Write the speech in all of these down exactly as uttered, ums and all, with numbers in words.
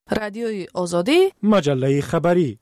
رادیوی آزادی، مجله خبری.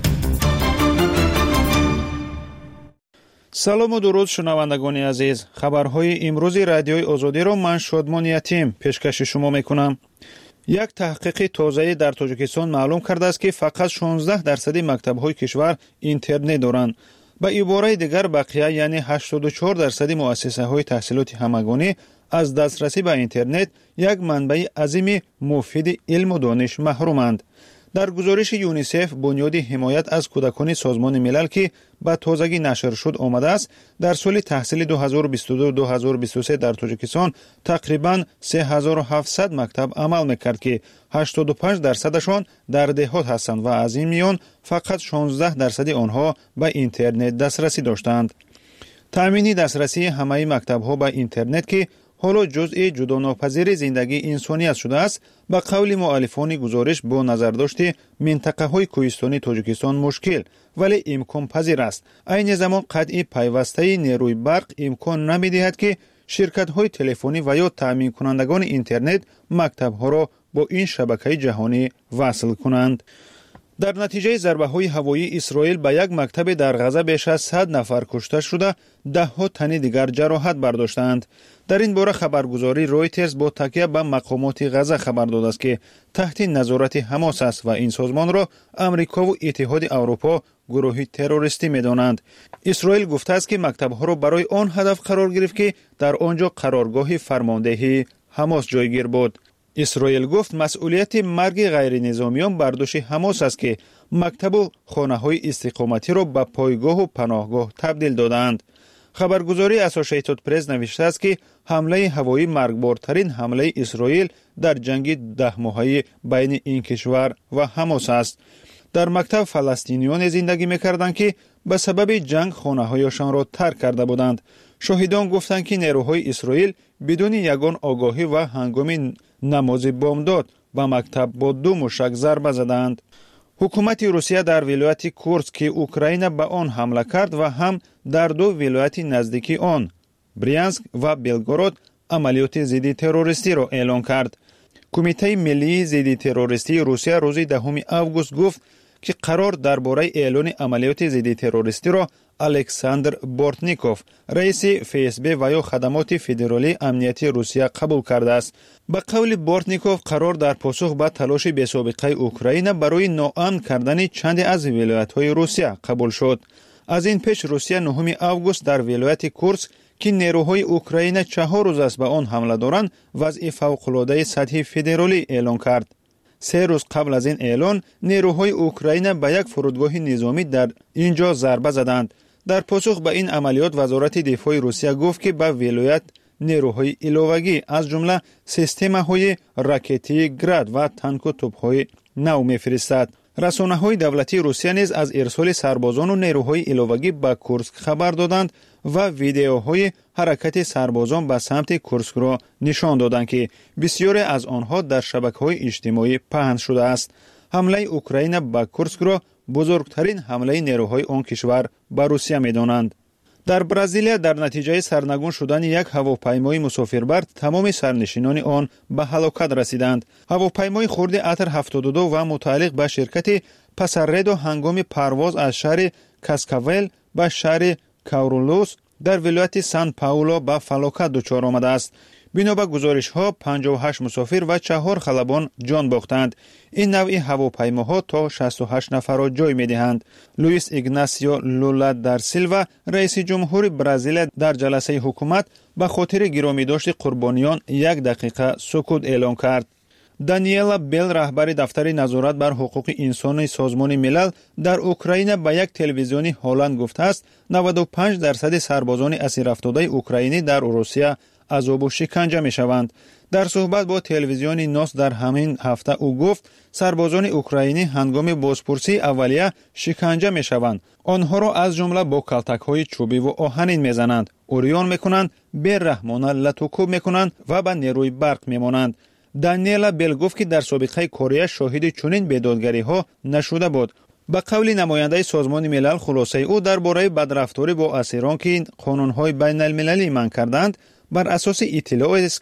سلام و درود شنوندگان عزیز. خبرهای امروز رادیوی آزادی را من شادمان یتیم پیشکش شما میکنم. یک تحقیق تازه در تاجیکستان معلوم کرده است که فقط شانزده درصد مکتب‌های کشور اینترنت دارند. به عبارت دیگر بقیه یعنی هشتاد و چهار درصد مؤسسه‌های تحصیلات همگانی از دسترسی به اینترنت یک منبع عظیم مفید علم و دانش محرومند. در گزارش یونیسف بنیاد حمایت از کودکان سازمان ملل که به تازگی نشر شد آمده است در سال تحصیل دو هزار و بیست و دو دو هزار و بیست و سه در تاجیکستان تقریباً سه هزار و هفتصد مکتب عمل میکرد که هشتاد و پنج درصدشان در دهات هستند و از این میان فقط شانزده درصد آنها به اینترنت دسترسی داشتند. تأمین دسترسی همه مکتب‌ها به اینترنت که حالا جزء جداناپذیر زندگی انسانیت شده است، به قول مؤلفان گزارش با نظر داشته منطقه‌های کوهستانی تاجیکستان مشکل ولی امکان پذیر است. عین زمان قطع پیوسته نیروی برق امکان نمی‌دهد که شرکت‌های تلفنی و یا تأمین کنندگان اینترنت مکتب‌ها را با این شبکه جهانی وصل کنند. در نتیجه ضربه‌های هوایی اسرائیل به یک مکتب در غزه بیش از صد نفر کشته شده، ده ها تن دیگر جراحت برداشتند. در این باره خبرگزاری رویترز با تکیه به مقامات غزه خبر داده است که تحت نظارت حماس است و این سازمان را امریکا و اتحاد اروپا گروهی تروریستی می‌دانند. اسرائیل گفته است که مکتب‌ها را برای آن هدف قرار گرفت که در آنجا قرارگاه فرماندهی حماس جایگیر بود. اسرائیل گفت مسئولیت مرگ غیر نظامیان بر دوش حماس است که مکتب و خانه‌های استقامتی را به پایگاه و پناهگاه تبدیل دادند. خبرگزاری اسوسییتد پرس نوشته است که حمله هوایی مرگبارترین حمله اسرائیل در جنگ ده ماهه بین این کشور و حماس است. در مکتب فلسطینیان زندگی می‌کردند که به سبب جنگ خانه‌هایشان را ترک کرده بودند. شاهدان گفتند که نیروهای اسرائیل بدون یگان آگاهی و هنگام نماز بامداد به مکتب با دو موشک ضربه زدند. حکومت روسیه در ولایت کورسک که اوکراین به آن حمله کرد و هم در دو ولایت نزدیکی آن برینسک و بلگورود عملیات ضد تروریستی را اعلام کرد. کمیته ملی ضد تروریستی روسیه روز دهم آگوست گفت که قرار درباره اعلان عملیات ضد تروریستی را الکساندر بورتنیکوف رئیس فی اس بی و یا خدمات فدرالی امنیتی روسیه قبول کرده است. به قول بورتنیکوف قرار در پاسخ به تلاش بی‌سابقه اوکراین برای ناامن کردن چند از ولایت‌های روسیه قبول شد. از این پیش روسیه نهم آگوست در ولایت کورسک که نیروهای اوکراین چهار روز است به آن حمله دارند وضع فوق‌العاده سطحی فدرالی اعلان کرد. سه روز قبل از این اعلان نیروهای اوکراین به یک فرودگاه نظامی در اینجا ضربه زدند. در پاسخ به این عملیات وزارت دفاع روسیه گفت که به ولایت نیروهای علاوگی از جمله سیستم‌های راکتی گراد و تانک و توپ‌های نو می‌فرستد. رسانه‌های دولتی روسیه نیز از ارسال سربازان و نیروهای علاوگی به کورسک خبر دادند و ویدیوهای حرکت سربازان به سمت کورسک را نشان دادند که بسیاری از آنها در شبکه‌های اجتماعی پهن شده است. حمله اوکراین به کورسک را بزرگترین حمله نیروهای آن کشور به روسیه می‌دانند. در برزیل در نتیجه سرنگون شدن یک هواپیمای مسافربر تمام سرنشینان آن به هلاکت رسیدند. هواپیمای خرد اتر هفتاد و دو و متعلق به شرکت پاساریدو هنگام پرواز از شهر کاسکاول به شهر کاورولوس در ولایت سان پائولو به فلاکت دچار آمده است. بنا به گزارش‌ها پنجاه و هشت مسافر و چهار خلبان جان باختند. این نوع هواپیماها تا شصت و هشت نفر را جای می‌دهند. لوئیس ایگناسیو لولا در سیلوا رئیس جمهور برزیل در جلسه حکومت به خاطر گرامی‌داشت قربانیان یک دقیقه سکوت اعلام کرد. دانیلا بیل رهبر دفتر نظارت بر حقوق انسانی سازمان ملل در اوکراین به یک تلویزیونی هلند گفته است نود و پنج درصد سربازان اسیر افتاده اوکراینی در روسیه عذاب و شکنجه می شوند. در صحبت با تلویزیون ناس در همین هفته او گفت سربازان اوکراینی هنگام بازپرسی اولیه شکنجه می شوند. آنها را از جمله با کلتک های چوبی و آهنین می زنند، اوریان می کنند، بی‌رحمانه لطوکوب می کنند و به نیروی برق می مانند. دانیلا بیل گفت که در سابقه کره شاهد چنین بیدادگری ها نشده بود. به قول نماینده سازمان ملل خلاصه او درباره بدرفتاری با اسیران که قانون های بین المللی منع کردند بر اساس اطلاع است که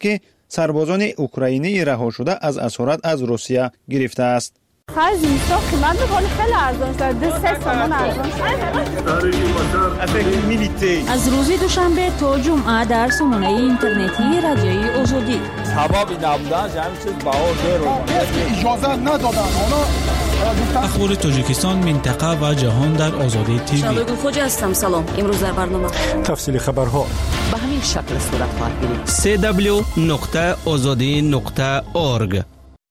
سربازان اوکراینی رها شده از اسارت از روسیه گرفته است. خرج نیستا قیمت بخوری خیلی ارزان شد. دو سه سامان ارزان شد. از روزی دوشنبه تا جمعه در سامانه اینترنتی رادیوی آزادی. سبب نبودن همین چیز بهار دیر اجازه ندادن. اخبار تاجیکستان، منطقه و جهان در آزادی تیوی. شادو خوجا هستم. سلام. امروز در برنامه تفصیل خبرها به همین شکل صورت خواهد گرفت. سی دبلیو نقطه آزادی نقطه اورگ.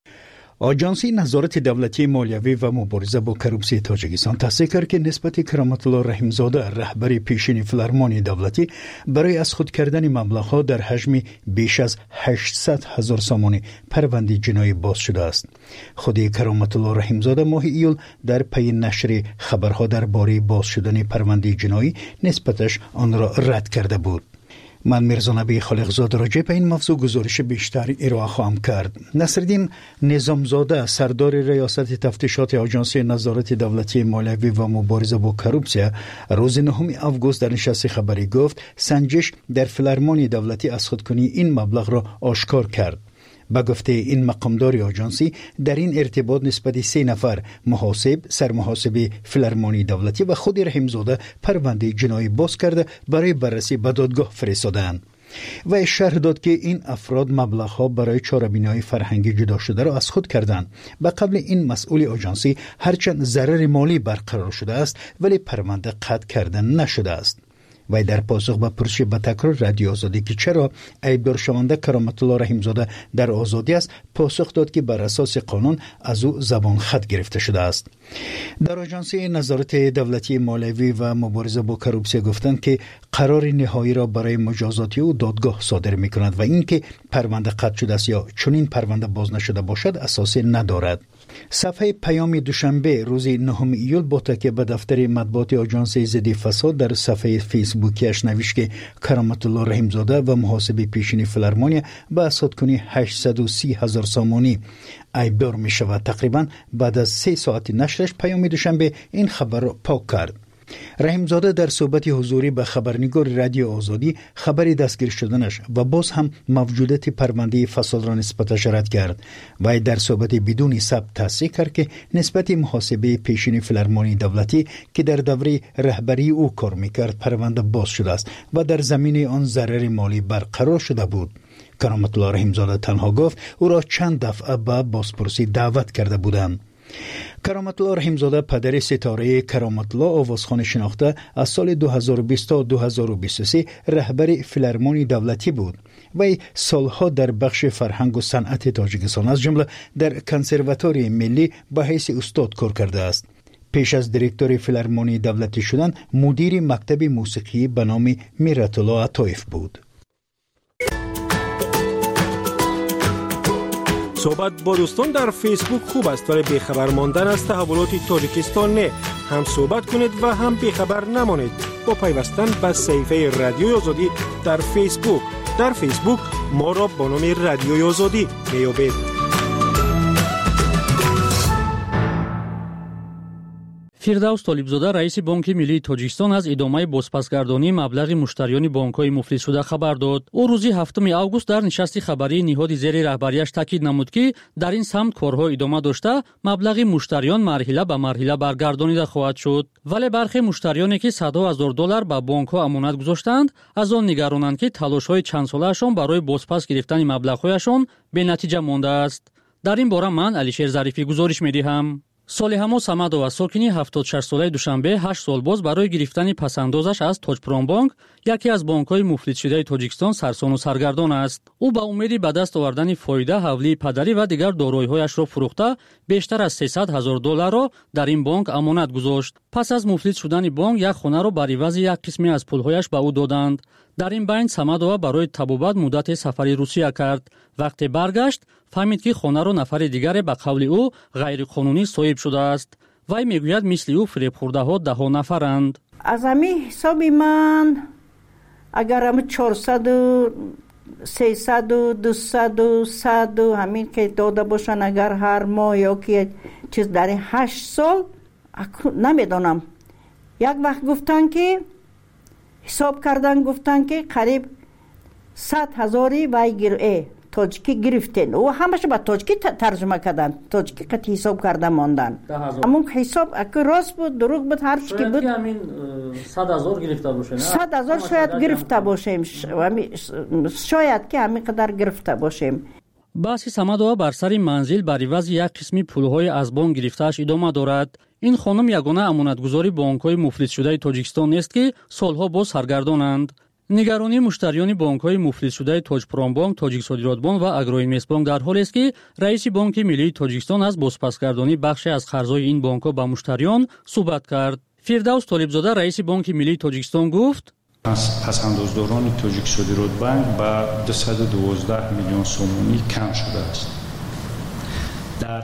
آژانسی نظارت دولتی مالیوی و مبارزه با کروپسی تاجیکستان تصدیق کرد که نسبت کرامت الله رحیمزاده رهبر پیشین فیلارمونی دولتی برای از خود کردن مبلغ‌ها در حجم بیش از هشتصد هزار سامانی پرونده جنایی باز شده است. خود کرامت الله رحیمزاده ماه ایول در پی نشر خبرها درباره باز شدن پرونده جنایی نسبتش آن را رد کرده بود. من میرزا نبی خالقزاد راجع به این موضوع گزارش بیشتر ارائه خواهم کرد. نصرالدین نظامزاده سردار ریاست تفتیشات آژانسی نظارت دولتی مالیوی و مبارزه با کروپسی روز نهم آگوست در نشست خبری گفت سنجش در فیلارمونی دولتی از خودکنی این مبلغ را آشکار کرد. با گفته این مقامدار آژانسی در این ارتباط نسبت سه نفر محاسب، سرمحاسب فیلارمونی دولتی و خود رحیمزاده پرونده جنایی باز کرده برای بررسی به دادگاه فرستادند. و شرح داد که این افراد مبلغ‌ها برای چاره‌بینی فرهنگی جدا شده را از خود کردند. به قبل این مسئول آژانسی هرچند ضرر مالی برقرار شده است ولی پرونده قطع کرده نشده است. و در پاسخ به پرسش به تکرار رادیو آزادی که چرا عیبدار شونده کرامت الله رحیمزاده در آزادی است، پاسخ داد که بر اساس قانون از او زبان خط گرفته شده است. در آژانسی نظارت دولتی مالیوی و مبارزه با کروپسی گفتند که قرار نهایی را برای مجازات او دادگاه صادر می‌کند و اینکه پرونده قطع شده است یا چنین پرونده باز نشده باشد اساس ندارد. صفحه پیام دوشنبه روز نهم ایول با تکیه به دفتر مطبوعات آژانس ضد فساد در صفحه فیسبوکیش نوشت که کرامت الله رحیمزاده و محاسب پیشین فیلارمونی به اسادکنی هشتصد و سی هزار سامانی عیبدار می شود. تقریبا بعد از سه ساعت نشرش پیام دوشنبه این خبر را پاک کرد. رحیمزاده در صحبت حضوری به خبرنگار رادیو آزادی خبر دستگیر شدنش و باز هم موجودیت پرونده فساد را نسبتش رد کرد و در صحبت بدون ثبت تصدیق کرد که نسبت محاسبه پیشین فیلارمونی دولتی که در دوره رهبری او کار میکرد پرونده باز شده است و در زمینه آن ضرر مالی برقرار شده بود. کرامت الله رحیمزاده تنها گفت او را چند دفعه به بازپرسی دعوت کرده بودند. کرامت الله رحیمزاده پدر ستاره کرامت الله آوازخوان شناخته از سال دو هزار و بیست تا دو هزار و بیست و سه رهبر فیلارمونی دولتی بود و سالها در بخش فرهنگ و صنعت تاجیکستان از جمله در کنسرواتوری ملی به حیث استاد کار کرده است. پیش از دیرکتور فیلارمونی دولتی شدن مدیر مکتب موسیقی به نام میرت الله عطایف بود. صحبت با دوستان در فیسبوک خوب است ولی بیخبر ماندن از تحولات تاجیکستان نه. هم صحبت کنید و هم بیخبر نمانید با پیوستن به صفحه رادیوی آزادی در فیسبوک. در فیسبوک ما را با نام رادیوی آزادی میابید. فیردوس طالبزاده رئیس بانک ملی تاجیکستان از ادامه بازپسگردانی مبلغ مشتریان بانک‌های مفلس شده خبر داد. او روز هفتم آگوست در نشست خبری نهاد زیر رهبریش تاکید نمود که در این سمت کارها ادامه داشته مبلغ مشتریان مرحله به مرحله برگردانیده خواهد شد. ولی برخی مشتریانی که صد هزار دلار به بانک‌ها امانت گذاشتند از آن نگرانند که تلاش‌های چند ساله‌شان برای بازپس گرفتن مبلغ‌هایشان بی‌نتیجه مانده است. در این باره من علیشیر ظریفی گزارش می‌دهم. صالح صمدوف ساکنی هفتاد و شش ساله دوشنبه هشت سال باز برای گرفتن پسندازش از تاجپرامبانک یکی از بانک‌های مفلس شده تاجیکستان سرسان و سرگردان است. او با امید به دست آوردن فایده حوالی پدری و دیگر دارایی‌هایش را فروخته بیشتر از سیصد هزار دلار را در این بانک امانت گذاشت. پس از مفلس شدن بانک یک خانه را بر عوض یک قسمی از پول‌هایش به او دادند. در این بین صمدوف برای طبابت مدت سفری روسیه کرد. وقتی برگشت فهمید که خانه را نفر دیگر به قول او غیر قانونی صاحب شده است. وی میگوید مثل او فریب خورده ها ده ها نفرند. از همین حسابی من اگر هم چهارصد و سیصد و دویست و صد و همین که داده باشن اگر هر ماه یا که چیز در هشت سال نمیدونم. یک وقت گفتن که حساب کردن گفتن که قریب صد هزاری وی گیره تاجیکی گرفتن و همش با تاجیکی ترجمه کردن، تاجیکی قطعی حساب کرده ماندن. همون حساب اگه راست بود دروغ بود هر چی بود. همین صد هزار گرفته باشه نه؟ صد هزار شاید گرفته باشیم، شاید که همین قدر گرفته باشیم. بحث Самадова бар сари манзил бар ивази як қисми пулҳои аз бонк гирифтааш идома дорад. ин хонум ягона амонатгузори бонкҳои муфлисшудаи Тоҷикистон нест ки солҳо боз саргардонанд. нигаронии муштариёни бонкҳои муфлисшудаи Тоҷпромбонк, Тоҷиксодиротбонк ва Агроинвестбонк дар ҳолест ки раиси Бонки Миллии Тоҷикистон аз бозпасгардонӣ бахше аз қарзҳои ин бонкҳо ба муштариён суҳбат кард. Фирдавс Толибзода раиси Бонки Миллии Тоҷикистон гуфт: пасандоздорони Тоҷиксодиротбанк ба дусаду дувоздаҳ миллион сомонӣ кам шудааст. дар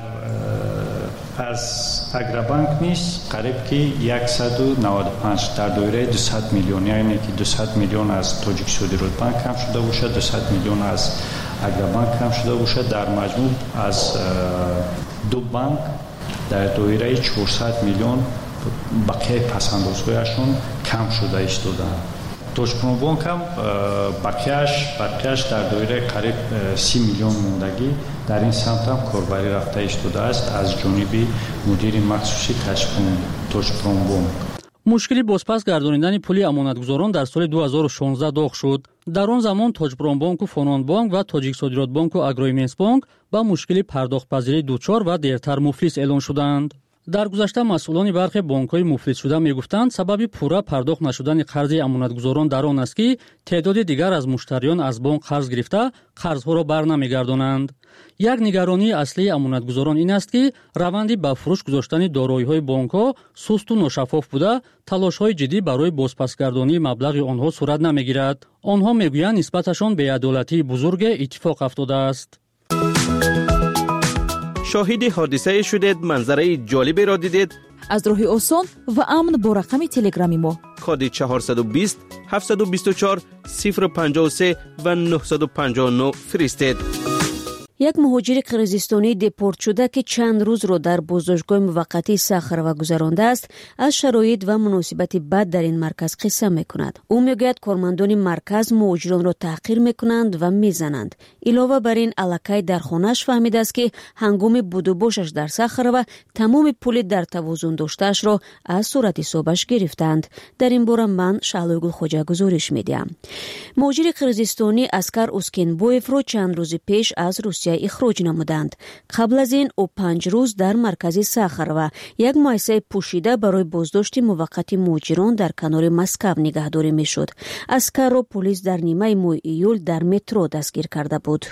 аз Агробанк низ қариб ки яксаду наводу панҷ дар доираи дусад миллион, яъне ки дусад миллион аз Тоҷиксодиротбанк кам шуда бошад, дусад миллион аз Агробанк кам шуда бошад. дар маҷмӯъ аз ду банк дар доираи чорсад миллион бақияи пасандозҳояшон кам шуда истодаанд. Тоҷпромбонк ҳам бақияш бақияш дар доираи қариб си миллион мондагӣ дар ин самт ҳам корбарӣ рафта истодааст аз ҷониби мудири махсуси Тоҷпромбонк. мушкили бозпас гардонидани пули амонатгузорон дар соли ду ҳазору шонздаҳ доғ шуд. дар он замон Тоҷпромбонку Фононбонк ва Тоҷиксодиротбонку Агроинвестбонк ба мушкили пардохтпазирӣ дучор ва дертар муфлис эълон шуданд. дар гузашта масъулони бархе бонкҳои муфлисшуда мегуфтанд сабаби пурра пардохт нашудани қарзи амонатгузорон дар он аст ки теъдоди дигар аз муштариён аз бонк қарз гирифта қарзҳоро барнамегардонанд. як нигаронии аслии амонатгузорон ин аст ки раванди ба фурӯш гузоштани дороиҳои бонкҳо сусту ношаффоф буда талошҳои ҷиддӣ барои бозпасгардонии маблағи онҳо сурат намегирад. онҳо мегӯянд нисбаташон беадолатии бузурге иттифоқ афтодааст. شاهد حادثه شدید، منظره جالبی را دیدید؟ از راه آسان و امن با رقم تلگرامی ما کد چهارصد و بیست هفتصد و بیست و چهار صفر پنجاه و سه و نهصد و پنجاه و نه فرستید. یک مهاجر قرقیزستانی دپورت شده که چند روز را در بازداشتگاه موقتی ساخروه گذرانده است از شرایط و مناسبت بد در این مرکز قصه میکند. او میگوید کارمندان مرکز مهاجران را تحقیر میکنند و میزنند. علاوه بر این الکی در خانه‌اش فهمیده است که هنگام بود و باشش در ساخروه تمام پول در توازن داشته‌اش را از صورت حسابش گرفتند. در این باره من شعلوگل خوجا گزارش میدم. مهاجر قرقیزستانی اسکر اسکینبویف را چند روز پیش از روسیه اخراج نمودند. قبل از این او پنج روز در مرکز ساخروه یک مؤسسه پوشیده برای بازداشت موقت مهاجران در کنار مسکو نگهداری میشد. اسکر را پلیس در نیمه ماه ایول در مترو دستگیر کرده بود.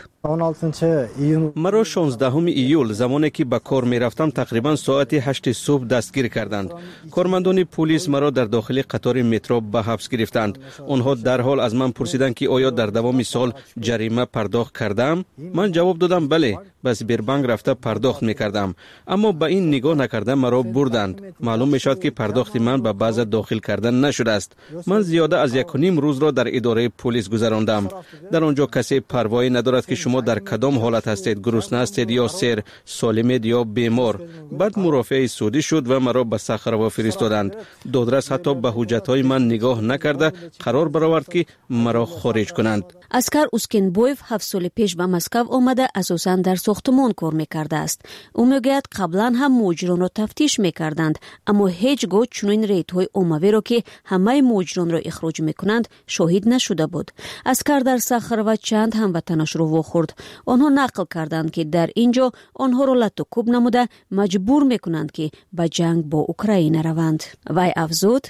مرا شانزدهم ایول زمانی که به کار می رفتم تقریبا ساعت هشت صبح دستگیر کردند. کارمندان پلیس مرا در داخل قطار مترو به حبس گرفتند. آنها در حال از من پرسیدند که آیا در دوام سال جریمه پرداخت کردم؟ من جواب دادم بله، بس بر بانک رفته پرداخت میکردم. اما به این نگاه نکرده مرا بردند. معلوم میشد که پرداخت من به باز داخل کردن نشده است. من زیاده از یک و نیم روز را در اداره پلیس گذراندم. در آنجا کسی پروایی ندارد که شما در کدام حالت هستید، گرسنه هستید یا سیر، سالمید یا بیمار. بعد مرافعه سودی شد و مرا به ساخروه فرستادند. دادرس حتی به حجتهای من نگاه نکرده قرار برآورد که مرا خارج کنند. اسکر اسکینبویف هفت سال پیش به مسکو آمده اساساً در ساختمان کار میکرده است. او میگوید قبلا هم مهاجران را تفتیش میکردند اما هیچگاه چنین ریت‌های عمومی را که همه مهاجران را اخراج میکنند شاهد نشده بود. اسکر در ساخروه چند هموطنش را واخورد. آنها نقل کردند که در اینجا آنها را لط و کوب نموده مجبور میکنند که به جنگ با اوکراین روند. وی افزود: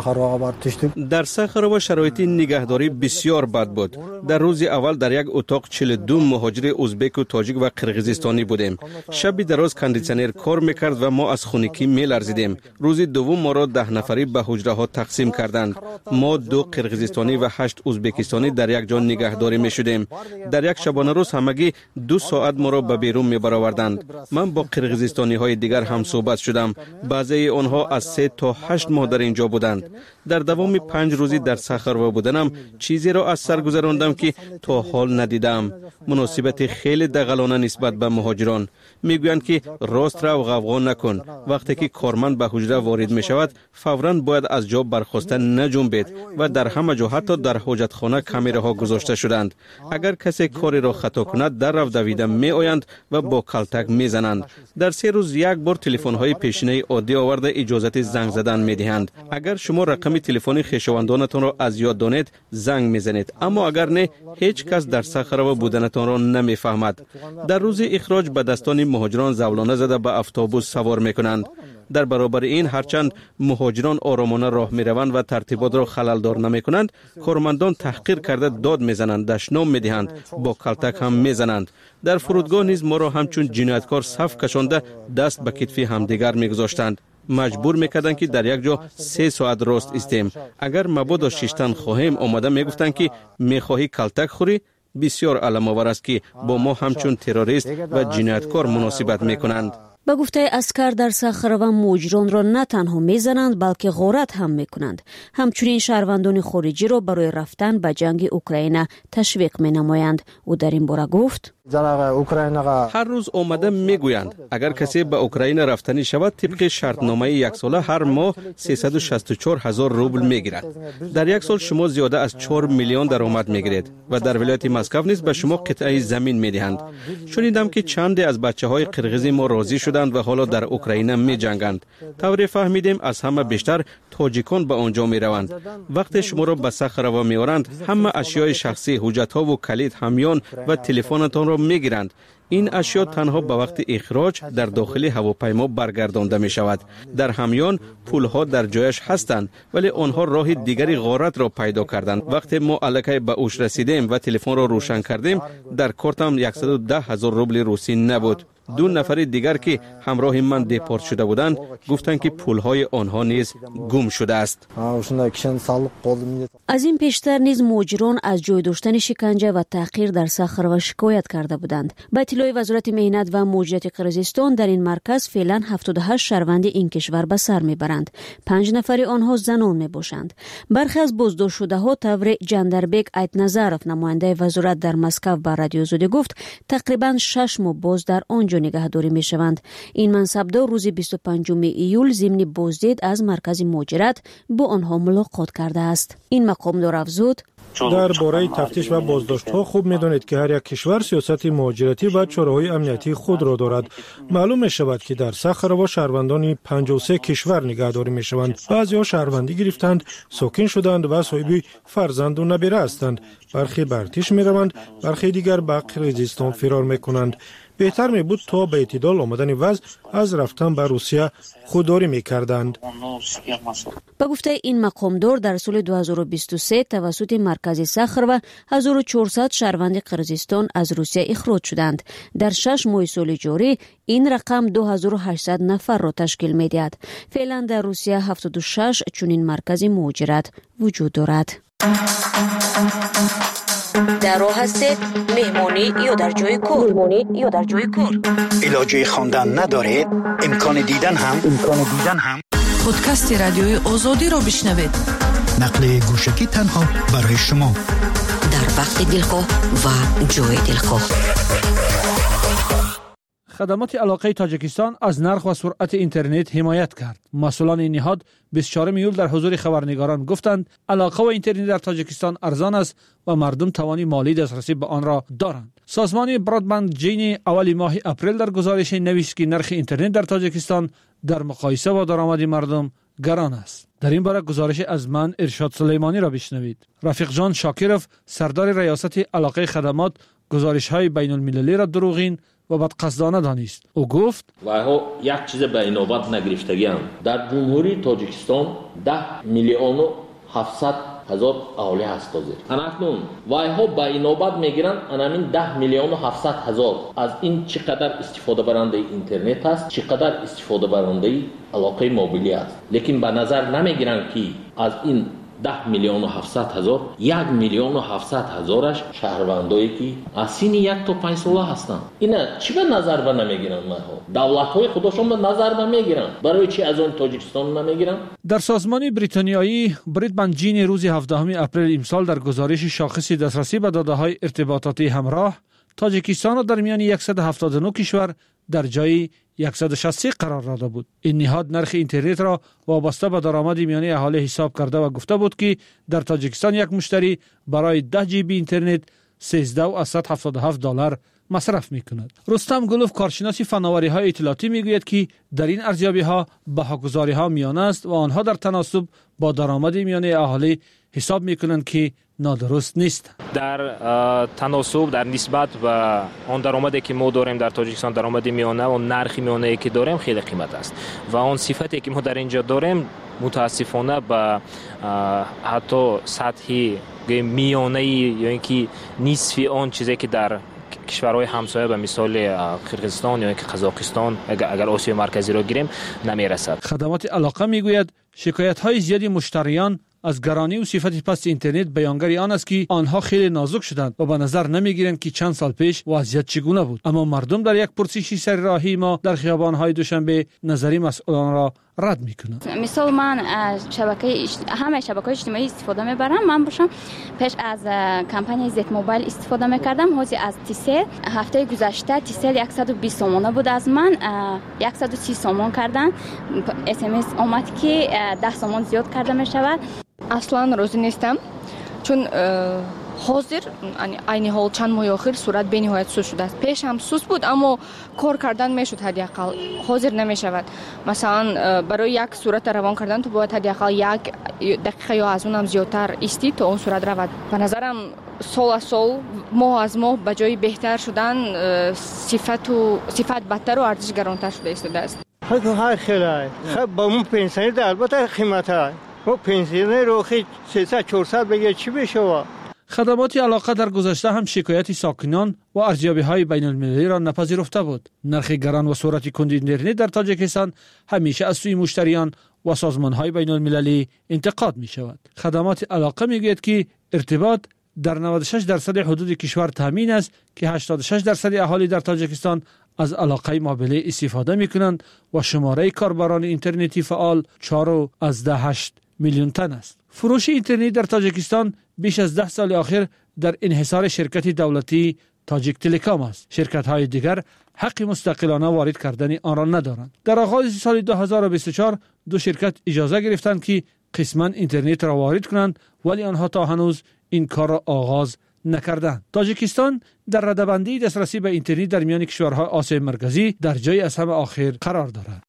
در ساخروه شرایط نگهداری بسیار بد بود. در روز اول در یک اتاق چهل و دو مهاجر ازبک و تاجیک و قرقیزستانی بودیم. شب دراز کاندیسیونر کار میکرد و ما از خنکی میلرزیدیم. روز دوم ما را ده نفری به حجره ها تقسیم کردند. ما دو قرقیزستانی و هشت ازبکستانی در یک جا نگهداری میشدیم. در یک شبانه روز همگی دو ساعت ما را به بیرون میبرآوردند. من با قرقیزستانی های دیگر هم صحبت شدم. بعضی آنها از سه تا هشت ماه در اینجا بودند. دادند. در دوام پنج روزی در سخروا بودنم چیزی را از سر گذراندم که تا حال ندیدم. مناسبت خیلی دغلانه نسبت به مهاجران. میگویند که راست رو غوغا نکن. وقتی که کارمند به حجره وارد می شود فوراً باید از جا برخاسته نجنبید و در همه جا حتی در حاجتخانه کامراها گذاشته شدند. اگر کسی کاری را خطا کند در رو دویده می آیند و با کلتک می زنند. در سه روز یک بار تلفن های پیشینه عادی آورده اجازه زنگ زدن می دهند. اگر شما رقم تلفن خویشاوندانتان را از یاد دانید زنگ می زنید، اما اگر نه هیچ کس در سخروا بودنتان را نمی فهمد. در روز اخراج به دستان مهاجران زولانه زده به اتوبوس سوار می کنند. در برابر این هرچند مهاجران آرامانه راه می روند و ترتیبات را خللدار نمی کنند، کارمندان تحقیر کرده داد می زنند، دشنام می دهند، با کلتک هم می زنند. در فرودگاه نیز ما را همچون جنایتکار صف کشانده دست به کتف همدیگر می گذاشتند. مجبور میکردند که در یک جا سه ساعت راست استیم. اگر مبادا شیشتن خواهیم آمده میگفتند که میخواهی کلتک خوری. بسیار علم آور است که با ما همچون تروریست و جنایتکار مناسبت میکنند. با گفته اسکر در سخروا مهاجران را نه تنها میزنند بلکه غارت هم میکنند. همچنین شهروندان خارجی را برای رفتن به جنگ اوکراین تشویق مینمایند. او در این باره گفت: هر روز آمده میگویند اگر کسی به اوکراین رفتنی شود طبق شرطنامه یک ساله هر ماه سیصد و شصت و چهار هزار روبل میگیرد. در یک سال شما زیاده از چهار میلیون درآمد میگیرید و در ولایت مسکو نیز به شما قطعه زمین میدهند. شنیدم که چندی از بچه‌های قرغیزی ما راضی شدند و حالا در اوکراین میجنگند. طوری فهمیدیم از همه بیشتر تاجیکان به آنجا میروند. وقتی شما را به سخروا میآورند همه اشیای شخصی، حجت‌ها و کلید، همیان و تلفنتان را میگیرند. این اشیا تنها به وقت اخراج در داخل هواپیما برگردانده می شود. در همیان پولها در جایش هستند ولی آنها راه دیگری غارت را پیدا کردند. وقتی ما الکی به اوش رسیدیم و تلفن را روشن کردیم در کارتم صد و ده هزار روبل روسی نبود. دو نفر دیگر که همراه من دیپورت شده بودند گفتند که پولهای آنها نیز گم شده است. از این پیشتر نیز مهاجران از جای داشتن شکنجه و تحقیر در سخروا شکایت کرده بودند. به اطلاع وزارت مهنت و مهاجرت قرقیزستان در این مرکز فعلا هفتاد و هشت شهروند این کشور به سر میبرند. پنج نفر آنها زنان میباشند. برخی از بازداشت شده ها طور جندربک ایتنظرف نماینده وزارت در مسکو به رادیو آزادی گفت تقریبا شش ماه باز در آنجا نگهداری می شوند. این منصبدار روز بیست و پنجم ایول ضمن بازدید از مرکز مهاجرت با آنها ملاقات کرده است. این مقامدار افزود: در باره تفتیش و بازداشت‌ها خوب می‌دانید که هر یک کشور سیاست مهاجرتی و چاره‌های امنیتی خود را دارد. معلوم می‌شود که در سخروا شهروندان پنجاه و سه کشور نگهداری می‌شوند. بعضی‌ها شهروندی گرفتند، ساکن شدند و صاحب فرزند و نبیره هستند. برخی به ارتش می‌روند، برخی دیگر به قرقیزستان فرار می‌کنند. بهتر می بود تا به اعتدال آمدن وضع از رفتن به روسیه خودداری می کردند. با گفته این مقامدار در سال دو هزار و بیست و سه توسط مرکز سخروا هزار و چهارصد شهروند قرقیزستان از روسیه اخراج شدند. در شش ماه سال جاری این رقم دو هزار و هشتصد نفر را تشکیل می دهد. فعلا در روسیه هفتاد و شش چنین مرکز مهاجرت وجود دارد. در راه هستید مهمانی یا در جای کار مهمانی یا در جای کار علاجه خواندن ندارید امکان دیدن هم امکان دیدن هم پادکست رادیوی آزادی را بشنوید. نقل گوشکی تنها برای شما در وقت دلخواه و جای دلخواه. خدمات علاقه تاجیکستان از نرخ و سرعت اینترنت حمایت کرد. مسئولان این نهاد بیست و چهارم ایول در حضور خبرنگاران گفتند علاقه و اینترنت در تاجیکستان ارزان است و مردم توانی مالی دسترسی به آن را دارند. سازمان برادبند جین اول ماه اپریل در گزارش نوشت که نرخ اینترنت در تاجیکستان در مقایسه با درآمد مردم گران است. در این باره گزارش از من ارشاد سلیمانی را بشنوید. رفیق جان شاکرов سردار ریاست علاقه خدمات گزارش‌های بین المللی را دروغین و بدقصدانه دانست. او گفت وایها یک چیز به اینوبت نگرفتگی‌اند. در جمهوری تاجیکستان ده میلیون و هفتصد هزار اهالی هست تازه. اناکنون وایها به اینوبت میگیرند انامین ده میلیون و هفتصد هزار. از این چقدر استفاده برنده اینترنت است، چقدر استفاده برنده علاقه موبیلی است. لیکن به نظر نمیگیرند که از این ده میلیون و هفتصد هزار یک میلیون و هفتصد هزارش شهروندایی که از سین یک تا پنج ساله هستند. اینا چی به نظر به نمیگیرن؟ دولت‌های خودشون به نظر نمیگیرن. برای چی از اون تاجیکستان نمیگیرن؟ در سازمان بریتانیایی بریدمنجین روز هفدهم اپریل امسال در گزارش شاخص دسترسی به داده‌های ارتباطاتی همراه تاجیکستان را در میان صد و هفتاد و نه کشور در جای صد و شصت و سه قرار داده بود. این نهاد نرخ اینترنت را وابسته به درآمد میانه اهالی حساب کرده و گفته بود که در تاجیکستان یک مشتری برای ده جی بی اینترنت سیزده و صد و هفتاد و هفت دلار مصرف میکند. رستم گلوف کارشناس فناوری‌های اطلاعاتی میگوید که در این ارزیابی‌ها بهاگذاری‌ها میانه است و آنها در تناسب با درآمد میانه اهالی حساب میکنند که نادرست نیست. در تناسب در نسبت به آن درآمدی که ما داریم در تاجیکستان، درآمد میانه و نرخ میانه‌ای که داریم خیلی قیمت است و آن صفتی که ما در اینجا داریم متاسفانه به حتی سطحی میانه یا اینکه نصف آن چیزی که در کشورهای همسایه به مثال قرقیزستان یا اینکه قزاقستان اگر آسیای مرکزی را گیریم نمیرسد. خدمات علاقه میگوید شکایت‌های زیادی مشتریان از گرانی و صفت پست اینترنت بیانگر آن است که آنها خیلی نازک شدند و به نظر نمیگیرند که چند سال پیش وضعیت چگونه بود. اما مردم در یک پرسشی سرراهی ما در خیابان‌های دوشنبه نظری مسئولان را رد میکنند. مثال من از شبکه اجت... همه شبکه‌های اجتماعی استفاده میبرم. من باشم پیش از کمپانی زد موبایل استفاده میکردم. حاضر از تیسل هفته گذشته تیسل صد و بیست سومانه بود، از من صد و سی سومان کردن. اس ام اس اومد که ده سومان زیاد کرده میشود. اصلا راضی نیستم چون حاضر عین حال چند ماه آخر صورت به نهایت سوس شده است. پیش هم سوس بود اما کار کردن میشد، حداقل حاضر نمیشود. مثلا برای یک صورت روان کردن تو باید حداقل یک دقیقه یا از اون هم زیادتر استی تا اون صورت رود. به نظرم سال از سال ماه از ماه به جای بهتر شدن صفت و صفت بدتر و ارزش گرانتر شده ایستاده است. خیلی خیلی خب با اون پنسیون البته قیمته و پنسیون رو خیلی سیصد چهارصد بگه چی بشه. خدمات علاقه در گذشته هم شکایت ساکنان و ارزیابی‌های بین‌المللی را نپذیرفته بود. نرخ گران و سرعت کند اینترنت در تاجیکستان همیشه از سوی مشتریان و سازمان‌های بین‌المللی انتقاد می‌شود. خدمات علاقه میگوید که ارتباط در نود و شش درصد حدود کشور تامین است که هشتاد و شش درصد اهالی در تاجیکستان از علاقه موبیلی استفاده می‌کنند و شماره کاربران اینترنتی فعال چهار از ده هشت میلیون تن است. فروش اینترنت در تاجیکستان بیش از ده سال اخیر در انحصار شرکت دولتی تاجیک تلکام است. شرکت‌های دیگر حق مستقلانه وارد کردن آن را ندارند. در آغاز سال دو هزار و بیست و چهار دو شرکت اجازه گرفتند که قسماً اینترنت را وارد کنند، ولی آنها تا هنوز این کار را آغاز نکردند. تاجیکستان در رده‌بندی دسترسی به اینترنت در میان کشورهای آسیای مرکزی در جای از همه آخر قرار دارد.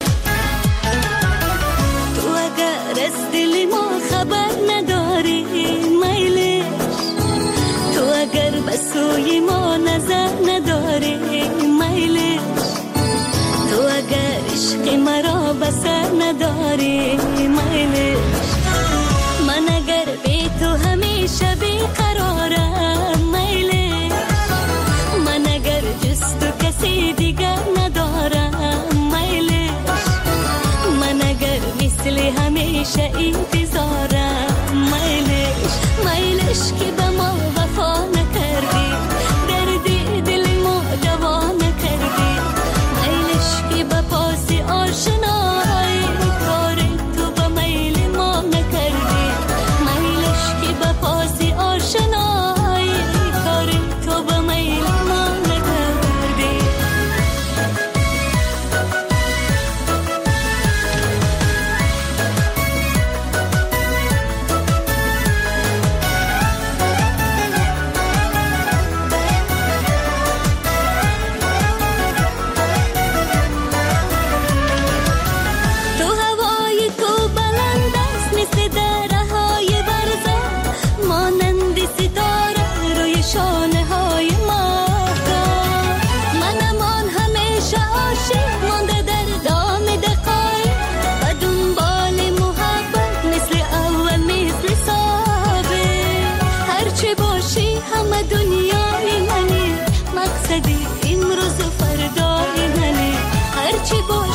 از دل ما خبر نداری میلش، تو اگر به سوی ما نظر نداری میلش، تو اگر عشق مرا بسر نداری میلش، من اگر بی تو همیشه بیقرارم میلش، من اگر جز تو کسی دیگر ندارم میلش، من اگر مثل همیشه انتظارم میلش، میلش که به ما وفا نکردی، دردی دل ما دوا نکردی، میلش که به پاس آشنایی کار تو به میل ما نکردی، میلش که به پاس آشنایی کار تو به میل ما نکردی.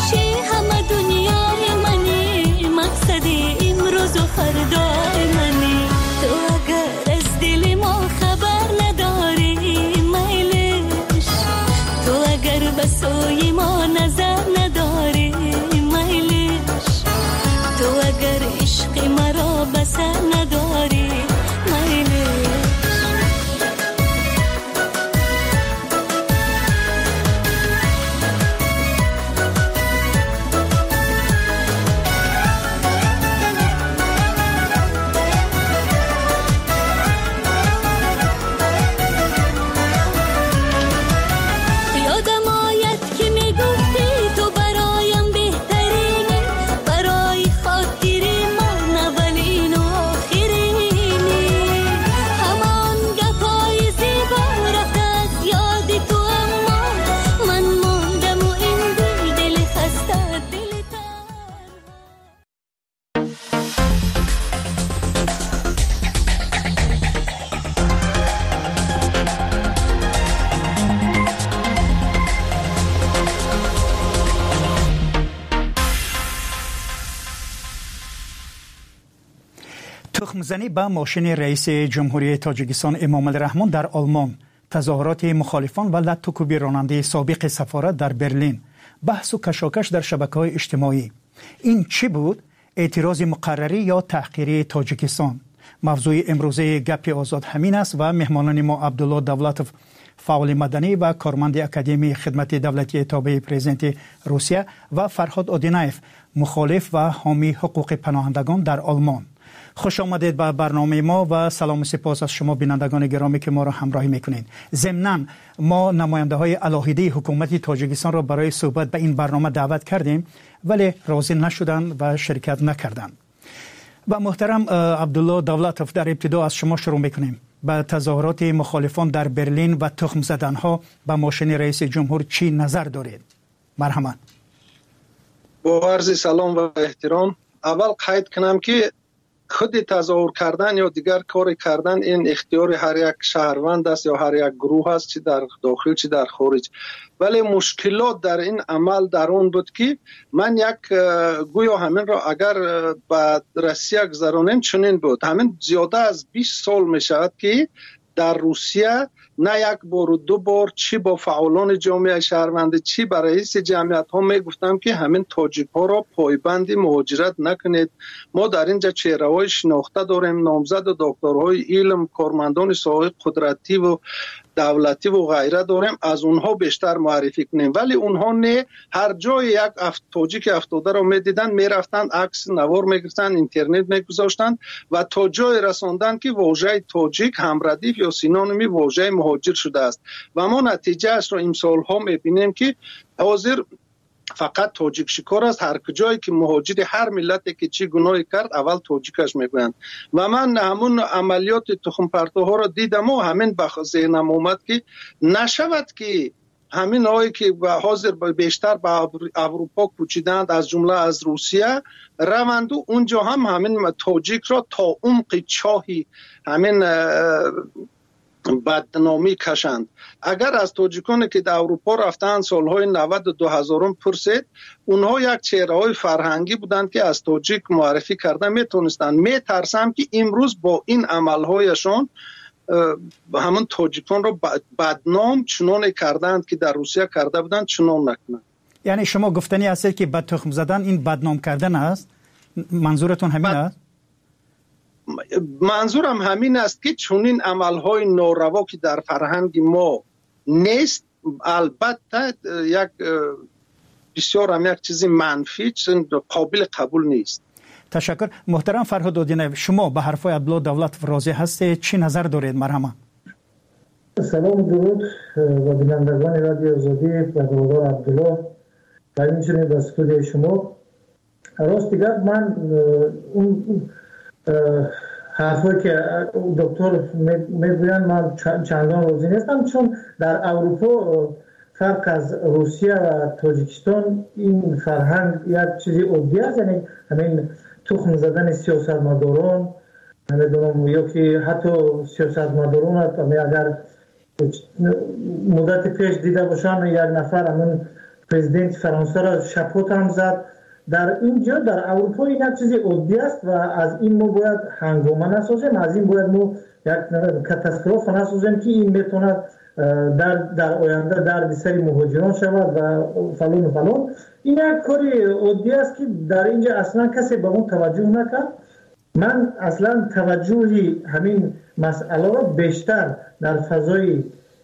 فردای منی تخمزنی به ماشین رئیس جمهوری تاجیکستان امام الرحمن در آلمان، تظاهرات مخالفان و لط و کوب راننده سابق سفارت در برلین، بحث و کشاکش در شبکه‌های اجتماعی. این چی بود؟ اعتراض مقرری یا تحقیری تاجیکستان؟ موضوع امروزه گپ آزاد همین است و مهمانان ما عبدالله دولتوف، فعال مدنی و کارمند اکادمی خدمت دولتی تابع پرزیدنت روسیه، و فرهاد اودینایف، مخالف و حامی حقوق پناهندگان در آلمان. خوش آمدید به برنامه ما و سلام و سپاس از شما بینندگان گرامی که ما را همراهی میکنید. ضمناً ما نماینده های علاهیده حکومت تاجیکستان را برای صحبت به این برنامه دعوت کردیم ولی راضی نشدند و شرکت نکردند. و محترم عبدالله دولتوف، در ابتدا از شما شروع میکنیم. به تظاهرات مخالفان در برلین و تخم زدنها به ماشین رئیس جمهور چی نظر دارید؟ مرحمت. با عرض سلام و احترام، اول قید کنم که خود تظاهر کردن یا دیگر کار کردن این اختیار هر یک شهروند است یا هر یک گروه است، چی در داخل چی در خارج. ولی مشکلات در این عمل در اون بود که من یک گویا همین را اگر به روسیه گذرانیم چنین بود. همین زیاده از بیست سال می شود که در روسیه نه یک بار و دو بار چی با فعالان جامعه شهروندی چی با رئیس جمعیت ها می گفتم که همین تاجیک ها را پایبند مهاجرت نکنید. ما در اینجا چهره های شناخته داریم، نامزد و دکترهای علم، کارمندان ساحه قدرتی و دولتی و غیره داریم، از اونها بیشتر معرفی کنیم. ولی اونها نه، هر جای یک افت تاجیک افتاده را میدیدن، میرفتن عکس نوار میگرفتن، اینترنت میگذاشتن و تا جای رساندن که واژه تاجیک همردیف یا سینونیمی واژه مهاجر شده است. و ما نتیجه اش را امسال ها میبینیم که حاضر فقط تاجیک شکار است. هر جایی که مهاجر هر ملتی که چی گناهی کرد اول تاجیکش میگویند. و من همون عملیات تخم پرتوها را دیدم و همین به ذهنم اومد که نشود که همین هایی که حاضر بیشتر به اروپا کوچیدند از جمله از روسیه روند و اونجا هم همین تاجیک را تا عمق چاهی همین بدنامی کشند. اگر از تاجیکانی که در اروپا رفتن سالهای نود و دو هزارم پرسید، اونها یک چهره های فرهنگی بودند که از تاجیک معرفی کردن میتونستند. میترسم که امروز با این عملهایشان همون تاجیکان رو بدنام چنان کردند که در روسیه کرده بودند چنان نکنند. یعنی شما گفتنی هستید که بد تخم زدن این بدنام کردن است؟ منظورتون همین است؟ منظورم همین است که چنین عملهای ناروا که در فرهنگ ما نیست، البته یک بسیار هم یک چیزی منفی، قابل قبول نیست. تشکر. محترم فرهاد اودینایف، شما به حرفای عبدالله دولتوف راضی هستید؟ چی نظر دارید؟ مرحمت. سلام و درود و بینندگان رادیو آزادی و برادر عبدالله و همچنین به استودیو شما. راست دیگر من اون حرفایی که دکتر میگویند من چندان راضی نیستم، چون در اروپا فرق از روسیه و تاجیکستان این فرهنگ یک چیزی عادی است. یعنی همین تخم زدن سیاستمداران، نمیدونم یا که حتی سیاستمداران اگر مدت پیش دیده باشن یک نفر همین پرزیدنت فرانسه را شپوت هم زد. در اینجا در اروپا این یک چیزی عادی است و از این ما باید هنگامه نسازیم، از این باید ما یک کاتاستروف نسازیم که این میتونه در در آینده در سری مهاجران شود و فلان و فلان. این یک کاری عادی است که در اینجا اصلا کسی به اون توجه نکرد. من اصلا توجهی همین مسئله را بیشتر در فضای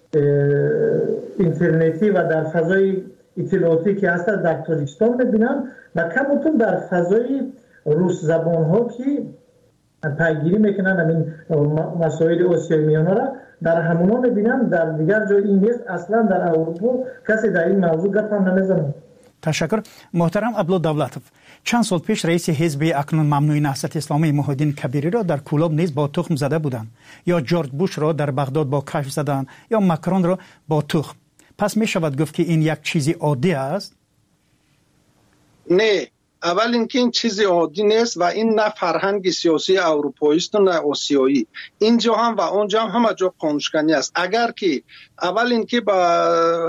اینترنتی و در فضای اطلاعاتی که هست در تاجیکستان میبینم و کمتون در فضای روس زبان ها که پیگیری میکنن همین مسائل آسیای میانه را در همونا میبینم. در دیگر جای این نیست. اصلا در اروپا کسی در این موضوع گپ هم نمیزنه. تشکر. محترم عبدالله دولتوف، چند سال پیش رئیس حزب اکنون ممنوع نهضت اسلامی محی‌الدین کبیری را در کولاب نیز با تخم زده بودند، یا جورج بوش را در بغداد با کشف زدند، یا مکرون را با تخم. پس می شود گفت که این یک چیزی عادی است؟ نه، اول اینکه این چیزی عادی نیست و این نه فرهنگ سیاسی اروپایی است و نه آسیایی. اینجا هم و اونجا هم همه جا قانونشکنی است. اگر که اول اینکه با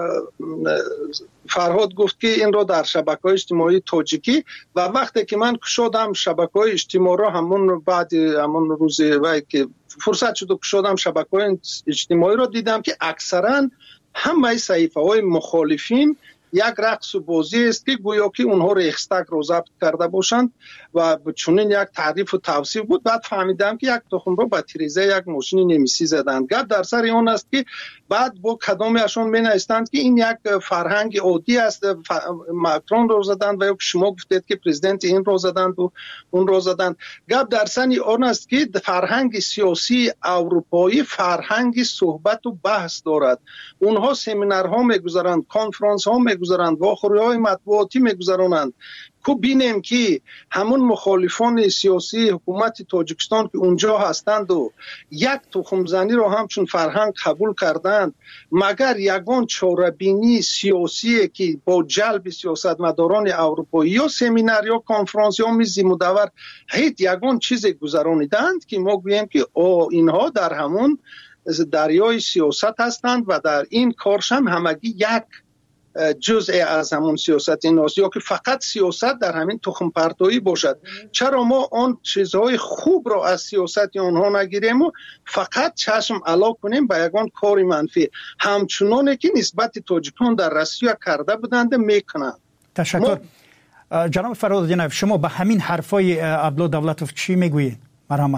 فرهاد گفت که این رو در شبکه‌های اجتماعی تاجیکی و وقتی که من شدم شبکه‌های اجتماعی رو همون بعد همون روز و که فرصت شد شدم شبکه‌های اجتماعی رو دیدم که اکثرا همه صحیفه‌های مخالفین یک رقص و بازی است که گویا که اونها ریخستگ رو ضبط کرده باشند و چنین یک تعریف و توصیف بود. بعد فهمیدم که یک تخم رو با تیریزه یک ماشین نمیسی زدند. گپ در سر اون است که بعد با کدامشون مینایستند که این یک فرهنگ عادی است. ماکرون رو زدند و شما گفتید که پرزیدنت این رو زدند و اون رو زدند. گپ در سر اون است که فرهنگ سیاسی اروپایی فرهنگ صحبت و بحث دارد. اونها سمینارها میگذارند، کنفرانس ها میگذارند، واخوری‌های مطبوعاتی میگذارند. کو بینیم که همون مخالفان سیاسی حکومت تاجیکستان که اونجا هستند و یک تخم زنی رو همچون فرهنگ قبول کردند، مگر یگان چاره‌بینی سیاسی که با جلب سیاستمداران اروپایی یا سمینار یا کنفرانس یا میز مدور هیچ یگان چیز گذراندند که ما گوییم که او اینها در همون دریای سیاست هستند و در این کارش هم همگی یک جزء از همون سیاست این است، یا که فقط سیاست در همین تخم پرتایی باشد. چرا ما آن چیزهای خوب را از سیاست آنها نگیریم و فقط چشم علاق کنیم به یگان کار منفی، همچنانه که نسبت تاجیکان در روسیه کرده بودند میکنند. تشکر. ما... جناب فرهاد، شما به همین حرفای عبدالله دولتوف چی میگویید؟ مرحبا.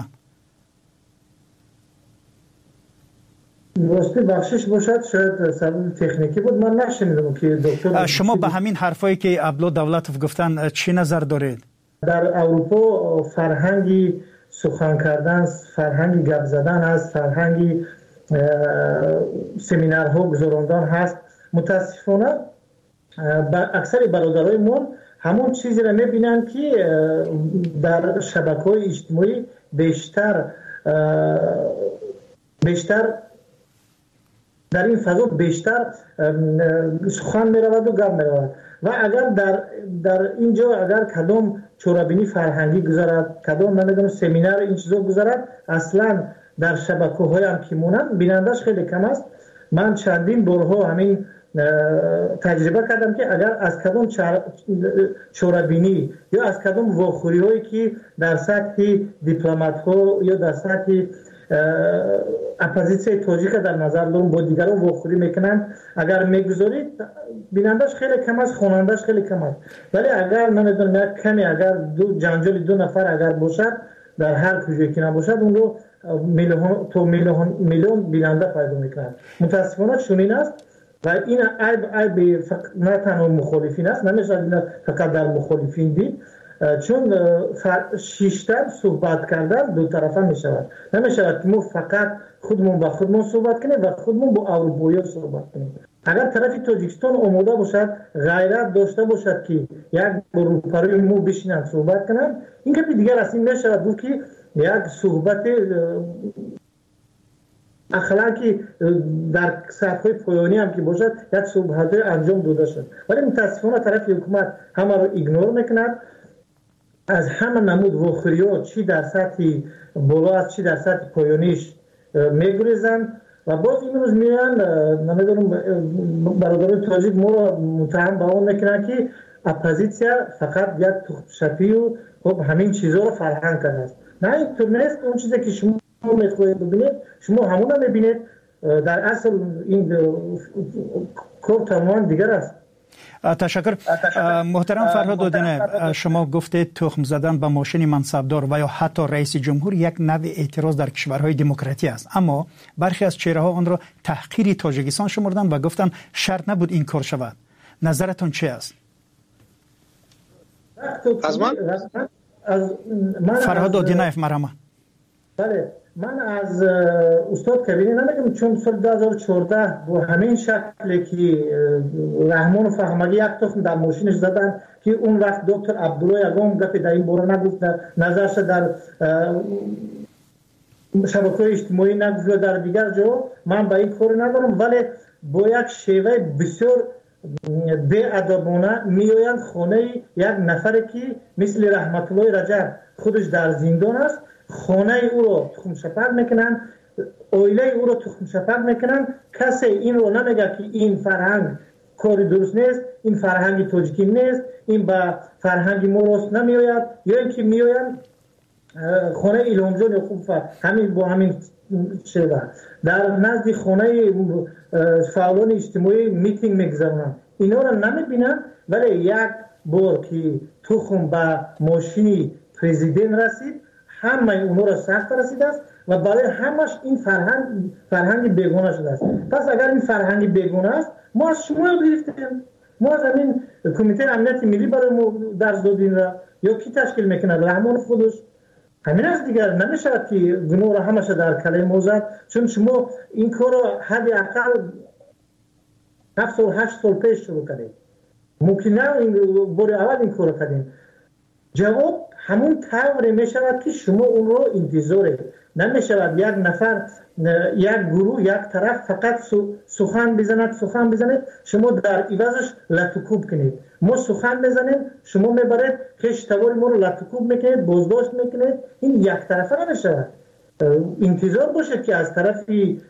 واسه بخشش باشد، شاید سبب تکنیکی بود، من نشنیدم که دکتر. شما به همین حرفایی که عبدالله دولتوف گفتن چی نظر دارید؟ در اروپا فرهنگی سخن کردن، فرهنگی گپ زدن هست، فرهنگی سمینارها گذراندن هست. متاسفانه اکثر برادرای ما همون چیزی را میبینن که در شبکه‌های اجتماعی بیشتر بیشتر در این فضا بیشتر سخن می رود و گپ می رود و اگر در در اینجا اگر کدام چورابینی فرهنگی گذارد، کدام نمیدونم سمینار این چیزا گذارد، اصلا در شبکه‌های هم که مونن بینندش خیلی کم است. من چندین بارها همین تجربه کردم که اگر از کدام چورابینی یا از کدام واخوری هایی که در سطح دیپلمات ها یا در سطح اپوزیسیون تاجیک در نظر دارم با دیگران واخوری میکنن، اگر میگذارید بینندش خیلی کم است، خوانندش خیلی کم است. ولی اگر نمیدونم یک کمی اگر دو جنجال دو نفر اگر باشد در هر کجایی که نباشد اون رو میلیون تو میلیون میلیون بیننده پیدا میکنند. متاسفانه چنین است و این عیب عیب نه تنها مخالفین است، نمیشه فقط در مخالفین دید، چون شیشتر صحبت کردن دو طرفه می شود. نمی شود که ما فقط خودمون با خودمون صحبت کنیم و خودمون با اروپایی صحبت کنیم. اگر طرف تاجیکستان آماده باشد، غیرت داشته باشد که یک اروپایی ما بشینن صحبت کنن، این که دیگر از این می شود بود که یک صحبت اخلاقی در سطح پایانی هم که باشد یک صحبت انجام داده شد. ولی متاسفانه طرف حکومت همه رو ایگنور میکند، از همه نمود واخوری‌ها چی در سطح بالا است چی در سطح پایانیش میگریزند و باز این روز میان نمیدونم برادران تاجیک ما رو متهم به اون میکنن که اپوزیسیا فقط یک تخم‌شپی و خب همین چیزها رو فرهنگ کرده است. نه اینطور نیست. اون چیزی که شما میخواهید ببینید شما همون رو میبینید. در اصل این کار تماما دیگر است. تشکر. محترم فرهاد دودینه، شما گفتید تخم زدن به ماشین منصبدار و یا حتی رئیس جمهور یک نوع اعتراض در کشورهای دموکراتی است، اما برخی از چهره ها آن را تحقیر تاجیکستان شمردند و گفتند شرط نبود این کار شود. نظرتون چه است؟ از من فرهاد دودینه مرحبا. بله، من از استاد کبیری نمیگم، چون سال دو هزار و چهارده با همین شکلی که رحمان و فهمگی یک تخم در ماشینش زدن که اون وقت دکتر عبدالله یگام گفت در این باره نگفت، نظرش در شبکه‌های اجتماعی نگفت در دیگر جا، من با این کاری ندارم، ولی با یک شیوه بسیار بی‌ادبانه میآیند خانه یک نفری که مثل رحمت الله رجب خودش در زندان است، خانه او رو تخم شپر میکنن، اویله او رو تخم شپر میکنن. کسی این رو نمیگه که این فرهنگ کاری درست نیست، این فرهنگ تاجیکی نیست، این با فرهنگ ما راست نمیآید، یا اینکه میآیند خانه ایلامجان خوب همین با همین شیوه در نزد خانه فعالان اجتماعی میتینگ میگذارن. اینا رو نمیبینن، ولی یک بار که تخم به ماشین پرزیدنت رسید همه اونا را سخت رسیده است و برای همش این فرهنگ فرهنگ بیگانه شده است. پس اگر این فرهنگ بیگانه است، ما از شما گرفتیم، ما از همین کمیته امنیت ملی برای ما درس دادیم را یا کی تشکیل میکنه؟ رحمان خودش. همین است دیگر. نمیشه که گناه را همش در کله ما زد، چون شما این کار را حداقل هفت سال هشت سال پیش شروع کردید. ممکن نه این بار اول این کار کردیم. جواب همون طوری می شود که شما اون رو انتظار نمی شود یک نفر یک گروه یک طرف فقط سخن بزند سخن بزند شما در عوضش لطوکوب کنید. ما سخن بزنیم شما میبرید کشتوار ما رو لطوکوب میکنید، بازداشت میکنید. این یک طرفه نمی شود. انتظار باشه که از طرف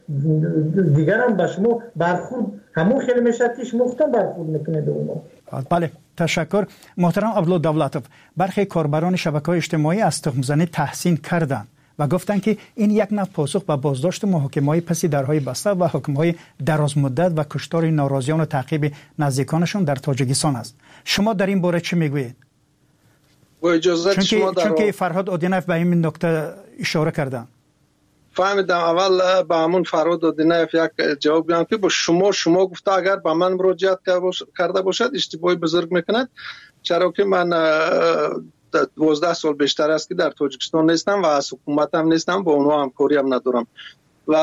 دیگر هم به شما برخورد همون خیلی میشه که شما خودتان برخورد میکنید اونو. بله، تشکر. محترم عبدالله دولتوف، برخی کاربران شبکه‌های اجتماعی از تخم‌زنی تحسین کردند و گفتند که این یک نوع پاسخ به بازداشت محاکمه‌های پس درهای بسته و حکم‌های درازمدت و کشتار ناراضیان و تعقیب نزدیکانشان در تاجیکستان است. شما در این باره چه میگویید؟ با اجازه شما در چون که فرهاد اودینف به این نکته اشاره کردند. فهمیدم. اول به همون فرهاد اودینف یک جواب بدم که با شما شما گفته اگر به من مراجعت کرده باشد اشتباهی بزرگ میکند، چرا که من دوازده سال بیشتر است که در تاجیکستان نیستم و از حکومت هم نیستم، با اونها همکاری هم ندارم. و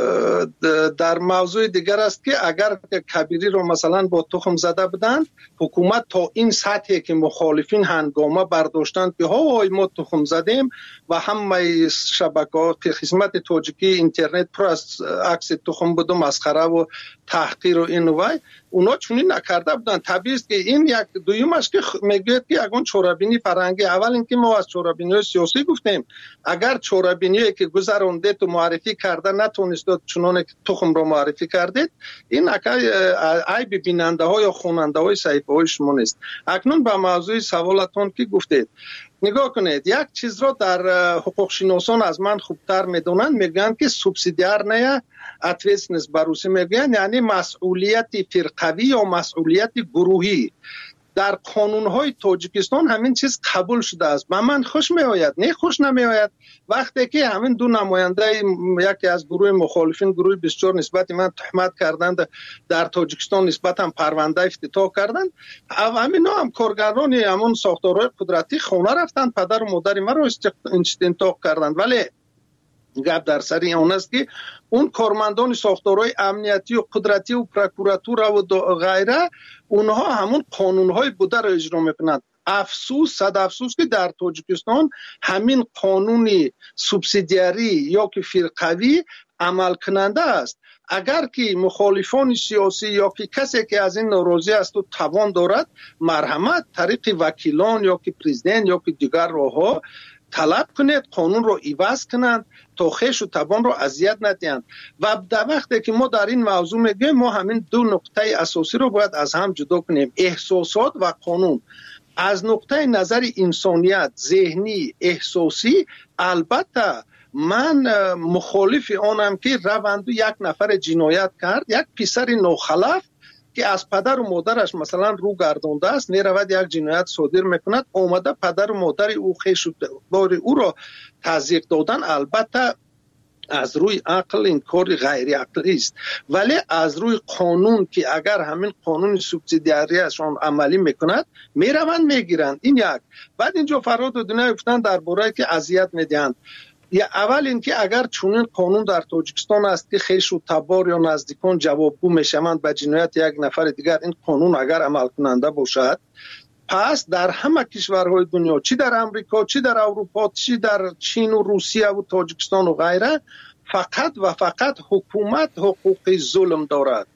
در موضوع دیگر است که اگر کبیری رو مثلا با تخم زده بدند، حکومت تا این سطحی که مخالفین هنگامه برداشتند که ها ما تخم زدیم و همه شبکه‌ها که خدمت تاجیکی اینترنت پر از عکس تخم بود و مسخره و تحقیر و این و اونا چونین نکرده بودن. طبیعی است که این یک دویمش که میگوید که اگه چورابینی فرهنگی، اول اینکه ما از چورابینی سیاسی گفتیم، اگر چورابینی که گذرونده تو معرفی کرده نتونست چنانه که تخم رو معرفی کردید، این عیب بیننده ها یا خواننده های صحیفه های شما نیست. اکنون به موضوع سوالتون که گفتید نگاه کنید، یک چیز را در حقوق شناسان از من خوبتر میدونن، میگن که سوبسیدیار نه اتویسنس بروسی میگن، یعنی مسئولیت فرقوی یا مسئولیت گروهی. در قانون‌های تاجیکستان همین چیز قبول شده است. به من خوش میآید، نه خوش نمیآید وقتی که همین دو نماینده یکی از گروه مخالفین، گروه بسیار نسبت من تهمت کردند در تاجیکستان، نسبت هم پرونده افتتاح کردند. همین هم کارگران همون ساختارهای قدرتی خونه رفتند، پدر و مادر ما رو استنطاق کردند. ولی گپ در سر اون است که اون کارمندان ساختارهای امنیتی و قدرتی و پروکوراتور و غیره، اونها همون قانونهای بوده را اجرا میکنند. افسوس، صد افسوس که در تاجیکستان همین قانونی سوبسیدیاری یا که فرقوی عمل کننده است. اگر که مخالفان سیاسی یا که کسی که از این ناراضی است و توان دارد، مرحمت طریق وکیلان یا که پرزیدنت یا که دیگر راهها طلب کنید قانون رو عوض کنند تا خویش و توان رو اذیت ندهند. و در وقتی که ما در این موضوع میگیم، ما همین دو نقطه اساسی رو باید از هم جدا کنیم، احساسات و قانون. از نقطه نظر انسانیت، ذهنی، احساسی، البته من مخالف آنم که روند یک نفر جنایت کرد، یک پسر ناخلف که از پدر و مادرش مثلا رو گردانده است، میرود یک جنایت صادر میکند، اومده پدر و مادر او خویش بار او را تضییق دادن، البته از روی عقل این کار غیر عقلی است. ولی از روی قانون که اگر همین قانون سوبسیدیاری اشان عملی میکند، میروند میگیرند. این یک. بعد اینجا فرهاد اودینف گفتن درباره که اذیت میدهند. یا اول اینکه اگر چنین قانون در تاجیکستان است که خویش و تبار یا نزدیکان جوابگو میشوند به جنایت یک نفر دیگر، این قانون اگر عمل کننده باشد، پس در همه کشورهای دنیا، چی در امریکا، چی در اروپا، چی در چین و روسیه و تاجیکستان و غیره، فقط و فقط حکومت حقوق ظلم دارد.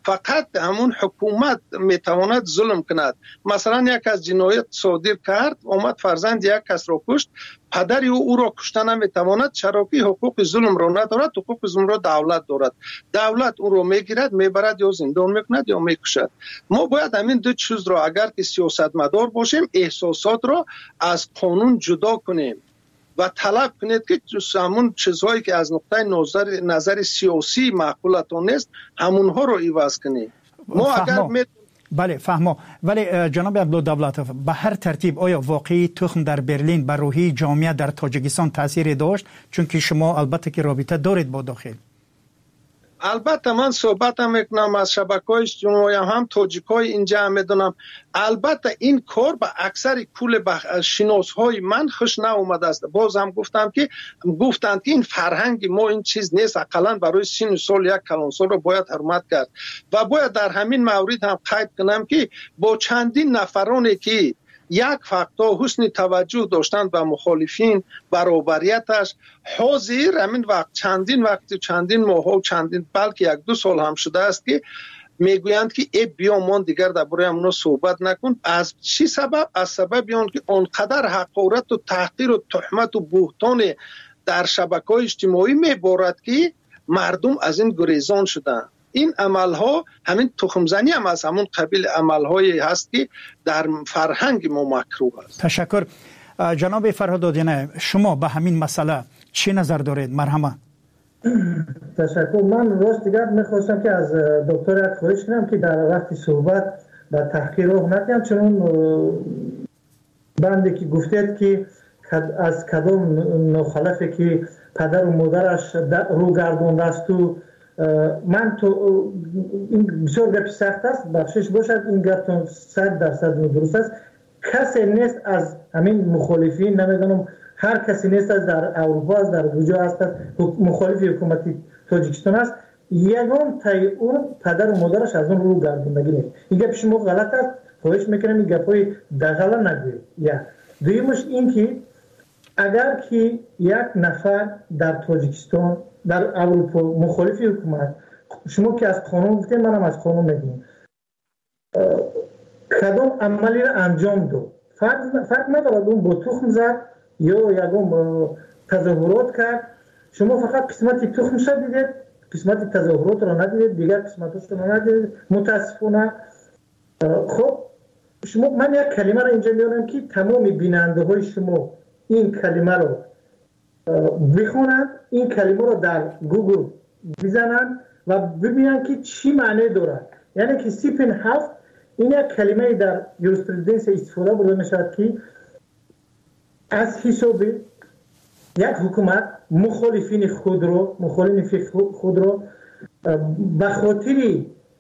فقط همون حکومت میتواند ظلم کند. مثلا یک از جنایت صادر کرد، اومد فرزند یک کس را کشت، پدر او او را کشتن نمیتواند، چرا که حقوق ظلم را ندارد. حقوق ظلم را دولت دارد. دولت او را میگیرد، میبرد یا زندان میکند یا میکشد. ما باید همین دو چیز را اگر که سیاستمدار باشیم، احساسات را از قانون جدا کنیم و طلب کنید که همون چیزهایی که از نقطه نظر نظر سیاسی معقولتون نیست همونها رو عوض کنید. ما اگر می... بله فهمو. ولی جناب عبدالدولتوف، به هر ترتیب آیا واقعی تخم در برلین بر روحی جامعه در تاجیکستان تاثیر داشت؟ چون که شما البته که رابطه دارید با داخل. البته من صحبت هم میکنم از شبکه‌های اجتماعی، هم تاجیک‌های اینجا هم میدونم. البته این کار به اکثر کل شناس‌های من خوش ناآمده است. باز هم گفتم که گفتند که این فرهنگ ما این چیز نیست، حداقل برای سن سال یک کلانسال رو باید حرمت کرد. و باید در همین مورد هم قید کنم که با چندین نفرانی که یک فقطا حسن توجه داشتند به مخالفین برابریتش، حاضر همین وقت چندین وقت چندین ماه و چندین بلکه یک دو سال هم شده است که میگویند که ای بیا من دیگر درباره امنا صحبت نکن. از چی سبب؟ از سبب آن که آنقدر حقارت و تحقیر و تهمت و بهتان در شبکه‌های اجتماعی میبارد که مردم از این گریزان شدند. این عملها همین تخمزنی هم از همون قبیل عملهایی هست که در فرهنگ ما مکروه است. تشکر. جناب فرهادینه، شما به همین مسئله چی نظر دارید؟ مرحمت. تشکر. من راست دیگر میخواستم که از دکتر یک خواهش کنم که در وقت صحبت در تحقیر رو نکنم، چون بنده که گفتید که از کدام ناخلفی که پدر و مادرش رو گردونده است و من تو این بسیار گپی سخت است، بخشش باشد این گپ صد درصد درست است. کسی نیست از همین مخالفین، نمیدونم هر کسی نیست از در اروپا است، در کجا است مخالف حکومت تاجیکستان است، یگان تای اون پدر و مادرش از اون رو گردوندگی نیست. این گپ شما غلط است، خواهش میکنم این گپای دغلا نگویید. یا دویمش این که اگر که یک نفر در تاجیکستان در اروپا مخالف حکومت، شما که از قانون گفتید، منم از قانون میگم، کدام عملی را انجام داد، فرق فرق ندارد اون با تخم زد یا یگام تظاهرات کرد، شما فقط قسمت تخم شد دیدید، قسمت تظاهرات را ندیدید، دیگر قسمتش را ندیدید متاسفانه. خب شما من یک کلمه را اینجا میارم که تمام بیننده های شما این کلمه رو بخونند، این کلمه رو در گوگل بزنند و ببینند که چی معنی دارد. یعنی که سیپن هفت این یک کلمه در یوریسپرودنس استفاده برده میشود که از حساب یک حکومت مخالفین خود رو مخالفین خود رو به خاطر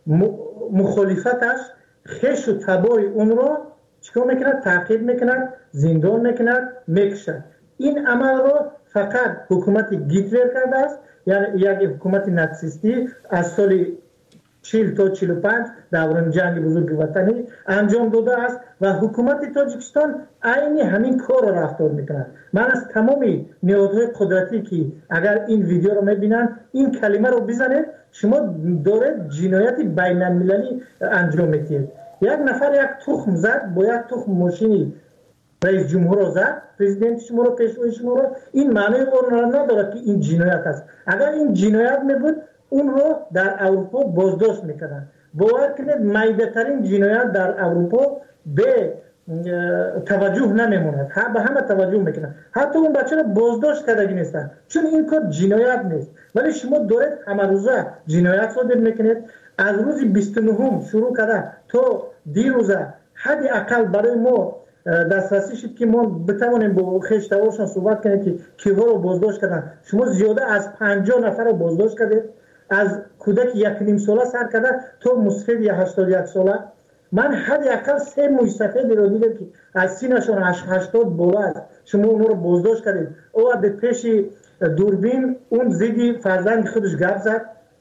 مخالفتش خش و تبای اون رو چیکار میکند؟ تعقیب میکند، زندان میکند، میکشد. این عمل رو فقط حکومت گیتلر کرده است، یعنی یک حکومت ناتسیستی از سال چهل تا چهل و پنج دوران جنگ بزرگ وطنی انجام داده است و حکومت تاجیکستان عین همین کار را رفتار میکند. من از تمام نهادهای قدرتی که اگر این ویدیو رو میبینن این کلمه رو بزنید، شما دارید جنایت بین المللی انجام میدید. یک نفر یک تخم زد، با یک تخم ماشینی رئیس جمهور رو زد، پرزیدنت شما رو، پیشوای شما رو، این معنی اون را ندارد که این جنایت است. اگر این جنایت میبود اون رو در اروپا بازداشت میکنن. باور کنید میده ترین جنایت در اروپا به توجه نمیموند، به همه توجه میکنن، حتی اون بچه رو بازداشت کردگی نیستن، چون این کار جنایت نیست. ولی شما دارید همه روزه جنایت صادر میکنید. از روز بیست و نهم شروع کرده تا دیروزه حد اقل برای ما دسترسی شد که ما بتوانیم با خشتوارشان صحبت کنیم که کیها رو بازداشت کردن. شما زیاده از پنجاه نفر رو بازداشت کردید، از کودک یک نیم ساله سر کرده تا مسفید یا هشتاد یک ساله. من حد اقل سه موی سفید رو دیدم که از سینشان هشتاد بالا است، شما اون رو بازداشت کردید. او به پیش دوربین اون زیدی فرزند خودش گپ زد.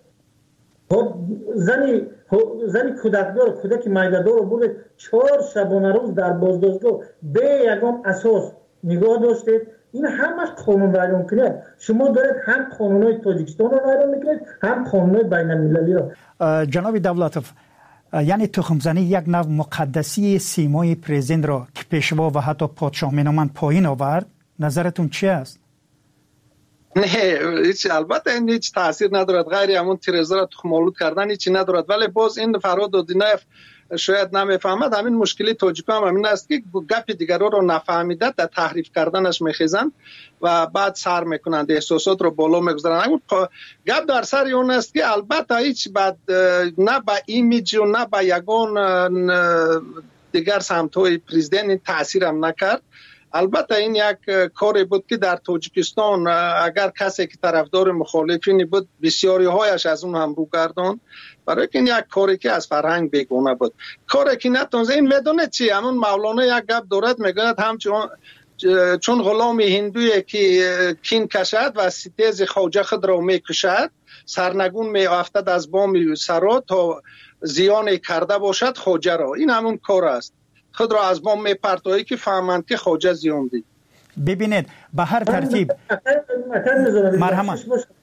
زنی زنی کودکدار کودک میده‌دار رو برد چهار شبانه روز در بازداشتگاه به یگام اساس نگاه داشتید. این همش قانون ویران کنید. شما دارید هم قانونهای تاجیکستان رو ویران میکنید هم قانونهای بین المللی رو. جناب دولتوف، یعنی تخمزنی یک نوع مقدسی سیمای پرزیدنت را که پیشوا و حتی پادشاه مینامند پایین آورد، نظرتون چی است؟ نه هیچ، البته این هیچ تاثیر ندارد، غیر همون تیرزا را تخم‌آلود کردن هیچی ندارد. ولی باز این فرهاد دودینایف شاید نمیفهمد، همین مشکلی تاجیکا هم همین است که گپ دیگران رو نفهمیده در تحریف کردنش میخیزند و بعد سر میکنند، احساسات رو بالا میگذارند. گپ در سر اون است که البته هیچ بعد نه با ایمیج و نه با یگان دیگر سمت‌های پرزیدنت تاثیر هم نکرد. البته این یک کاری بود که در تاجیکستان اگر کسی که طرفدار مخالفین بود بسیاری هایش از اون هم رو گردان، برای که این یک کاری که از فرهنگ بیگانه بود، کاری که نتونست. این میدونه چی، همون مولانا یک گپ دارد میگوید همچون چون غلام هندویی که کین کشد و ستیز خواجه خود را میکشد، سرنگون میافتد از بام سرا تا زیان کرده باشد خواجه را. این همون کار است، خود را از بام میپرتایی که فهمند که خواجه زیان دید. ببینید به هر ترتیب مرحمت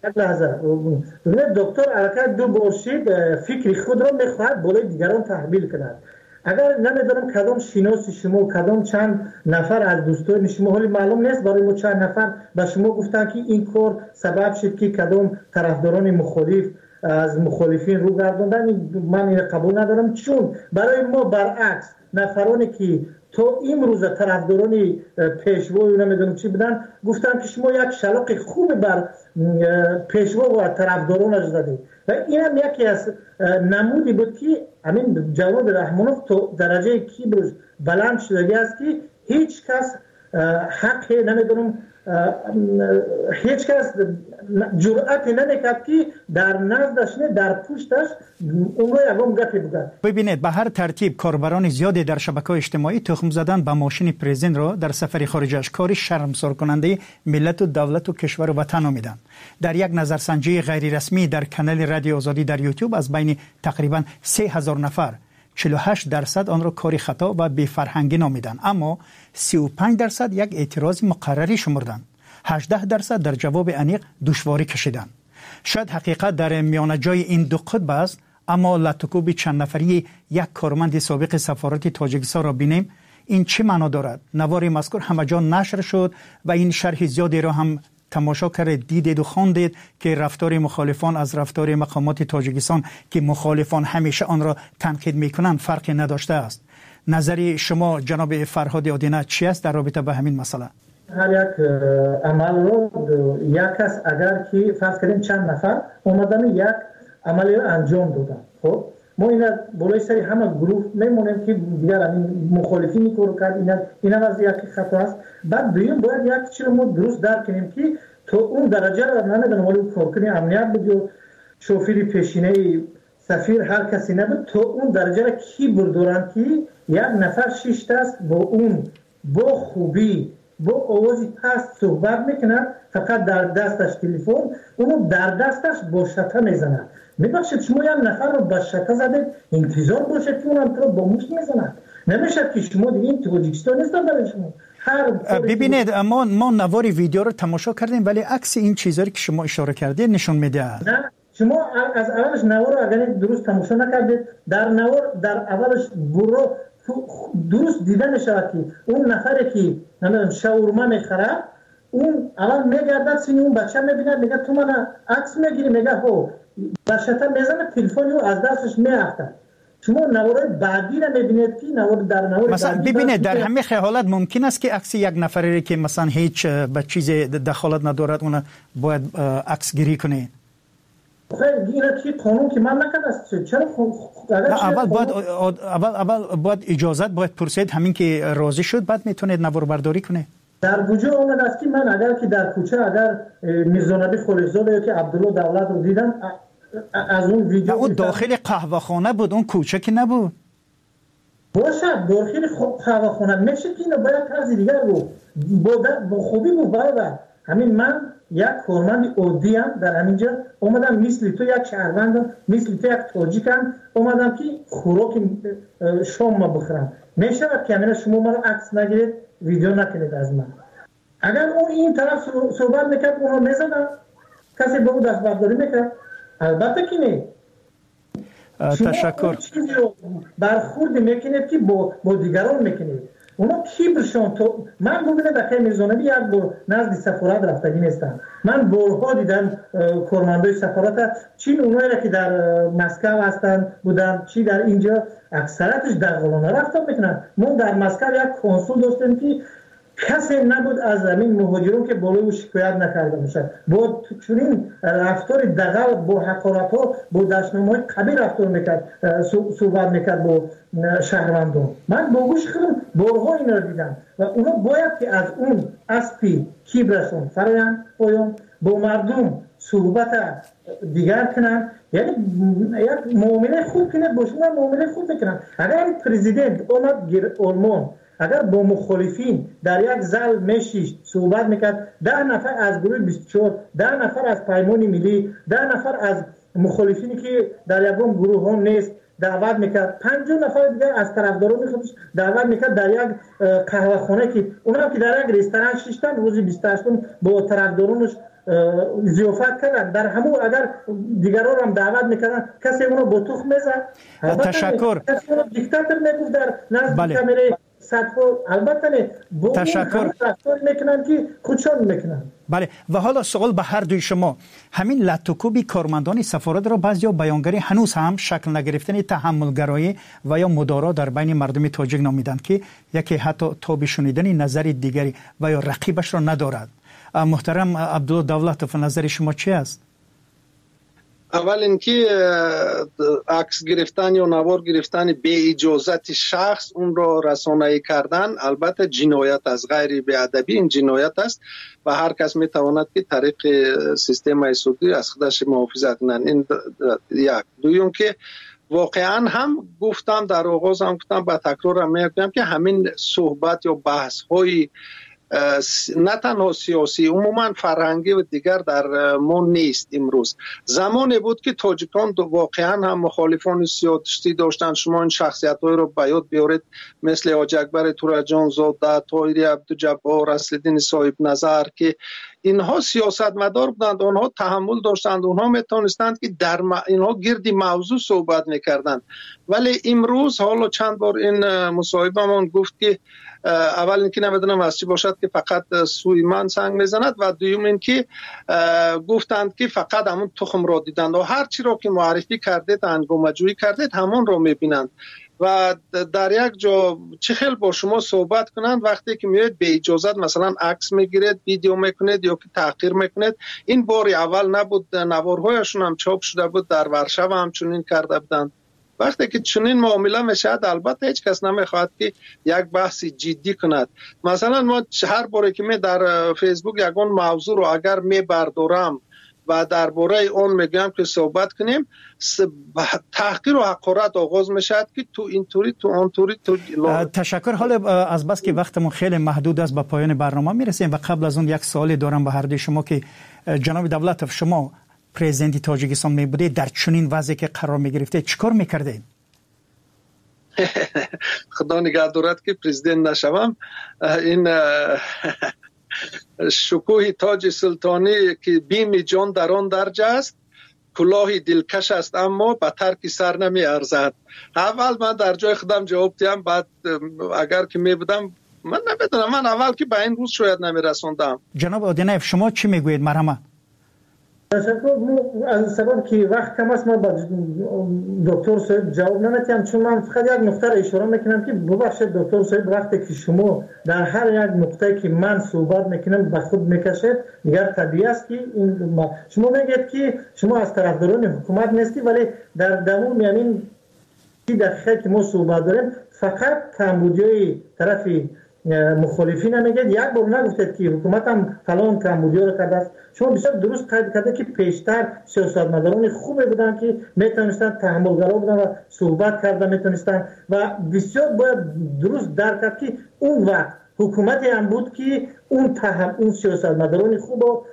دکتر حرکت دو باشید فکر خود را میخواهد بالای دیگران تحمیل کند. اگر نمیدونم کدام شناس شما کدام چند نفر از دوستان شما، حالی معلوم نیست برای ما چند نفر به شما گفتن که این کار سبب شد که کدام طرفداران مخالف از مخالفین رو گرداندن، من این قبول ندارم. چون برای ما برعکس نفرانی که تو امروز طرفداران پیشوا و نمیدونم چی بدن گفتن که شما یک شلاق خوب بر پیشوا و طرفدارانش زدید و این هم یکی از نمودی بود که همین جواد رحمانوف تو درجه کیبرش بلند شده است که هیچ کس حق نمیدونم هیچ کس جرأت نمیکرد که در نزدش نه در پشتش اون رو یکم گپی بگه. ببینید به هر ترتیب کاربران زیادی در شبکه‌های اجتماعی تخم زدن به ماشین پرزیدنت را در سفر خارجش کاری شرمسار کننده ملت و دولت و کشور و وطن میدن. در یک نظرسنجی غیر رسمی در کانال رادیو آزادی در یوتیوب از بین تقریبا سه هزار نفر چهل و هشت درصد آن را کاری خطا و بی فرهنگی نامیدند، اما سی و پنج درصد یک اعتراض مقرری شمردند. هجده درصد در جواب انیق دشواری کشیدند. شاید حقیقت در میان جای این دو قطب است، اما لطکوب چند نفری یک کارمند سابق سفارت تاجیکستان را بینیم. این چه معنا دارد؟ نوار مذکور همه جا نشر شد و این شرح زیادی را هم تماشا کرد، دیدید و خواندید که رفتار مخالفان از رفتار مقامات تاجیکستان که مخالفان همیشه آن را تنقید میکنند فرقی نداشته است. نظری شما جناب فرهاد آدینه چی است در رابطه با همین مسئله؟ هر یک عمل رو یک کس اگر که فرض کنیم چند نفر اومدن یک عملی رو انجام دادن، خب ما اینا بالای سری همه گروه میمونیم که دیگر همین مخالفین کارو کرد، اینا اینا از یک خطا است. بعد دویم باید یک چیز ما درست درک کنیم که تو اون درجه رو نمیدونم ولی کارکنی امنیت بود یا شوفیر پیشینه سفیر هر کسی نبود، تو اون درجه رو کی بردارن که یک نفر شش دست با اون با خوبی با آوازی پست صحبت میکنن، فقط در دستش تلفن، اونو در دستش با شته میزنن. میبخشید شما یک نفر رو با شته زده انتظار باشه که اونم تو با مشت میزنن، نمیشه که شما دیگه این تاجیکستان نیست برای شما. ببینید ما ما نوار ویدیو رو تماشا کردیم ولی عکس این چیزایی که شما اشاره کردید نشون میده. نه شما از اولش نوار رو اگر درست تماشا نکردید، در نوار در اولش برو درست دیده نشود که اون نفری که نمیدونم شاورما میخره اون اول میگردد سینی اون بچه میبینه میگه تو من عکس میگیری، میگه هو بچه‌تا میزنه تلفنی رو از دستش میافته. شما نوارای بعدی رو میبینید که نوار در نوار مثلا ببینید در همه حالت ممکن است که عکس یک نفری که مثلا هیچ به چیز دخالت ندارد اون باید عکس گیری کنه. خیلی اینا که قانون که من نکرد است. چرا اول باید اول اول باید اجازت باید پرسید، همین که راضی شد بعد میتونید نوار برداری کنه. در وجود اون است که من اگر که در کوچه اگر میرزانبی خلیزاده یا که عبدالله دولت رو دیدم از اون ویدیو اون داخل قهوه خانه بود، اون کوچه که نبود. باشه داخل قهوه خانه میشه که اینو باید طرز دیگر رو با خوبی بود برادر. همین من یک کارمند عادی ام در همینجا اومدم مثل تو یک شهروندم مثل تو یک تاجیکم اومدم که خوراک شام ما بخورم. میشه که همین شما من عکس نگیرید ویدیو نکنید از من. اگر اون این طرف صحبت میکرد اونو میزدن، کسی به اون دست برداری میکرد؟ البته که نه. تشکر. چیزی رو برخورد میکنید که با, با دیگران میکنید. اونا کیبرشون تو من ببینم در میزانوی یک بار نزد سفارت رفتگی نیستم. من بارها دیدم کارمندای سفارت چین اونایی را که در مسکو هستن بودم چی در اینجا اکثرتش در قلانه رفتن میکنن. ما در مسکو یک کنسول داشتیم که کسی نبود از زمین مهاجرون که بالای او شکایت نکرده باشه. با چنین رفتار دغل با حقارت ها با دشنامه های قبیل رفتار میکرد، صحبت میکرد با شهروندان. من با گوش خودم بارها اینا رو دیدم و اونا باید که از اون اسپی کیبرشون فرایم پایان با مردم صحبت دیگر کنن، یعنی یک معامله خوب کنه با شما معامله خوب کنن. اگر پرزیدنت اومد گیر آلمان اگر با مخالفین در یک زل میشیش صحبت میکرد، ده نفر از گروه بیست و چهار، ده نفر از پیمان ملی، ده نفر از مخالفینی که در یکم گروه ها نیست دعوت میکرد، پنجاه نفر دیگر از طرفداران خودش دعوت میکرد در یک قهوه خانه که اونا که در یک رستوران شیشتن روز بیست و هشت با طرفدارانش ضیافت کردن. در همون اگر دیگران هم دعوت میکردن کسی اونا با تخم میزد. تشکر. کسی اونا دیکتاتور میگفت در نزد کامره صدها. البته نه با تشکر میکنن که خودشان میکنن. بله و حالا سوال به هر دوی شما، همین لطوکوبی کارمندان سفارت را بعضیا بیانگری هنوز هم شکل نگرفتن تحملگرایی و یا مدارا در بین مردم تاجیک نامیدند که یکی حتی تاب شنیدن نظر دیگری و یا رقیبش را ندارد. محترم عبدالله دولتوف، نظر شما چی است؟ اول اینکه عکس گرفتن یا نوار گرفتن به اجازت شخص اون رو رسانه‌ای کردن البته جنایت است، غیر بی‌ادبی این جنایت است و هر کس میتواند که طریق سیستم ایسودی از خودش محافظت کنند. این یک. دوم که واقعا هم گفتم در آغاز هم گفتم با تکرار هم میگم که همین صحبت یا بحث های نه تنها سیاسی عموما فرهنگی و دیگر در ما نیست. امروز زمانی بود که تاجیکان واقعا هم مخالفان سیاسی داشتن. شما این شخصیت‌های رو به یاد بیارید مثل حاج اکبر تورجان زاده، طاهری عبدالجبار، اصل‌الدین صاحب نظر که اینها سیاستمدار بودند، اونها تحمل داشتند، اونها میتونستند که در م... اینها گردی موضوع صحبت میکردند. ولی امروز حالا چند بار این مصاحبه‌مان گفت که اول اینکه نمیدونم از چی باشد که فقط سوی من سنگ میزند و دوم اینکه گفتند که فقط همون تخم را دیدند و هر چی را که معرفی کردید انگام جویی کردید همون را میبینند و در یک جا چه خیلی با شما صحبت کنند وقتی که میاد به اجازت مثلا عکس میگیرید، ویدیو میکنید یا که تحقیر میکنید. این باری اول نبود، نوارهایشون هم چاپ شده بود، در ورشو هم چنین کرده بودند. وقتی که چنین معامله میشد البته هیچ کس نمیخواد که یک بحث جدی کند. مثلا ما هر باره که می در فیسبوک یگان موضوع رو اگر می بردارم و درباره اون میگم که صحبت کنیم، تحقیر و حقارت آغاز میشد که تو اینطوری تو اونطوری تو تشکر. حالا از بس که وقتمون خیلی محدود است به پایان برنامه میرسیم و قبل از اون یک سوالی دارم به هر دوی شما که جناب دولتوف شما پرزیدنت تاجیکستان می بوده در چنین وضعی که قرار می گرفته چیکار میکرده؟ خدا نگه دارد که پرزیدنت نشوم. این شکوه تاج سلطانی که بیم جان در آن درجه است، کلاه دلکش است اما به ترک سر نمی ارزد. اول من در جای خودم جواب دیم، بعد اگر که می بودم من نمیدونم، من اول که به این روز شاید نمی رسوندم. جناب آدینایف شما چی میگویید؟ مرحمت. تشکر. از سبب که وقت کم است ما با دکتر صاحب جواب نمیتیم، چون من فقط یک نقطه را اشاره میکنم که ببخشید دکتر صاحب وقتی که شما در هر یک نقطه که من صحبت میکنم به خود میکشید دیگر طبیعی است که این شما میگید که شما از طرفداران حکومت نیستی، ولی در دوام یعنی که دقیقه که ما صحبت داریم فقط کمبودیای طرف مخالفین نمیگید. یک بار نگفتید که حکومت هم فلان کمبودیا رو کرده است. شما بسیار درست قید کرده که پیشتر سیاستمداران خوبی بودن که میتونستن تحملگرا بودن و صحبت کرده میتونستن و بسیار باید درست درک کرد که اون وقت حکومتی هم بود که اون تهم اون سیاستمداران خوب رو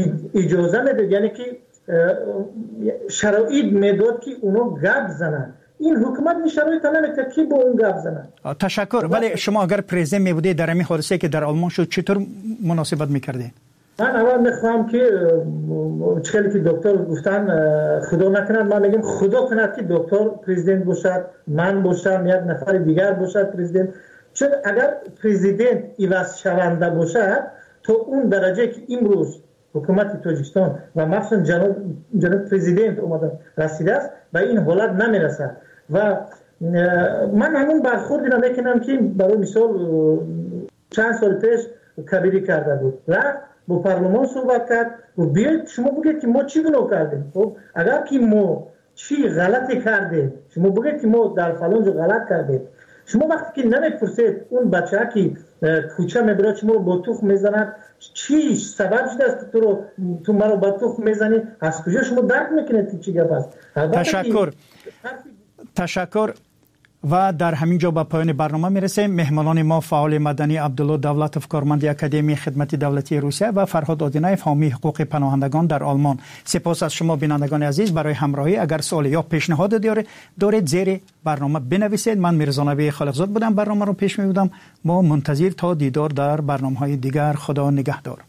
اجازه میداد، یعنی که شرایط میداد که اونا گپ زنن این حکومت این شرایط نمیده که با اون گپ زنه. تشکر. ولی شما اگر پرزیدنت می بودید در همین حادثه که در آلمان شد چطور مناسبت میکردید؟ من اول میخوام که چخیلی که دکتر گفتن خدا نکند، من میگم خدا کند که دکتر پرزیدنت باشد، من باشم، یک نفر دیگر باشد پرزیدنت. چون اگر پرزیدنت عوض شونده باشد تا اون درجه که امروز حکومت تاجیکستان و مخصوصا جناب جناب پرزیدنت اومدن رسیده است به این حالت نمیرسد. و من همون برخوردی را میکنم که برای مثال چند سال پیش کبیری کرده بود، رفت با پارلمان صحبت کرد و بیاید شما بگید که ما چی گناه کردیم. خب اگر که ما چی غلطی کردیم شما بگید که ما در فلان جا غلط کردیم. شما وقتی که نمیپرسید اون بچه که کوچه میبره شما رو با تخم میزند چی سبب شده است تو رو تو مرا با تخم میزنی، از کجا شما درک میکنید که چی گپ است. تشکر تشکر. و در همین جا به پایان برنامه میرسیم. مهمانان ما فعال مدنی عبدالله دولتوف کارمند اکادمی خدمت دولتی روسیه و فرهاد آدینایف حامی حقوق پناهندگان در آلمان. سپاس از شما بینندگان عزیز برای همراهی. اگر سوال یا پیشنهاد دارید زیر برنامه بنویسید. من میرزا نبی خالقزاد بودم، برنامه رو پیش میبردم. ما منتظر تا دیدار در برنامه‌های دیگر. خدا نگهدار.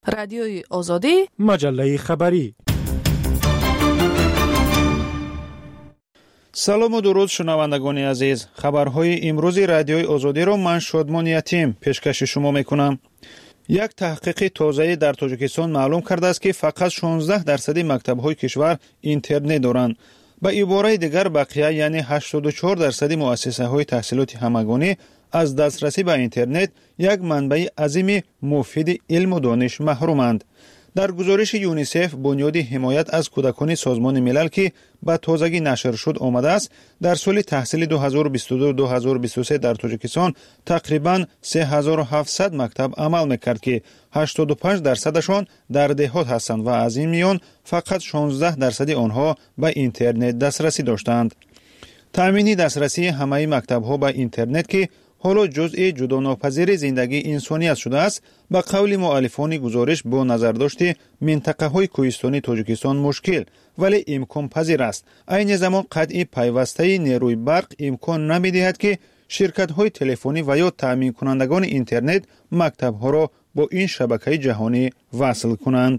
رادیوی آزادی، مجله خبری. سلام و درود شنوندگان عزیز. خبرهای امروز رادیوی آزادی را من شادمان یتیم پیشکش شما میکنم. یک تحقیق تازه در تاجیکستان معلوم کرده است که فقط شانزده درصد مکتب‌های کشور اینترنت دارند. به عباره دیگر بقیه یعنی هشتاد و چهار درصد مؤسسه‌های تحصیلات همگانی از دسترسی به اینترنت یک منبع عظیم مفید علم و دانش محرومند. در گزارش یونیسف بنیاد حمایت از کودکان سازمان ملل که به تازگی نشر شد آمده است در سال تحصیل دو هزار و بیست و دو دو هزار و بیست و سه در تاجیکستان تقریباً سه هزار و هفتصد مکتب عمل میکرد که هشتاد و پنج درصدشان در دهات هستند و از این میان فقط شانزده درصد آنها به اینترنت دسترسی داشتند. تأمین دسترسی همه مکتب‌ها به اینترنت که حالا جزء جداناپذیر زندگی انسانیت شده است، به قول مؤلفان گزارش با نظر داشته منطقه های کوهستانی تاجیکستان مشکل ولی امکان پذیر است. این زمان قطع پیوسته نیروی برق امکان نمی دهد که شرکت های تلفنی و یا تامین کنندگان اینترنت مکتب ها را با این شبکه جهانی وصل کنند.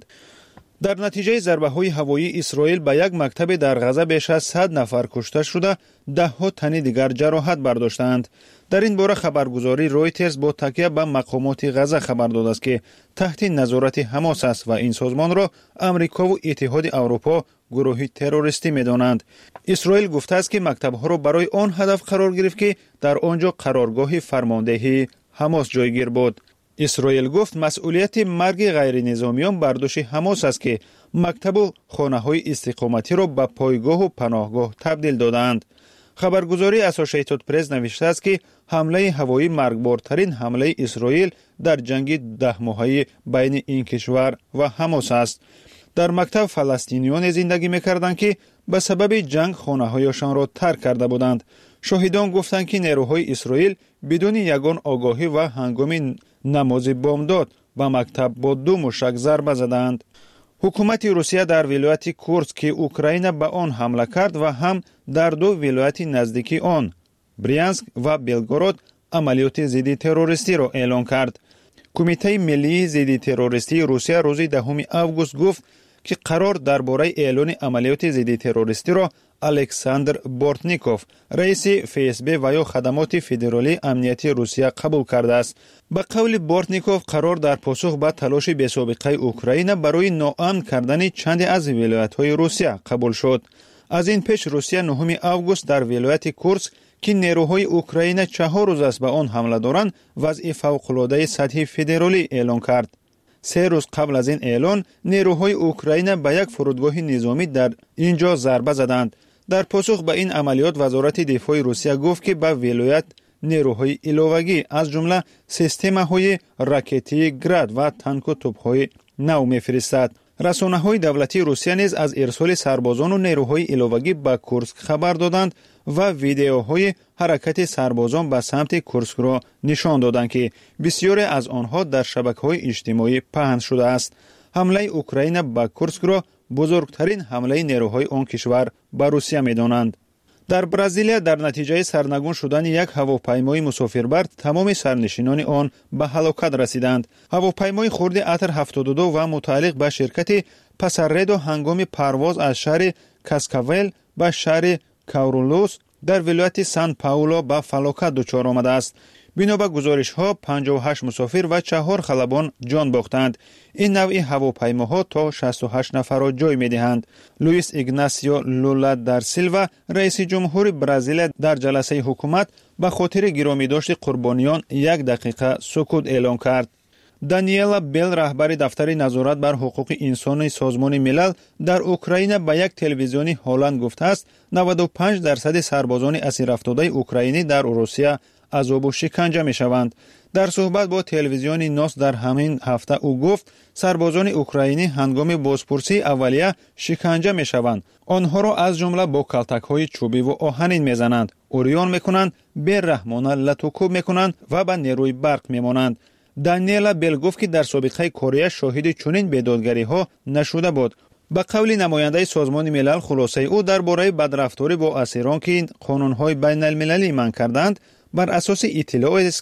در نتیجه ضربه های هوایی اسرائیل به یک مکتب در غزه بیش از صد نفر کشته شده، ده ها تن دیگر جراحت برداشتند. در این باره خبرگزاری رویترز با تکیه به مقامات غزه خبر داده است که تحت نظارت حماس است و این سازمان را امریکا و اتحاد اروپا گروهی تروریستی می‌دانند. اسرائیل گفته است که مکتب‌ها را برای آن هدف قرار گرفت که در آنجا قرارگاه فرماندهی حماس جایگیر بود. اسرائیل گفت مسئولیت مرگ غیر نظامیان بر دوش حماس است که مکتب و خانه‌های استقامتی را به پایگاه و پناهگاه تبدیل دادند. خبرگزاری اسوسییتد پرس نوشته است که حمله هوایی مرگبارترین حمله اسرائیل در جنگ ده ماهه بین این کشور و حماس است. در مکتب فلسطینیان زندگی می‌کردند که به سبب جنگ خانه‌هایشان را ترک کرده بودند. شاهدان گفتند که نیروهای اسرائیل بدون یگان آگاهی و هنگام نماز بامداد به مکتب با دو موشک ضربه زدند. حکومت روسیه در ولایت کورسک که اوکراین به آن حمله کرد و هم در دو ولایت نزدیکی آن بریانسک و بلگورود عملیات ضد تروریستی را اعلان کرد. کمیته ملی ضد تروریستی روسیه روز دهم آگوست گفت که قرار درباره اعلان عملیات ضد تروریستی را الکساندر بورتنیکوف رئیس اف اس بی و یا خدمات فدرالی امنیتی روسیه قبول کرده است. به قول بورتنیکوف قرار در پاسخ به تلاش بی‌سابقه اوکراین برای ناامن کردن چند از ولایت‌های روسیه قبول شد. از این پیش روسیه نهم آگوست در ولایت کورسک که نیروهای اوکراین چهار روز است به آن حمله دارند وضع فوق‌العاده سطحی فدرالی اعلان کرد. سه روز قبل از این اعلان نیروهای اوکراین به یک فرودگاه نظامی در اینجا ضربه زدند. در پاسخ به این عملیات وزارت دفاع روسیه گفت که به ولایت نیروهای علاوگی از جمله سیستم‌های راکتی گراد و تانک و توپ‌های نو می‌فرستد. رسانه‌های دولتی روسیه نیز از ارسال سربازان و نیروهای علاوگی به کورسک خبر دادند و ویدیوهای حرکت سربازان به سمت کورسک را نشان دادند که بسیاری از آنها در شبکه‌های اجتماعی پهن شده است. حمله اوکراین به کورسک را بزرگترین حمله نیروهای آن کشور به روسیه می‌دانند. در برزیل در نتیجه سرنگون شدن یک هواپیمای مسافربر تمام سرنشینان آن به هلاکت رسیدند. هواپیمای خرد اتر هفتاد و دو و متعلق به شرکت پاساریدو هنگام پرواز از شهر کاسکاول به شهر کاورولوس در ولایت سان پائولو به فلاکت دچار آمده است. بنا به گزارش‌ها پنجاه و هشت مسافر و چهار خلبان جان باختند. این نوع هواپیماها تا شصت و هشت نفر را جای می‌دهند. لوئیس ایگناسیو لولا در سیلوا رئیس جمهور برزیل در جلسه حکومت به خاطر گرامی داشت قربانیان یک دقیقه سکوت اعلان کرد. دانیلا بیل رهبر دفتر نظارت بر حقوق انسانی سازمان ملل در اوکراین به یک تلویزیونی هلند گفته است نود و پنج درصد سربازان اسیر افتاده اوکراینی در روسیه عذاب و شکنجه می شوند. در صحبت با تلویزیون ناس در همین هفته او گفت سربازان اوکراینی هنگام بازپرسی اولیه شکنجه می شوند. آنها را از جمله با کلتک های چوبی و آهنین می زنند، اوریان می کنند، بی‌رحمانه لطوکوب می کنند و به نیروی برق می مانند. دانیلا بیل گفت که در سابقه کره شاهد چنین بیدادگری ها نشده بود. به قول نماینده سازمان ملل خلاصه او درباره بدرفتاری با اسیران که قانون های بین المللی منع کردند بر اساس اطلاعاتی است که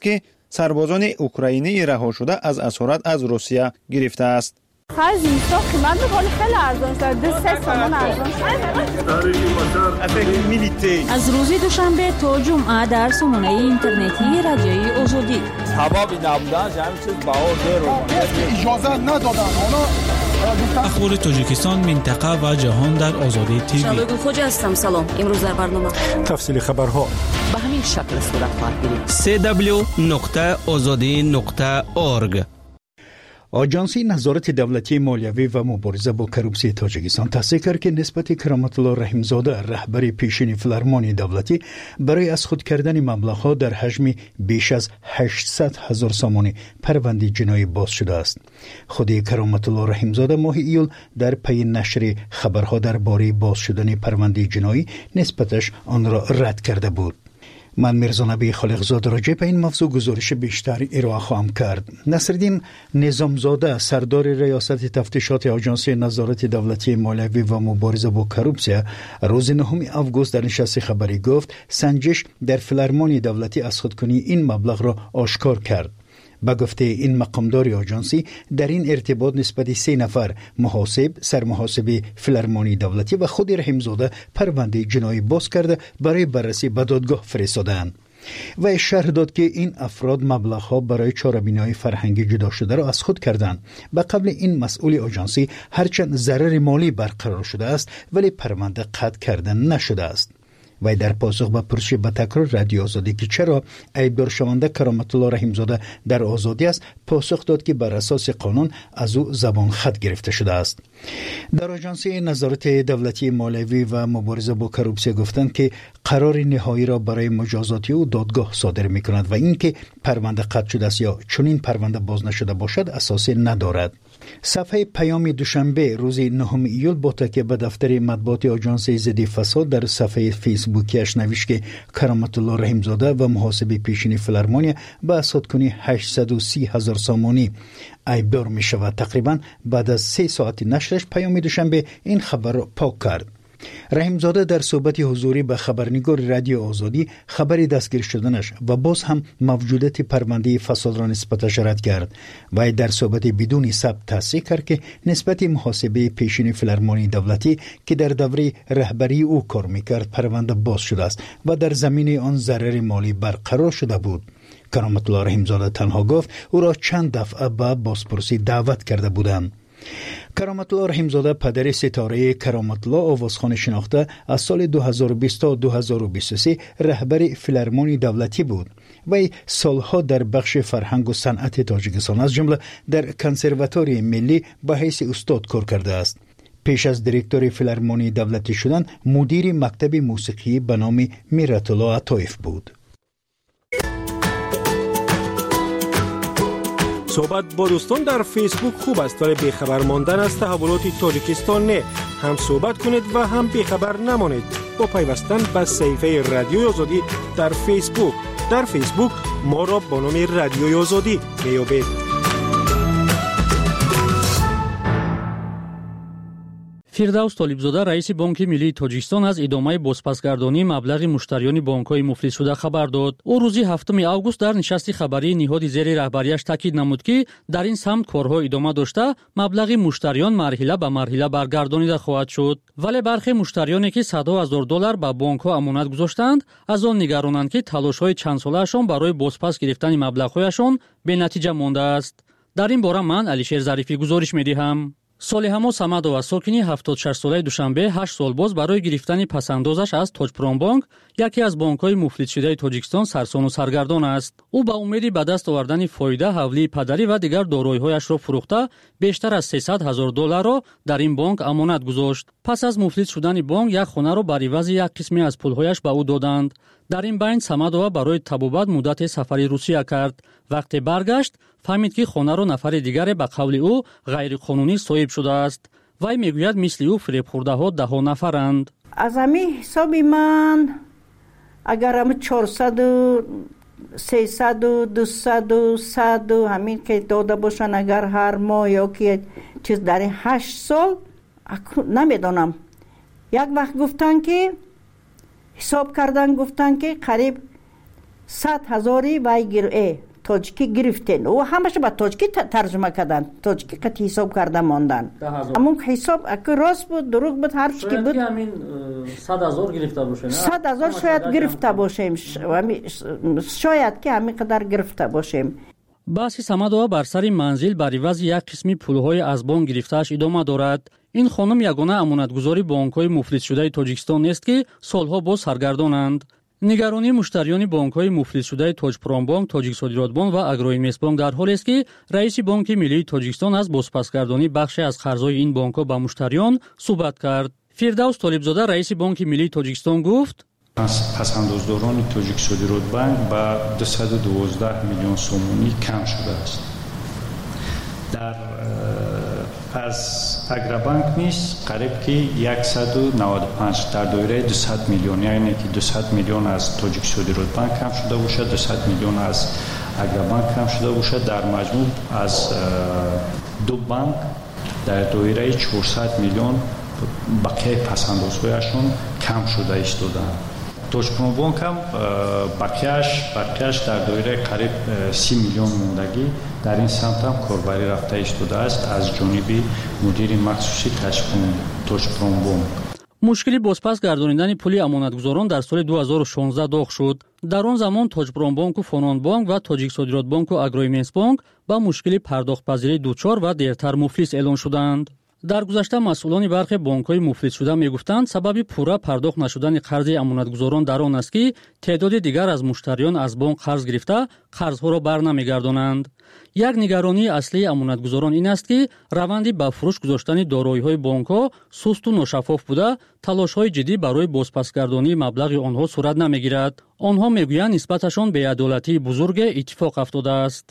سربازان اوکراینی رها شده از اسارت از روسیه گرفته است. خرج اینستا قیمت میکنه خیلی ارزان شد. دو سه تومان ارزان شد. از روز دوشنبه تا جمعه در سامانه اینترنتی رادیوی آزادی. هوا بی نبودن همین چیز باور دارو. اجازه ندادن. اخبار تاجیکستان، منطقه و جهان در آزادی تیوی. شبگون خوج هستم. سلام. امروز در برنامه تفصیل خبرها به همین شکل صورت خواهد گرفت. سی دبلیو نقطه آزادی نقطه اورگ. آژانس نظارت دولتی مالیوی و مبارزه با کروپسی تاجیکستان تصدیق کرد که نسبت کرامت الله رحیمزاده رهبر پیشین فیلارمونی دولتی برای از خود کردن مبلغ‌ها در حجم بیش از هشتصد هزار سامانی پرونده جنایی باز شده است. خود کرامت الله رحیمزاده ماه ایول در پی نشر خبرها درباره باز شدن پرونده جنایی نسبتش آن را رد کرده بود. من میرزا نبی خالقزاده راجع به این موضوع گزارش بیشتر ارائه خواهم کرد. نصرالدین نظامزاده سردار ریاست تفتیشات آژانس نظارت دولتی مالیوی و مبارزه با کروپسی روز نهم آگوست در نشست خبری گفت سنجش در فیلارمونی دولتی از خودکنی این مبلغ را آشکار کرد. با گفته این مقامدار آژانسی در این ارتباط نسبت سه نفر محاسب، سرمحاسب فیلارمونی دولتی و خود رحیمزاده پرونده جنایی باز کرده برای بررسی به دادگاه فرستادند. و شرح داد که این افراد مبلغ‌ها برای چاره‌بینی فرهنگی جدا شده را از خود کردند. به قبل این مسئول آژانسی هرچند ضرر مالی برقرار شده است ولی پرونده قطع کرده نشده است. و در پاسخ به پرسش به تکرار رادیو آزادی که چرا عیبدار شونده کرامت الله رحیمزاده در آزادی است، پاسخ داد که بر اساس قانون از او زبان خط گرفته شده است. در آژانس نظارت دولتی مالیوی و مبارزه با کروپسی گفتند که قرار نهایی را برای مجازات او دادگاه صادر می‌کند و اینکه پرونده قطع شده است یا چنین پرونده باز نشده باشد اساس ندارد. صفحه پیام دوشنبه روز نهم ایول با تکیه به دفتر مطبوعات آژانس ضد فساد در صفحه فیسبوکیش نوشت که کرامت الله رحیمزاده و محاسب پیشین فیلارمونی به اسادکنی هشتصد و سی هزار سامانی عیبدار می شود. تقریبا بعد از سه ساعت نشرش پیام دوشنبه این خبر را پاک کرد. رحیمزاده در صحبت حضوری به خبرنگار رادیو آزادی خبری دستگیر شدنش و باز هم موجودیت پرونده فساد را نسبتش رد کرد و در صحبت بدون ثبت تصدیق کرد که نسبت محاسبه پیشین فیلارمونی دولتی که در دوره رهبری او کار میکرد پرونده باز شده است و در زمینه آن ضرر مالی برقرار شده بود. کرامت الله رحیمزاده تنها گفت او را چند دفعه به بازپرسی دعوت کرده بودند. کرامت الله رحیمزاده پدر ستاره کرامت الله آوازخوان شناخته از سال دو هزار و بیست تا دو هزار و بیست و سه رهبر فیلارمونی دولتی بود و سالها در بخش فرهنگ و صنعت تاجیکستان از جمله در کنسرواتوری ملی به حیث استاد کار کرده است. پیش از دیرکتور فیلارمونی دولتی شدن مدیر مکتب موسیقی به نام میرت الله عطایف بود. صحبت با دوستان در فیسبوک خوب است ولی بیخبر ماندن از تحولات تاجیکستان نه. هم صحبت کنید و هم بیخبر نمانید با پیوستن به صفحه رادیو آزادی در فیسبوک. در فیسبوک ما را با نام رادیو آزادی میابید. فردوس طالبزاده رئیس بانک ملی تاجیکستان از ادامه بازپسگردانی مبلغ مشتریان بانک‌های مفلس شده خبر داد. او روز هفتم آگوست در نشست خبری نهاد زیر رهبریش تاکید نمود که در این سمت کارها ادامه داشته مبلغ مشتریان مرحله به مرحله برگردانیده خواهد شد. ولی برخی مشتریانی که صد هزار دلار به بانک‌ها امانت گذاشتند از آن نگرانند که تلاش‌های چند ساله‌شان برای بازپس گرفتن مبلغ‌هایشان به نتیجه مانده است. در این باره من علیشیر ظریفی گزارش می‌دهم. صالح‌مو صمدووا ساکنی هفتاد و شش ساله دوشنبه هشت سال باز برای گرفتن پسندازش از تاجپرامبانک یکی از بانک‌های مفلس شده تاجیکستان سرسان و سرگردان است. او با امید به دست آوردن فایده حوالی پدری و دیگر دارایی‌هایش را فروخته بیشتر از سیصد هزار دلار را در این بانک امانت گذاشت. پس از مفلس شدن بانک یک خانه را بر عوض یک قسمی از پول‌هایش به او دادند. در این بین صمدووا برای تبابت مدت سفری روسیه کرد. وقتی برگشت فهمید که خانه را نفر دیگر به قول او غیر قانونی صاحب شده است. وی میگوید مثل او فریب خورده ها ده ها نفرند. از همین حساب من اگر هم چهارصد و سیصد و دویست و صد و همین که داده باشن اگر هر ماه یا که چیز در هشت سال نمیدونم. یک وقت گفتن که حساب کردن گفتن که قریب صد هزاری وی گیره تاجیکی گرفتن و همش با تاجیکی ترجمه کردن، تاجیکی قط حساب کرده ماندن. همون حساب اگه راست بود دروغ بود هر چی که بود. شاید همین صد هزار گرفته باشه. صد هزار شاید گرفته باشیم، شاید که همین قدر گرفته باشیم. بحث Самадова бар сари манзил бар ивази як қисми пулҳои аз бонк гирифтааш идома дорад. ин хонум ягона амонатгузори бонкҳои муфлисшудаи Тоҷикистон нест ки солҳо боз саргардонанд. нигаронии муштариёни бонкҳои муфлисшудаи Тоҷпромбонк, Тоҷиксодиротбонк ва Агроинвестбонк дар ҳолест ки раиси Бонки Миллии Тоҷикистон аз бозпасгардонии бахше аз қарзҳои ин бонкҳо ба муштариён суҳбат кард. Фирдавс Толибзода раиси Бонки Миллии Тоҷикистон гуфт: пасандоздорони Тоҷиксодиротбанк ба дусаду дувоздаҳ миллион сомонӣ кам шудааст. дар аз Агробанк низ қариб ки яксаду наводу панҷ дар доираи дусад миллион, яъне ки дусад миллион аз Тоҷиксодиротбанк кам шуда бошад, дусад миллион аз Агробанк кам шуда бошад. дар маҷмӯъ аз ду банк дар доираи чорсад миллион бақияи пасандозҳояшон кам шуда истодаанд. Тоҷпромбонк ҳам бақияш бақияш дар доираи қариб си миллион мондагӣ дар ин самт ҳам корбарӣ рафта истодааст аз ҷониби мудири махсуси Тоҷпромбонк. мушкили бозпас гардонидани пули амонатгузорон дар соли ду ҳазору шонздаҳ доғ шуд. дар он замон Тоҷпромбонку Фононбонк ва Тоҷиксодиротбонку Агроинвестбонк ба мушкили пардохтпазирӣ дучор ва дертар муфлис эълон шуданд. дар гузашта масъулони бархе бонкҳои муфлисшуда мегуфтанд сабаби пурра пардохт нашудани қарзи амонатгузорон дар он аст ки теъдоди дигар аз муштариён аз бонк қарз гирифта қарзҳоро барнамегардонанд. як нигаронии аслии амонатгузорон ин аст ки раванди ба фурӯш гузоштани дороиҳои бонкҳо сусту ношаффоф буда талошҳои ҷиддӣ барои бозпасгардонии маблағи онҳо сурат намегирад. онҳо мегӯянд нисбаташон беадолатии бузурге иттифоқ афтодааст.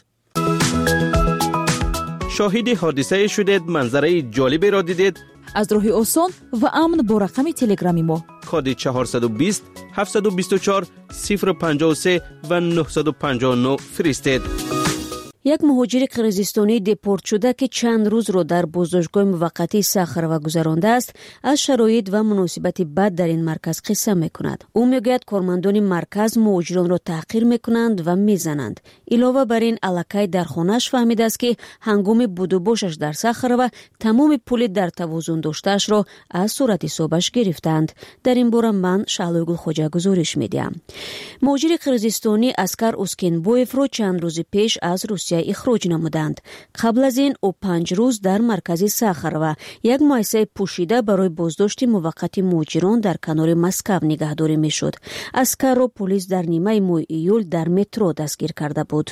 شاهد حادثه شدید، منظره جالبی را دیدید؟ از راه آسان و امن با رقم تلگرامی ما کد چهارصد و بیست هفتصد و بیست و چهار صفر پنجاه و سه و نهصد و پنجاه و نه فرستید. یک مهاجر قرقیزستانی دپورت شده که چند روز رو در بازداشتگاه موقتی ساخروا گذرانده است از شرایط و مناسبت بد در این مرکز قصه میکند. او میگوید کارمندان مرکز مهاجران را تحقیر میکنند و میزنند. علاوه بر این الکای در خانه‌اش فهمیده است که هنگام بود و باشش در ساخروا تمام پول در توازن داشته‌اش را از صورت حسابش گرفتند. در این باره من شعلوگل خوجا گزارش میدم. مهاجر قرقیزستانی اسکر اسکینبویف رو چند روز پیش از روسیه اخراج نمودند. قبل از این او پنج روز در مرکز ساخروا یک مؤسسه پوشیده برای بازداشت موقت مهاجران در کنار مسکو نگهداری میشد. اسکر را پلیس در نیمه ماه ایول در مترو دستگیر کرده بود.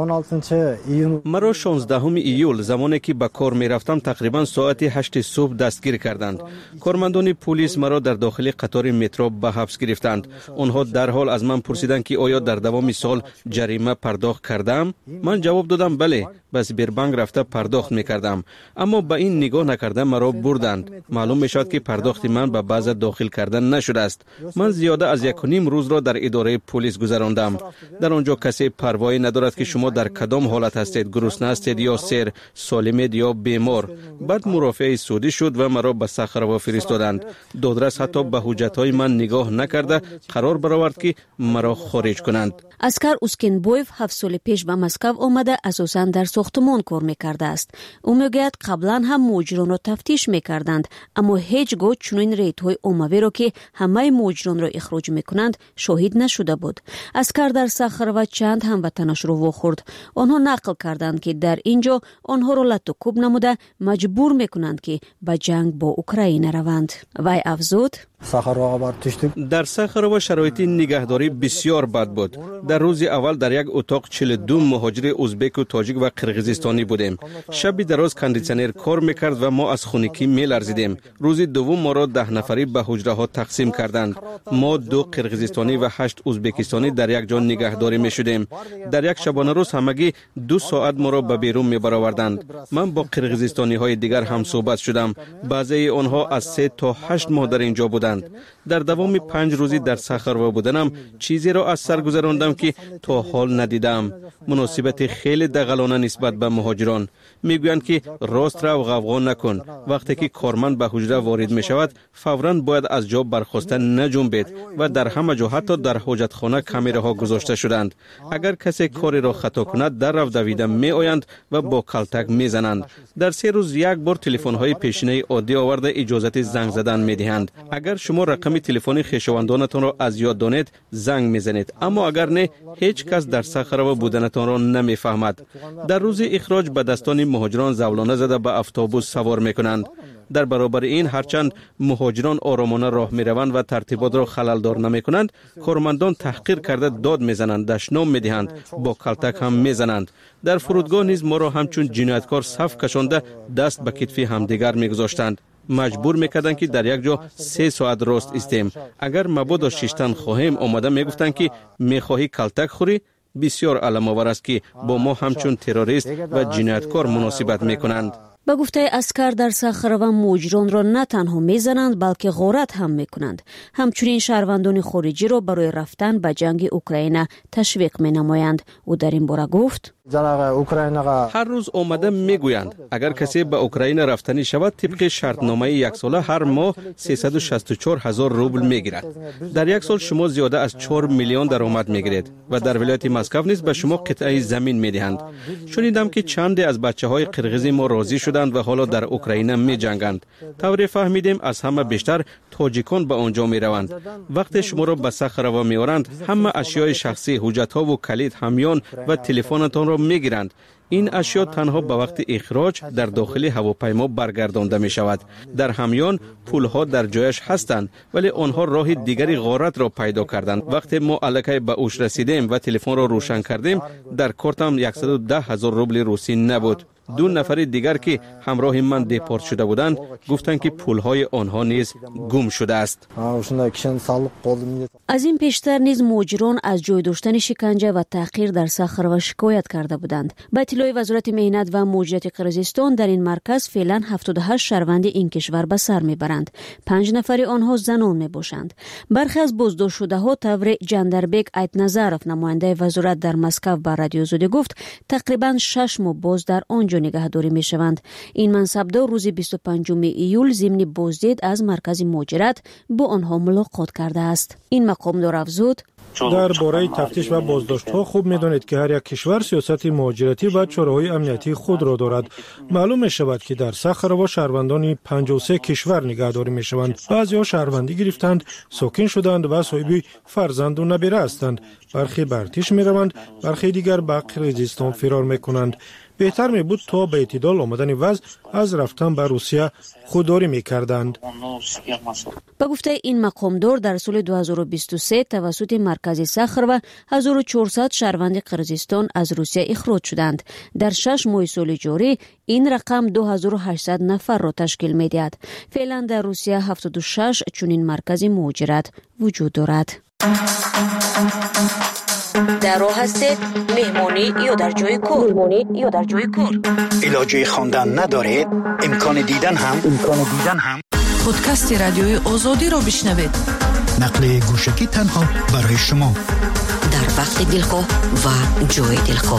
مرا شانزدهم ایول زمانی که به کار می رفتم تقریبا ساعت هشت صبح دستگیر کردند. کارمندان پلیس مرا در داخل قطار مترو به حبس گرفتند. آنها در حال از من پرسیدند که آیا در دوام سال جریمه پرداخت کردم؟ من جواب دادم بله، بس بربنک رفته پرداخت میکردم. اما به این نگاه نکرده مرا بردند. معلوم میشد که پرداخت من به باز داخل کردن نشده است. من زیاده از یک و نیم روز را در اداره پلیس گذراندم. در آنجا کسی پروایی ندارد که شما در کدام حالت هستید، گرسنه هستید یا سیر، سالمید یا بیمار. بعد مرافعه سودی شد و مرا به ساخروا فرستادند. دادرس حتی به حجت‌های من نگاه نکرده قرار برآورد که مرا خارج کنند. اسکر اسکینبویف هفت سال پیش به مسکو آمده اساساً در ساختمان کار میکرده است. او میگوید قبلا هم مهاجران را تفتیش میکردند اما هیچگاه چنین ریت‌های عمومی را که همه مهاجران را اخراج میکنند شاهد نشده بود. اسکر در ساخروا چند هموطنش را واخورد. آنها نقل کردند که در اینجا آنها را لط و کوب نموده مجبور میکنند که به جنگ با اوکراین روند. وی افزود: در ساخروا شرایط نگهداری بسیار بد بود. در روز اول در یک اتاق چهل و دو مهاجر ازبک و تاجیک و قرقیزستانی بودیم. شب دراز کاندیسیونر کار میکرد و ما از خنکی میلرزیدیم. روز دوم ما را ده نفری به حجره ها تقسیم کردند. ما دو قرقیزستانی و هشت ازبکستانی در یک جا نگهداری میشدیم. در یک شبانه روز همگی دو ساعت ما را به بیرون میبرآوردند. من با قرقیزستانی های دیگر هم صحبت شدم. بعضی آنها از سه تا هشت ماه در اینجا بودند. در دوام پنج روزی در سخروا بودنم چیزی را از سر گذراندم که تا حال ندیدم. مناسبت خیلی دغلانه نسبت به مهاجران. میگویند که راست رو غوغا نکن. وقتی که کارمند به حجره وارد می شود فوراً باید از جا برخاسته نجنبید و در همه جا حتی در حاجتخانه کامیراها گذاشته شدند. اگر کسی کاری را خطا کند در رو دویده می آیند و با کلتک می زنند. در سه روز یک بار تلفن های پیشینه عادی آورده اجازه زنگ زدن می دهند. اگر شما رقم تلفن خویشاوندانتان را از یاد دانید زنگ می زنید، اما اگر نه هیچ کس در سخروا بودنتان را نمی فهمد. در روز اخراج به دستان مهاجران زولانه زده به اتوبوس سوار می کنند. در برابر این هرچند مهاجران آرامانه راه می روند و ترتیبات را خللدار نمی کنند، کارمندان تحقیر کرده داد می زنند، دشنام می دهند، با کلتک هم می زنند. در فرودگاه نیز ما را همچون جنایتکار صف کشانده دست به کتف همدیگر می گذاشتند. مجبور میکردند که در یک جا سه ساعت راست ایستیم. اگر مبادا شیشتن خواهیم آمده میگفتند که میخواهی کلتک خوری. بسیار علم آور است که با ما همچون تروریست و جنایتکار مناسبت میکنند. با گفته اسکر در سخروا مهاجران را نه تنها میزنند بلکه غارت هم میکنند. همچنین شهروندان خارجی را برای رفتن به جنگ اوکراین تشویق مینمایند. او در این باره گفت: هر روز آمده میگویند اگر کسی به اوکراین رفتنی شود طبق شرطنامه یک ساله هر ماه سیصد و شصت و چهار هزار روبل میگیرد. در یک سال شما زیاده از چهار میلیون درآمد میگیرید و در ولایت مسکو نیز به شما قطعه زمین میدهند. شنیدم که چندی از بچه‌های قرغیزی ما راضی شدند و حالا در اوکراین میجنگند. طوری فهمیدیم از همه بیشتر تاجیکان به آنجا میروند. وقتی شما را به سخروا میآورند همه اشیای شخصی، حجت‌ها و کلید، همیان و تلفنتان را میگیرند. این اشیا تنها به وقت اخراج در داخل هواپیما برگردانده می شود. در همیان پولها در جایش هستند ولی آنها راه دیگری غارت را پیدا کردند. وقتی ما الکی به اوش رسیدیم و تلفن را روشن کردیم در کارتم صد و ده هزار روبل روسی نبود. دو نفر دیگر که همراه من دیپورت شده بودند گفتند که پولهای آنها نیز گم شده است. از این پیشتر نیز مهاجران از جای داشتن شکنجه و تحقیر در سخروا شکایت کرده بودند. به اطلاع وزارت مهنت و مهاجرت قرقیزستان در این مرکز فعلا هفتاد و هشت شهروند این کشور به سر میبرند. پنج نفر آنها زنان میباشند. برخی از بازداشت شده ها طور جندربک ایتنظرف نماینده وزارت در مسکو به رادیو آزادی گفت تقریبا شش ماه باز در آنجا نگهداری می شوند. این منصبدار روز بیست و پنجم ایول ضمن بازدید از مرکز مهاجرت با آنها ملاقات کرده است. این مقامدار افزود: در باره تفتیش و بازداشت ها خوب می دانید که هر یک کشور سیاست مهاجرتی و چاره‌های امنیتی خود را دارد. معلوم می شود که در سخروا شهروندان پنجاه و سه کشور نگهداری می شوند. بعضی ها شهروندی گرفتند، ساکن شدند و صاحب فرزند و نبیره هستند. برخی به ارتش می روند، برخی دیگر به قرقیزستان فرار می کنند. بهتر می بود تا به اعتدال آمدن وضع از رفتن به روسیه خودداری می کردند. با گفته این مقامدار در سال دو هزار و بیست و سه توسط مرکز سخروا هزار و چهارصد شهروند قرقیزستان از روسیه اخراج شدند. در شش ماه سال جاری این رقم دو هزار و هشتصد نفر را تشکیل می دهد. فعلا در روسیه هفتاد و شش چنین مرکز مهاجرت وجود دارد. در راه هستید مهمانی یا در جای کار مهمانی یا در جای کار علاجه خواندن ندارید امکان دیدن هم امکان دیدن هم پادکست رادیوی آزادی را بشنوید. نقل گوشکی تنها برای شما در وقت دلخواه و جای دلخواه.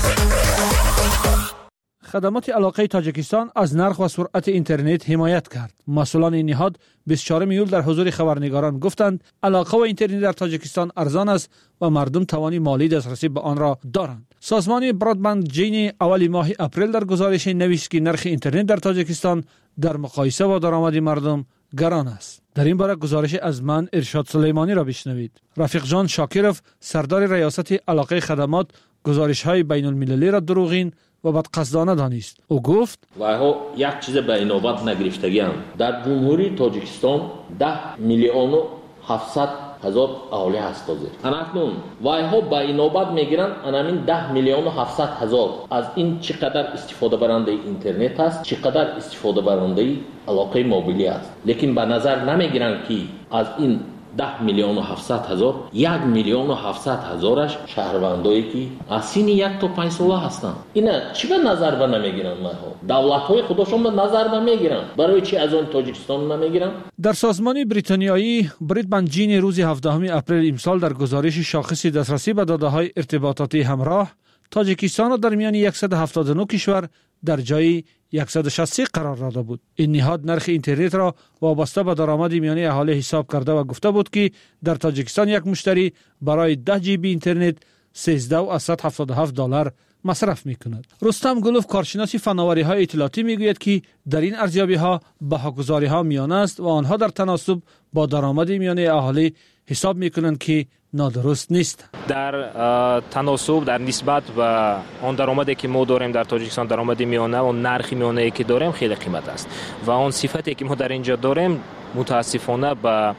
خدمات علاقه تاجیکستان از نرخ و سرعت اینترنت حمایت کرد. مسئولان این نهاد بیست و چهارم ایول در حضور خبرنگاران گفتند علاقه و اینترنت در تاجیکستان ارزان است و مردم توانی مالی دسترسی به آن را دارند. سازمان برادبند جین اولی ماه اپریل در گزارش نوشت که نرخ اینترنت در تاجیکستان در مقایسه با درآمد مردم گران است. در این باره گزارش از من ارشاد سلیمانی را بشنوید. رفیق جان شاکرов سردار ریاست علاقه خدمات گزارش‌های بین المللی را دروغین و بدقصدانه دانست. او گفت وایها یک چیز به اینوبت نگرفتگی‌اند. در جمهوری تاجیکستان ده میلیون و هفتصد هزار اهالی هست تازه. اناکنون وایها به اینوبت میگیرند انامین ده میلیون و هفتصد هزار. از این چقدر استفاده برنده اینترنت است، چقدر استفاده برنده علاقه موبیلی است. لیکن به نظر نمیگیرند که از این ده میلیون و هفتصد هزار یک میلیون و هفتصد هزارش شهروندایی که از سین یک تا پنج ساله هستند. اینا چی به نظر به نمیگیرن؟ ما دولت های خودشون به نظر به میگیرن، برای چی از اون تاجیکستان نمیگیرن؟ در سازمان بریتانیایی بریدمنجین روز هفدهم اپریل امسال در گزارش شاخص دسترسی به داده‌های ارتباطاتی همراه تاجیکستان را در میان صد و هفتاد و نه کشور در جای صد و شصت و سه قرار داده بود. این نهاد نرخ اینترنت را وابسته به درآمد میانی اهالی حساب کرده و گفته بود که در تاجیکستان یک مشتری برای ده جی بی اینترنت سیزده و صد و هفتاد و هفت دلار مصرف میکند. رستم گلوف کارشناس فناوری های اطلاعاتی میگوید که در این ارزیابی ها بهاگذاری ها میانه است و آنها در تناسب با درآمد میانی اهالی حساب میکنند که نادرست نیست. در تناسب در نسبت به آن درآمدی که ما داریم در تاجیکستان، درآمد میانه و نرخ میانه که داریم خیلی قیمت است و آن صفتی که ما در اینجا داریم متاسفانه به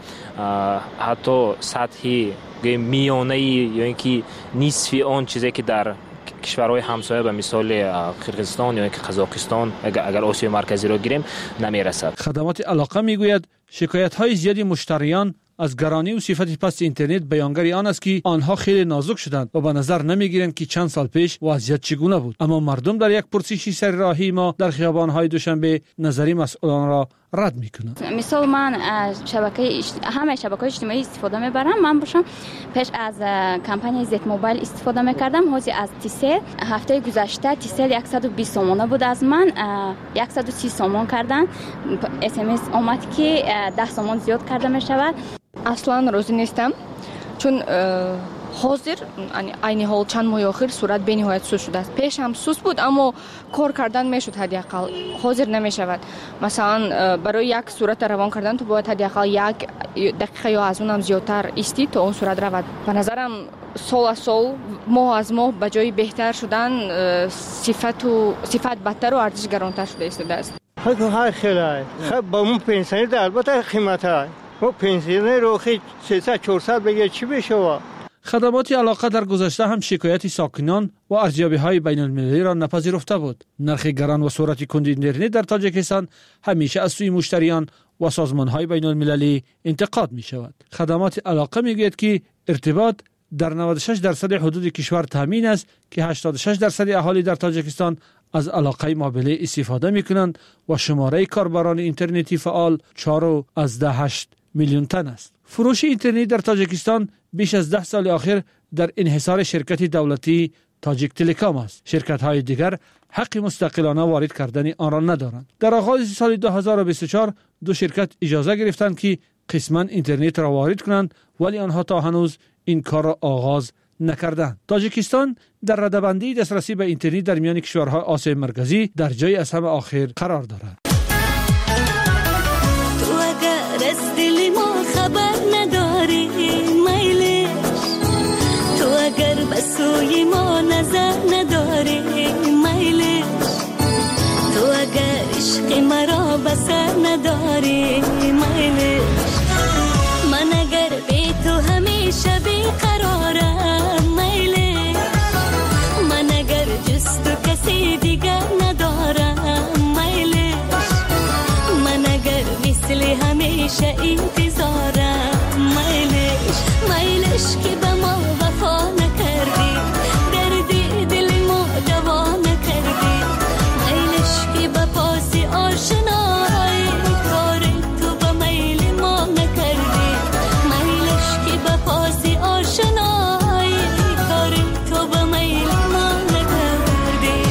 حتی سطح میانه یا اینکه نصف آن چیزی که در کشورهای همسایه به مثال قرقیزستان یا قزاقستان اگر آسیای مرکزی را گیریم نمیرسد. خدمات علاقه میگوید شکایت های زیادی مشتریان از گرانی و صفت پست اینترنت بیانگر آن است که آنها خیلی نازک شدند و به نظر نمیگیرند که چند سال پیش وضعیت چگونه بود. اما مردم در یک پرسشی سرراهی ما در خیابان‌های دوشنبه نظری مسئولان را رد میکنند. مثال من از شبکه اجت... همه شبکه‌های اجتماعی استفاده میبرم. من باشم پیش از کمپانی زد موبایل استفاده میکردم. حاضر از تیسل هفته گذشته تیسل صد و بیست سومانه بود، از من صد و سی سومان کردن. اس ام اس اومد که ده سومان زیاد کرده میشود. اصلا راضی نیستم چون حاضر عین حال چند ماه اخیر صورت به نهایت سوس شده است. پیش هم سوس بود اما کار کردن میشد، حداقل حاضر نمیشود. مثلا برای یک صورت روان کردن تو باید حداقل یک دقیقه یا از اونم زیادتر استی تا اون صورت رود. به نظرم سال از سال ماه از ماه به جای بهتر شدن صفت و صفت بدتر و ارزش گرانتر شده ایستاده است. های خیلی خب با اون پنسیونی البته قیمت های و پنسیونی رو خیلی سیصد چهارصد بگه چی بشه. خدمات علاقه در گذشته هم شکایت ساکنان و ارزیابی های بین المللی را نپذیرفته بود. نرخ گران و سرعت کند اینترنت در تاجیکستان همیشه از سوی مشتریان و سازمان های بین المللی انتقاد می شود. خدمات علاقه می گوید که ارتباط در نود و شش درصد حدود کشور تامین است که هشتاد و شش درصد اهالی در تاجیکستان از علاقه مابله استفاده می کنند و شماره کاربران اینترنتی فعال چهار از هشت میلیون تن است. فروش اینترنت در تاجیکستان بیش از ده سال اخیر در انحصار شرکت دولتی تاجیک تلکام است. شرکت های دیگر حق مستقلانه وارد کردن آن را ندارند. در آغاز سال دو هزار و بیست و چهار دو شرکت اجازه گرفتند که قسما اینترنت را وارد کنند، ولی آنها تا هنوز این کار را آغاز نکردند. تاجیکستان در رده‌بندی دسترسی به اینترنت در میان کشورهای آسیای مرکزی در جای از همه آخر قرار دارد. از دل ما خبر نداری میلش، تو اگر به سوی ما نظر نداری میلش، تو اگر عشق مرا بسر نداری میلش، من اگر بی تو همیشه بیقرارم میلش، من اگر جز تو کسی دیگر ندارم میلش، من اگر مثل همیشه انتظارم میلش، میلش که به ما وفا نکردی، دردی دل ما دوا نکردی، میلش که به پاس آشنایی کار تو به میل ما نکردی، میلش که به پاس آشنایی کار تو به میل ما نکردی.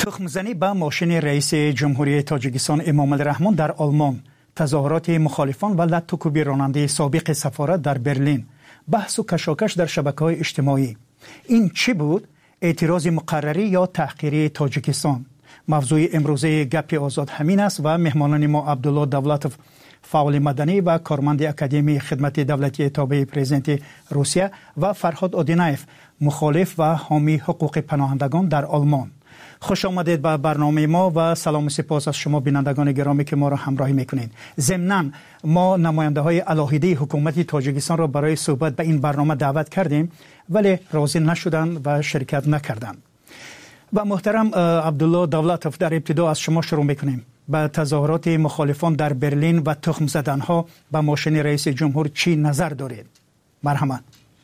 تخمزنی به ماشین رئیس جمهوری تاجیکستان امام الرحمن در آلمان، تظاهرات مخالفان و لطوکوبی راننده سابق سفارت در برلین، بحث و کشاکش در شبکه‌های اجتماعی. این چی بود؟ اعتراض مقرری یا تحقیری تاجیکستان؟ موضوع امروزه گپ آزاد همین است و مهمانان ما عبدالله دولتوف، فعال مدنی و کارمند اکادمی خدمت دولتی تابع پرزیدنت روسیه، و فرهاد آدینایف، مخالف و حامی حقوق پناهندگان در آلمان. خوش آمدید به برنامه ما و سلام و سپاس از شما بینندگان گرامی که ما را همراهی میکنید. ضمناً ما نماینده های علاهیده حکومت تاجیکستان را برای صحبت به این برنامه دعوت کردیم ولی راضی نشدند و شرکت نکردند. و محترم عبدالله دولتوف، در ابتدا از شما شروع میکنیم. به تظاهرات مخالفان در برلین و تخم زدن ها به ماشین رئیس جمهور چی نظر دارید؟ مرحمت.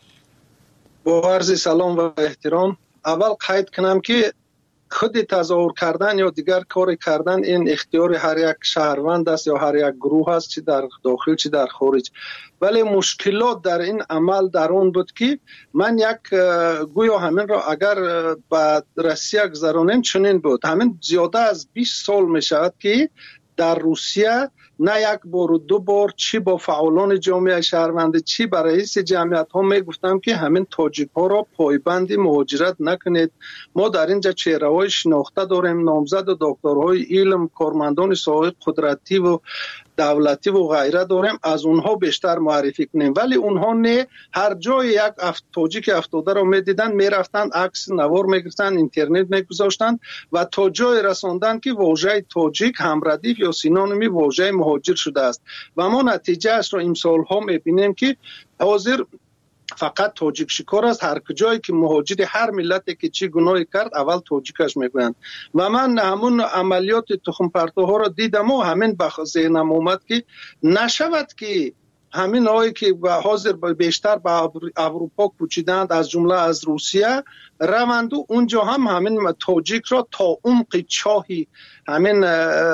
با عرض سلام و احترام، اول قید کنم که خود تظاهر کردن یا دیگر کار کردن این اختیار هر یک شهروند است یا هر یک گروه است، چی در داخل چی در خارج. ولی مشکلات در این عمل در اون بود که من یک گویا همین را اگر به روسیه گذرانیم چنین بود. همین زیاده از بیست سال می شود که در روسیه نه یک بار و دو بار چی با فعالان جامعه شهروندی چی با رئیس جمعیت ها می گفتم که همین تاجیک ها را پایبند مهاجرت نکنید. ما در اینجا چهره های شناخته داریم، نامزد و دکترهای علم، کارمندان ساحه قدرتی و دولتی و غیره داریم، از اونها بیشتر معرفی کنیم. ولی اونها نه، هر جای یک افت تاجیک افتاده رو میدیدن میرفتن عکس نوار میگرفتن، اینترنت میگذاشتن و تا جای رساندن که واژه تاجیک همردیف یا سینونیمی واژه مهاجر شده است. و ما نتیجه اش رو این سالها میبینیم که حاضر فقط تاجیک شکار است. هر کجایی که مهاجر هر ملتی که چی گناهی کرد اول تاجیکش میگویند. و من همون عملیات تخم پرتوها را دیدم و همین به ذهنم اومد که نشود که همین هایی که حاضر بیشتر به اروپا کوچیدند از جمله از روسیه روند و اونجا هم همین تاجیک را تا عمق چاهی همین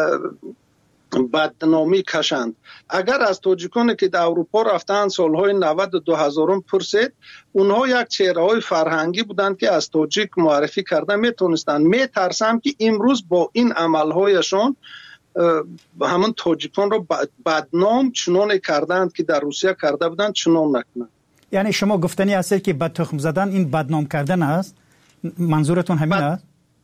بدنامی کشند. اگر از تاجیکانی که در اروپا رفتن سالهای نود و دو هزارم پرسید، اونها یک چهره های فرهنگی بودند که از تاجیک معرفی کرده میتونستند. میترسم که امروز با این عملهایشان همون تاجیکان را بدنام چنان کردند که در روسیه کرده بودند چنان نکنند. یعنی شما گفتنی هستید که بد تخم زدن این بدنام کردن است؟ منظورتون همین است؟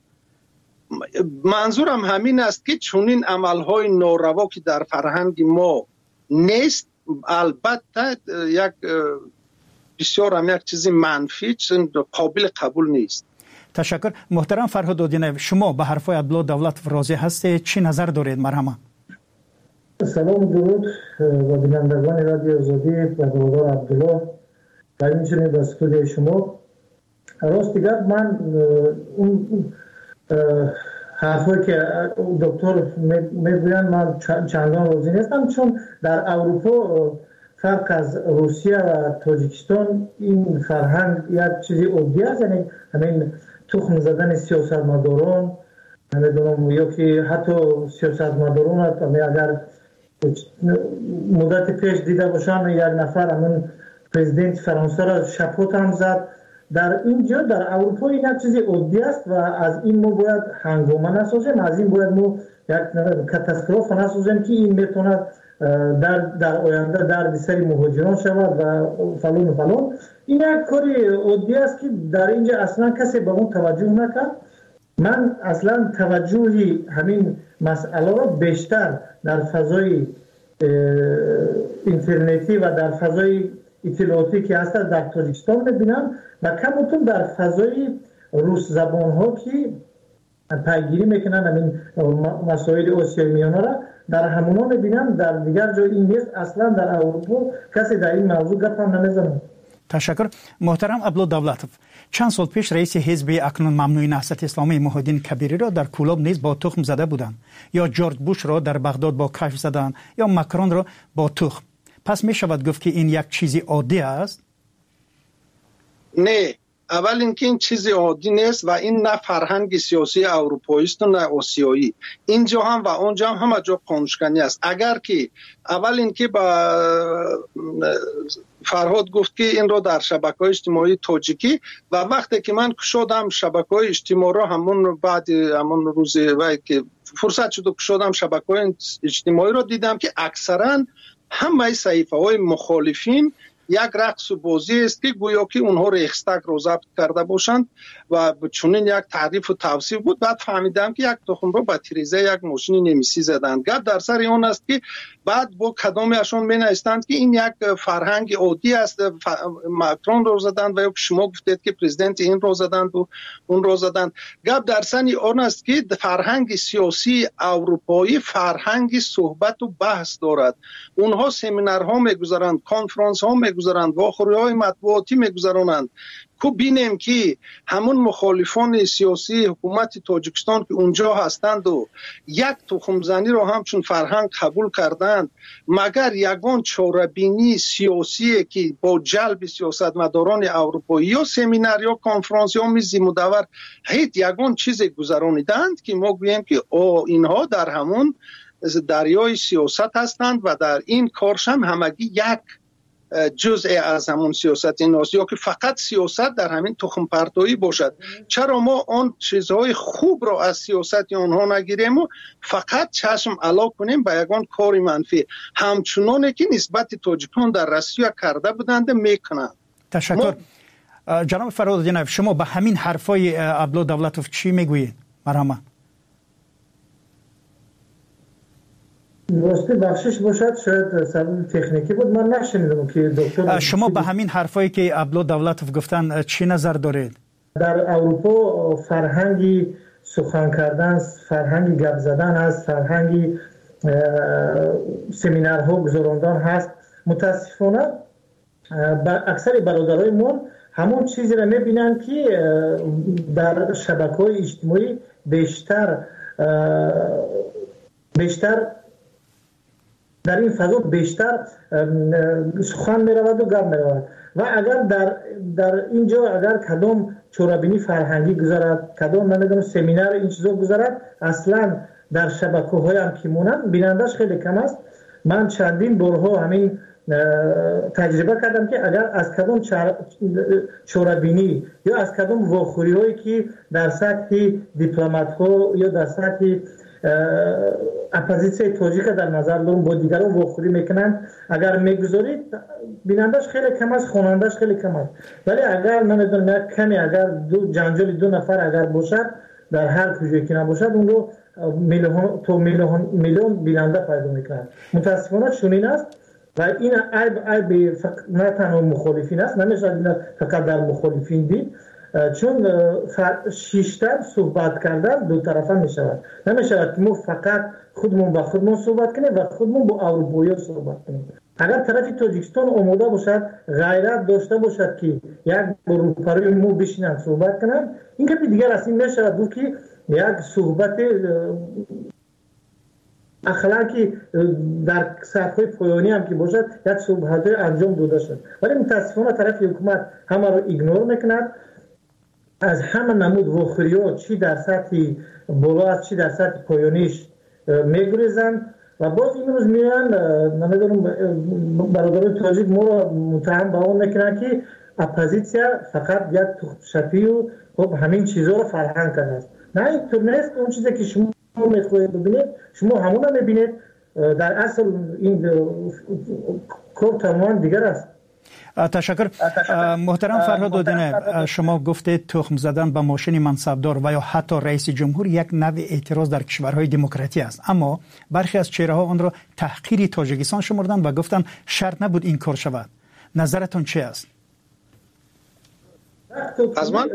منظورم همین است که چون این عملهای ناروا که در فرهنگ ما نیست، البته یک بسیار هم یک چیزی منفی قابل قبول نیست. تشکر. محترم فرهاد آدینایف، شما به حرفای عبدالله دولتوف راضی هستید؟ چی نظر دارید؟ مرحمت. سلام درود و بینندگان رادیو آزادی و دوادار عبدالله و همچنین به استودیوی شما. راست دیگر من اون حرفایی که دکتر میگویند من چندان راضی نیستم، چون در اروپا فرق از روسیه و تاجیکستان این فرهنگ یک چیزی عادی است. یعنی همین تخم زدن سیاستمداران، نمیدونم یا که حتی سیاستمداران اگر مدت پیش دیده باشم یک نفر همین پرزیدنت فرانسه را شپوت هم زد. در اینجا در اروپا این یک چیزی عادی است و از این ما باید هنگامه نسازیم، از این باید ما یک کاتاستروف نسازیم که این میتونه در در آینده در سری مهاجران شود و فلان و فلان. این یک کاری عادی است که در اینجا اصلا کسی به اون توجه نکرد. من اصلا توجهی همین مسئله را بیشتر در فضای اینترنتی و در فضای اطلاعاتی که هست در تاجیکستان میبینم و کمتون در فضای روس زبان ها که پیگیری میکنن همین مسائل آسیای میانه را در همونا میبینم. در دیگر جای این نیست. اصلا در اروپا کسی در این موضوع گپ هم نمیزنه. تشکر. محترم عبدالله دولتوف، چند سال پیش رئیس حزب اکنون ممنوع نهضت اسلامی محی‌الدین کبیری را در کولاب نیز با تخم زده بودند، یا جورج بوش را در بغداد با کشف زدند، یا ماکرون را با تخم. پس می شود گفت که این یک چیزی عادی است؟ نه، اول اینکه این چیزی عادی نیست و این نه فرهنگ سیاسی اروپایی است و نه آسیایی. اینجا هم و اونجا هم همه جا قانونشکنی است. اگر که اول اینکه با فرهاد گفت که این رو در شبکه‌های اجتماعی تاجیکی و وقتی که من کشودم شبکه‌های اجتماعی رو همون بعد همون روز وقتی که فرصت شد کشودم شبکه‌های اجتماعی رو دیدم که اکثرا همه صحیفه‌های مخالفین یک رقص و بازی است که گویا که اونها رو اخستک رو ضبط کرده باشند و چنین یک تعریف و توصیف بود. بعد فهمیدم که یک تخم رو با تیریزه یک ماشین نمیسی زدند. گپ در سر اون است که بعد با کدامشون مینایستند که این یک فرهنگ عادی است، ماکرون رو زدند و یا شما گفتید که پرزیدنت این رو زدند و اون رو زدند. گپ در سر اون است که فرهنگ سیاسی اروپایی فرهنگ صحبت و بحث دارد. اونها سمینارها میگذارند، کنفرانس ها میگذارند، واخوری های مطبوعاتی میگذارند. کو بینیم که همون مخالفان سیاسی حکومت تاجیکستان که اونجا هستند و یک تخم زنی رو همچون فرهنگ قبول کردند، مگر یگان چاره‌بینی سیاسی که با جلب سیاستمداران اروپایی یا سمینار یا کنفرانس یا میز مدور هیچ یگان چیز گذرانیدند که ما گوییم که او اینها در همون دریای سیاست هستند و در این کارش هم همگی یک جزء از همون سیاست ایناست، یا که فقط سیاست در همین تخم پرتایی باشد. چرا ما آن چیزهای خوب را از سیاست آنها نگیریم و فقط چشم علا کنیم به یگان کار منفی، همچنانه که نسبت تاجیکان در روسیه کرده بودند میکنند. تشکر. ما... جناب فرهادینف، شما به همین حرفای عبدالله دولتوف چی میگویید؟ مرحبا. واسه بخشش باشد، شاید سبب تکنیکی بود، من نشنیدم که دکتر شما به همین حرفایی که عبدالله دولتوف گفتن چی نظر دارید؟ در اروپا فرهنگی سخن کردن، فرهنگی گپ زدن هست، فرهنگی سمینارها گذراندن هست. متاسفانه اکثر برادرای ما همون چیزی را میبینن که در شبکه‌های اجتماعی بیشتر بیشتر در این فضا بیشتر سخن می رود و گپ می رود و اگر در در اینجا اگر کدام چورابینی فرهنگی گذارد، کدام نمیدونم سمینار این چیزا گذارد، اصلا در شبکه‌های هم که مونن بینندش خیلی کم است. من چندین بارها همین تجربه کردم که اگر از کدام چورابینی یا از کدام واخوری هایی که در سطح دیپلمات ها یا در سطح اپوزیسیون تاجیک در نظر دارم با دیگران واخوری میکنن، اگر میگذارید بینندش خیلی کم است، خوانندش خیلی کم است. ولی اگر نمیدونم کمی اگر دو جنجال دو نفر اگر باشد در هر کجایی که نباشد اون رو میلیون تو میلیون میلیون بیننده پیدا میکنن. متاسفانه چنین است و این عیب عیب نه تنها مخالفین است، نمیشه فقط در مخالفین دید، چون شیشتر صحبت کردن دو طرفه می شود. نمی شود که ما فقط خودمون با خودمون صحبت کنیم و خودمون با اروپایی صحبت کنیم. اگر طرف تاجیکستان آماده باشد، غیرت داشته باشد که یک اروپایی مو بشینن صحبت کنن، این که دیگر از این نشود بود که یک صحبت اخلاقی در سطح پایانی هم که باشد یک صحبت انجام داده شد. ولی متاسفانه طرف حکومت همه رو ایگنور میکند، از همه نمود واخوری‌ها چی در سطح بالا است چی در سطح پایانیش میگریزند و باز این روز میان نمیدونم برادران تاجیک ما رو متهم به اون میکنن که اپوزیسیا فقط یک تخم‌شپی و خب همین چیزها رو فرهنگ کرده است. نه اینطور نیست. اون چیزی که شما میخواهید ببینید شما همون رو میبینید. در اصل این کار تماما دیگر است. تشکر. محترم فرهادینف، شما گفتید تخم زدن به ماشین منصبدار و یا حتی رئیس جمهور یک نوع اعتراض در کشورهای دموکراتی است، اما برخی از چهره ها آن را تحقیر تاجیکستان شمردن و گفتن شرط نبود این کار شود. نظرتون چی است؟ از من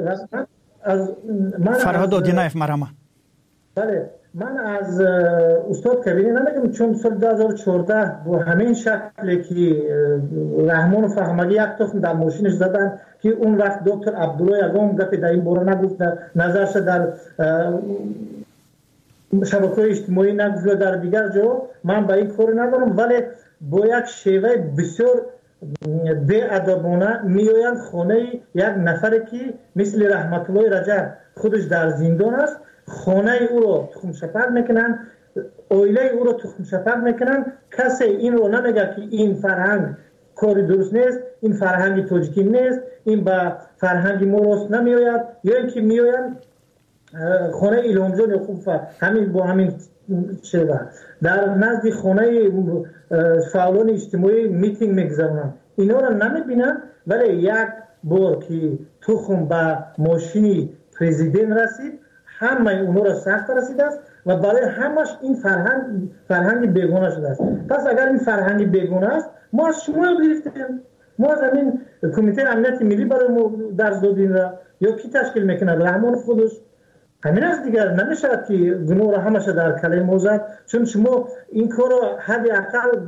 فرهادینف مرحبا. بله، من از استاد کبیری نمیگم، چون سال دو هزار و چهارده با همین شکلی که رحمان و فهمگی یک تخم در ماشینش زدن که اون وقت دکتر عبدالله یگام گفت در این باره نگفت، نظرش در شبکه‌های اجتماعی نگفت در دیگر جا، من با این کار ندارم. ولی با یک شیوه بسیار بی‌ادبانه میآیند خانه یک نفری که مثل رحمت الله رجب خودش در زندان است، خانه او رو تخم شپر میکنن، اویله او رو تخم شپر میکنن. کسی این رو نمیگه که این فرهنگ کاری درست نیست، این فرهنگ تاجیکی نیست، این با فرهنگ ما راست نمیآید، یا اینکه میآیند خانه ایلام جان خوب همین با همین شده در نزد خانه فعالان اجتماعی میتینگ میگذارن، اینا رو نمیبینن. ولی یک بار که تخم به ماشین پرزیدنت رسید همه اونا را سخت رسیده است و برای همش این فرهنگ فرهنگ بیگانه شده است. پس اگر این فرهنگ بیگانه است ما از شما گرفتیم، ما از همین کمیته امنیت ملی برای ما درس دادیم را یا کی تشکیل میکنه رحمان خودش همین است دیگر. نمیشه که گناه را همش در کلمه موزد، چون شما این کار را حداقل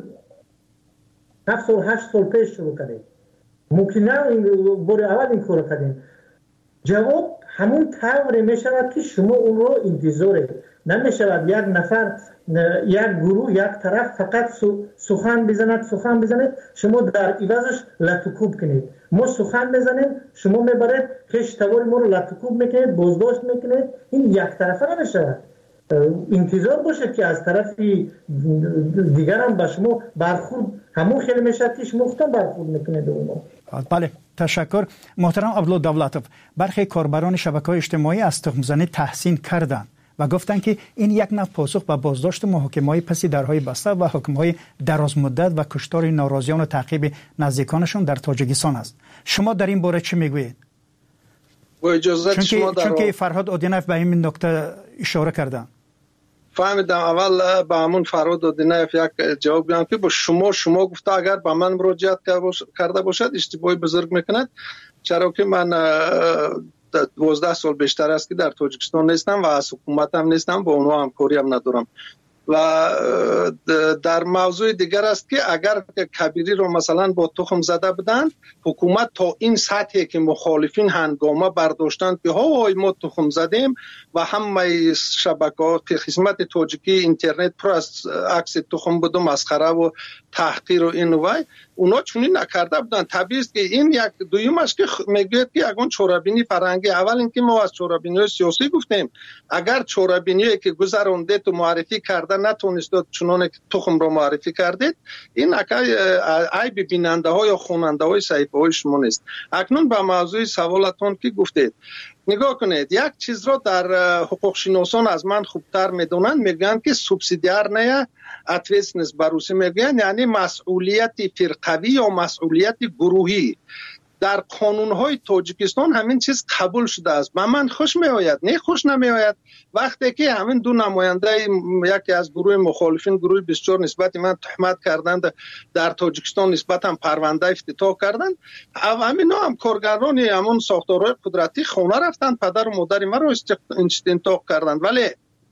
هفت سال هشت سال پیش شروع کردید، ممکن نه این بار اول این کار کردیم. جواب همون طوری می شود که شما اون رو انتظار نمی شود یک نفر یک گروه یک طرف فقط سخن بزند سخن بزنید شما در عوضش لطوکوب کنید. ما سخن بزنیم شما میبرید خش توار ما رو لطوکوب میکنید، بازداشت میکنید. این یک طرفه نمی شود. انتظار باشد که از طرف دیگر هم به شما برخورد همون خیلی میشد که شما خودتان برخورد میکنید اونو. بله تشکر. محترم عبدالله دولتوف، برخی کاربران شبکه‌های اجتماعی از تخم‌زنی تحسین کردند و گفتند که این یک نوع پاسخ به بازداشت محاکمه‌های پس درهای بسته و حکم‌های درازمدت و کشتار ناراضیان و تعقیب نزدیکانشون در تاجیکستان است. شما در این باره چی میگویید؟ با اجازه شما در چون که فرهاد اودینایف به این نکته اشاره کردند. فهمیدم. اول به همون فرهاد اودینایف یک جواب بدم که با شما شما گفته اگر به من مراجعت کرده باشد اشتباهی بزرگ میکند، چرا که من دوازده سال بیشتر است که در تاجیکستان نیستم و از حکومت هم نیستم، با اونها همکاری هم ندارم. و در موضوع دیگر است که اگر کبیری رو مثلا با تخم زده بدن، حکومت تا این سطحی که مخالفین هنگامه برداشتند که ها ما تخم زدیم و همه شبکه‌ها خدمت تاجیکی اینترنت پر از عکس تخم بود و مسخره و تحقیر و این و اونا چونی نکرده بودن. طبیعی است که این یک دویمش که میگوید که اگه چورابینی فرهنگی، اول اینکه ما از چورابینی سیاسی گفتیم، اگر چورابینی که گذرونده تو معرفی کرده نتونست چنانه که تخم رو معرفی کردید، این عیب بیننده ها یا خواننده های صحیفه های شما نیست. اکنون به موضوع سوالتون که گفتید نگاه کنید، یک چیز را در حقوق شناسان از من خوبتر میدونن، میگن که سوبسیدیار نه اتویسنس بروسی میگن، یعنی مسئولیت فرقوی یا مسئولیت گروهی. در قانون‌های تاجیکستان همین چیز قبول شده است. به من خوش میآید، نه خوش نمیآید وقتی که همین دو نماینده یکی از گروه مخالفین، گروه بیست و چهار نسبت من تهمت کردند در تاجیکستان، نسبت هم پرونده افتتاح کردند. همین هم کارگران همون ساختارهای قدرتی خونه رفتند، پدر و مادر ما رو استنطاق کردند. ولی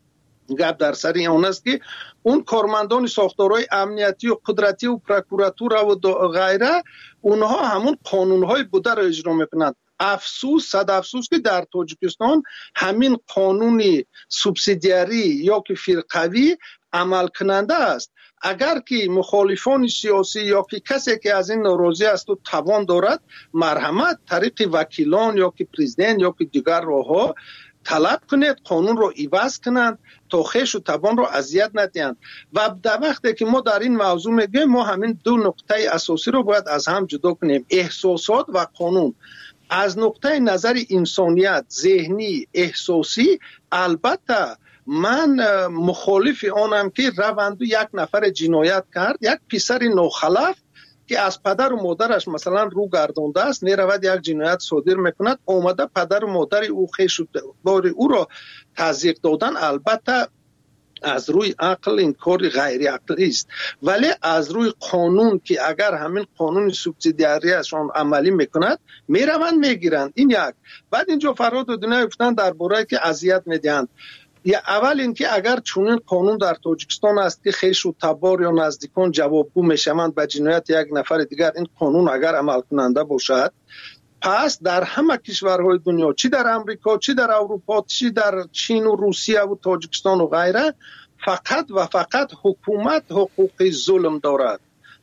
گپ در سر اون است که اون کارمندان ساختارهای امنیتی و قدرتی و پروکوراتور و غیره، اونها همون قانونهای بوده رو اجرا میکنند. افسوس، صد افسوس که در تاجیکستان همین قانونی سوبسیدیاری یا که فرقوی عمل کننده است. اگر که مخالفان سیاسی یا که کسی که از این ناراضی است و توان دارد، مرحمت طریق وکیلان یا که پرزیدنت یا که دیگر راهها طلب کنید قانون رو عوض کنند تا خویش و توان رو اذیت ندهند. و در وقتی که ما در این موضوع میگیم، ما همین دو نقطه اساسی رو باید از هم جدا کنیم، احساسات و قانون. از نقطه نظر انسانیت، ذهنی، احساسی، البته من مخالف آنم که روند یک نفر جنایت کرد، یک پسر ناخلف که از پدر و مادرش مثلا رو گردانده است، میرود یک جنایت صادر میکند، آمده پدر و مادر او خویش بار او را تضییق دادن، البته از روی عقل این کار غیر عقلی است. ولی از روی قانون که اگر همین قانون سوبسیدیاری ازشان عملی میکند، میروند میگیرند. این یک. بعد اینجا فرهاد اودینایف گفتن درباره که اذیت میدهند. یا اول اینکه اگر چنین قانون در تاجیکستان است که خویش و تبار یا نزدیکان جوابگو میشوند به جنایت یک نفر دیگر، این قانون اگر عمل کننده باشد، پس در همه کشورهای دنیا، چی در امریکا، چی در اروپا، چی در چین و روسیه و تاجیکستان و غیره، فقط و فقط حکومت حقوق ظلم دارد.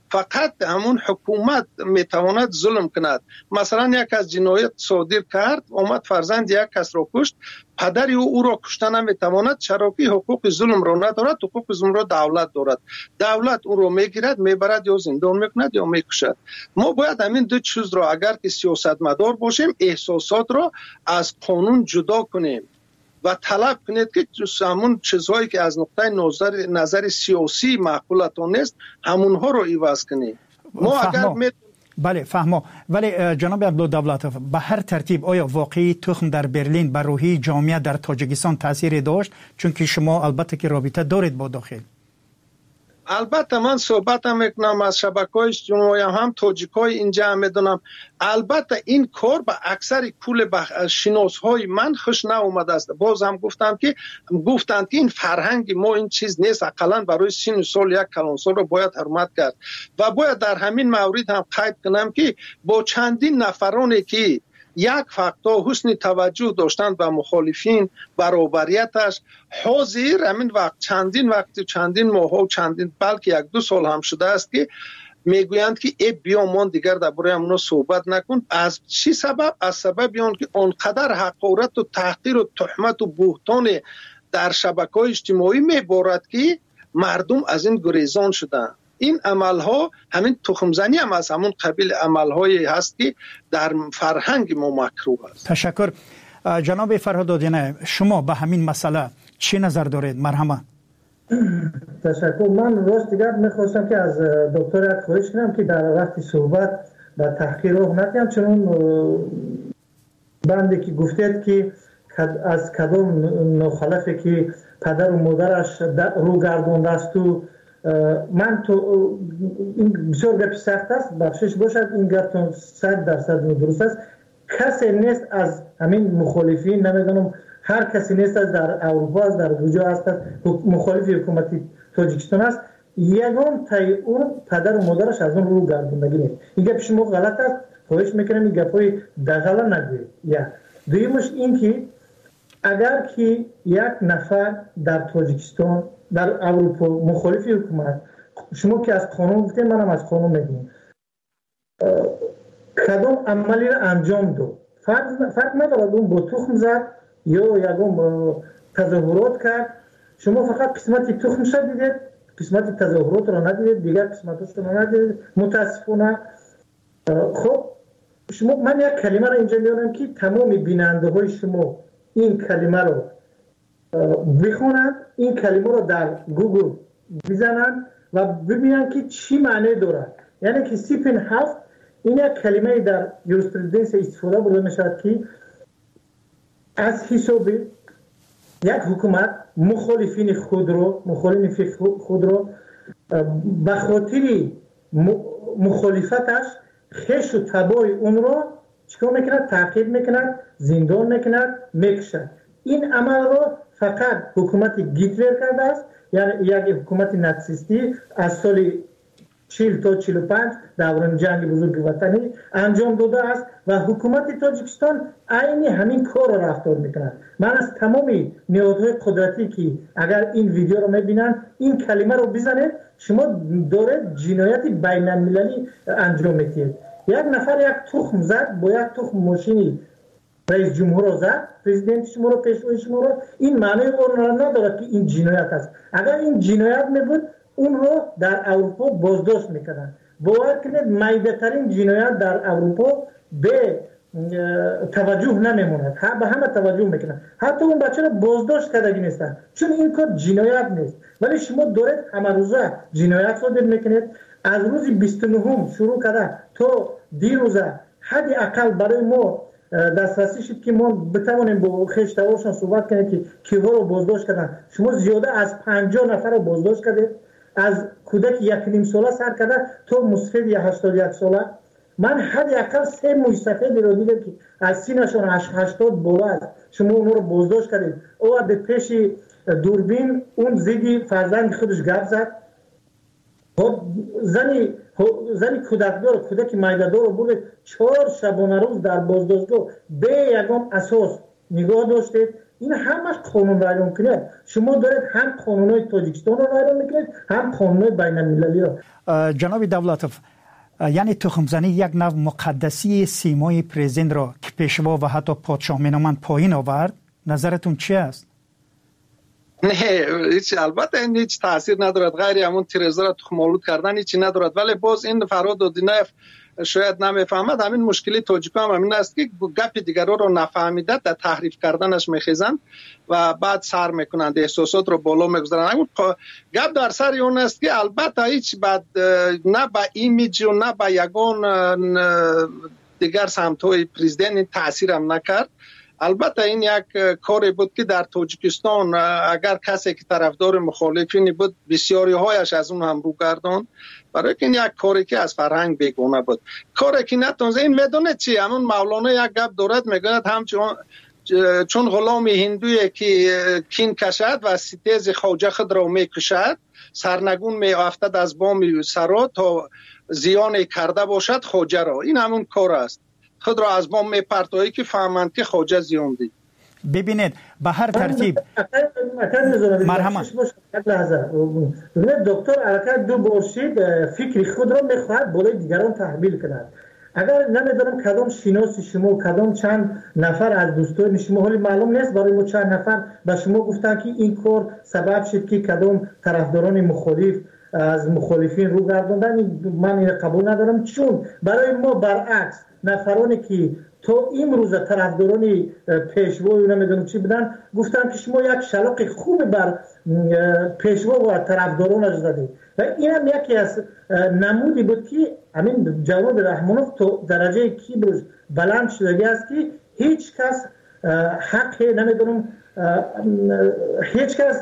فقط همون حکومت میتواند ظلم کند. مثلا یک از جنایت صادر کرد، اومد فرزند یک کس را کشت، پدر او او را کشتن نمیتواند، چرا که حقوق ظلم را ندارد، حقوق ظلم را دولت دارد. دولت او را میگیرد، میبرد یا زندان میکند یا میکشد. ما باید همین دو چیز را اگر که سیاستمدار باشیم، احساسات را از قانون جدا کنیم و طلب کنید که همون چیزهایی که از نقطه نظر نظر سیاسی معقولتان نیست همونها رو عوض کنید. ما فهمو. اگر می... بله فهمو. ولی جناب عبدالدولتوف، به هر ترتیب آیا واقعی تخم در برلین بر روحی جامعه در تاجیکستان تاثیر داشت؟ چون که شما البته که رابطه دارید با داخل. البته من صحبتم میکنم از شبکه‌های اجتماعی، هم تاجیکای اینجا هم میدونم. البته این کار به اکثر کل بخ... شناسهای من خوش ناومده است. باز هم گفتم که گفتند که این فرهنگ ما این چیز نیست، اقلا برای سن سال یک کلانسال رو باید حرمت کرد. و باید در همین مورد هم قید کنم که با چندین نفرانی که یک فقطا حسن توجه داشتند به مخالفین برابریتش، حاضر همین وقت چندین وقت چندین ماه و چندین بلکه یک دو سال هم شده است که میگویند که ای بیا من دیگر درباره همونا صحبت نکن. از چی سبب؟ از سبب آن که آنقدر حقارت و تحقیر و تهمت و بهتان در شبکه‌های اجتماعی میبارد که مردم از این گریزان شدند. این عملها همین تخمزنی هم از همون قبیل عملهایی هست که در فرهنگ ما مکروه است. تشکر. جناب فرهاد، شما به همین مسئله چی نظر دارید؟ مرحمت. تشکر. من راست دیگر میخواستم که از دکتر خواهش کنم که در وقت صحبت به تحقیر رو نکنم، چون بنده که گفتید که از کدام ناخلفه که پدر و مادرش رو گردونده است و من تو این بسیار گپی سخت است، بخشش باشد این گپ صد درصد درست است. کسی نیست از همین مخالفین، نمیدونم هر کسی نیست از در اروپا از در کجا است مخالف حکومت تاجیکستان است، یگان تای اون پدر و مادرش از اون رو گردوندگی نیست. این گپ شما غلط است، خواهش میکنم این گپای دغلا نگویید. یا دویمش این که اگر که یک نفر در تاجیکستان در اروپا مخالف حکومت، شما که از قانون گفتید، منم از قانون میگم، کدام عملی را انجام داد، فرق فرق ندارد اون با تخم زد یا یگام تظاهرات کرد، شما فقط قسمت تخمش را دیدید، قسمت تظاهرات را ندیدید، دیگر قسمتش را ندیدید. متاسفانه خب شما، من یک کلمه را اینجا میارم که تمام بیننده های شما این کلمه رو بخونند، این کلمه رو در گوگل بزنند و ببینند که چی معنی دارد. یعنی که سیپن هفت این یک کلمه در یوریسپرودنس استفاده برده میشد که از حساب یک حکومت مخالفین خود رو مخالفین خود رو به خاطر مخالفتش خش و تبای اون رو چیکار میکند؟ تعقیب میکند، زندان میکند، میکشد. این عمل رو فقط حکومت گیتلر کرده است، یعنی یک حکومت ناتسیستی از سال چهل تا چهل و پنج دوران جنگ بزرگ وطنی انجام داده است و حکومت تاجیکستان عین همین کار را رفتار میکند. من از تمام نهادهای قدرتی که اگر این ویدیو رو میبینن این کلمه رو بزنید، شما داره جنایت بین المللی انجام میدید. یک نفر یک تخم زد، با یک تخم ماشینی رئیس جمهور رو زد، پرزیدنت شما رو، پیشوای شما رو، این معنی اون نداره که این جنایت است. اگر این جنایت میبود اون رو در اروپا بازداشت میکردن. باور کنید میده‌ترین جنایت در اروپا به توجه نمیموند، به همه توجه میکنن، حتی اون بچه رو بازداشت کردگی نیستن، چون این کار جنایت نیست. ولی شما دارید همه روزه جنایت صادر میکنید. از روز بیست و نهم شروع کرده تا دیروزه حد اقل برای ما دسترسی شد که ما بتوانیم با خشتوارشان صحبت کنیم که کیها رو بازداشت کردن. شما زیاده از پنجاه نفر رو بازداشت کردید، از کودک یک نیم ساله سر کرده تا مسفید یا هشتاد و یک ساله. من حد اقل سه موج سفید رو دیدم که از سینشون هشتاد بالا است، شما اون رو بازداشت کردید. او به پیش دوربین اون زیدی فرزند خودش گپ زد. زنی زنی کودکدار، کودک میده‌دار رو برد چهار شبانه روز در بازداشتگاه به یگام اساس نگاه داشتید. این همش قانون ویران کنید. شما دارید هم قانونهای تاجیکستان رو ویران میکنید هم قانونهای بین المللی رو. جناب دولتوف، یعنی تخمزنی یک نوع مقدسی سیمای پرزیدنت را که پیشوا و حتی پادشاه مینامند پایین آورد، نظرتون چی است؟ نه هیچ، البته این هیچ تاثیر ندارد، غیر همون تیرزا را تخم‌آلود کردن هیچی ندارد. ولی باز این فراد دودینایف شاید نمیفهمد، همین مشکلی تاجیک‌ها هم همین است که گپ دیگرها رو نفهمیده در تحریف کردنش میخیزند و بعد سر میکنند، احساسات رو بالا میگذارند. گپ در سر اون است که البته هیچ بعد نه به ایمیج و نه به یگان دیگر سمت‌های پرزیدنت تاثیر هم نکرد. البته این یک کاری بود که در تاجیکستان اگر کسی که طرفدار مخالفینی بود بسیاری هایش از اون هم رو گردان، برای که این یک کاری که از فرهنگ بیگانه بود، کاری که نتونست. این میدونه چی، همون مولانا یک گپ دارد میگوید همچون چون غلام هندویی که کین کشد و ستیز خواجه خود را میکشد، سرنگون میافتد از بام سرا تا زیان کرده باشد خواجه را. این همون کار است، خود را از بام میپرتایی که فهمند که خواجه زیان دید. ببینید به هر ترتیب مرحمت دکتر حرکت دو برشید فکر خود را میخواهد بالای دیگران تحمیل کند. اگر نمیدونم کدام شناس شما کدام چند نفر از دوستان شما، حالی معلوم نیست برای ما چند نفر به شما گفتن که این کار سبب شد که کدام طرفداران مخالف از مخالفین رو گرداندن، من این قبول ندارم. چون برای ما برعکس نفرانی که تو امروز طرفداران پیشوا و نمیدونم چی بودن گفتن که شما یک شلاق خوب بر پیشوا و طرفدارانش زدید و این هم یکی از نمودی بود که همین جواد رحمانوف تو درجه کیبرش بلند شده است که هیچ کس حق نمیدونم هیچ کس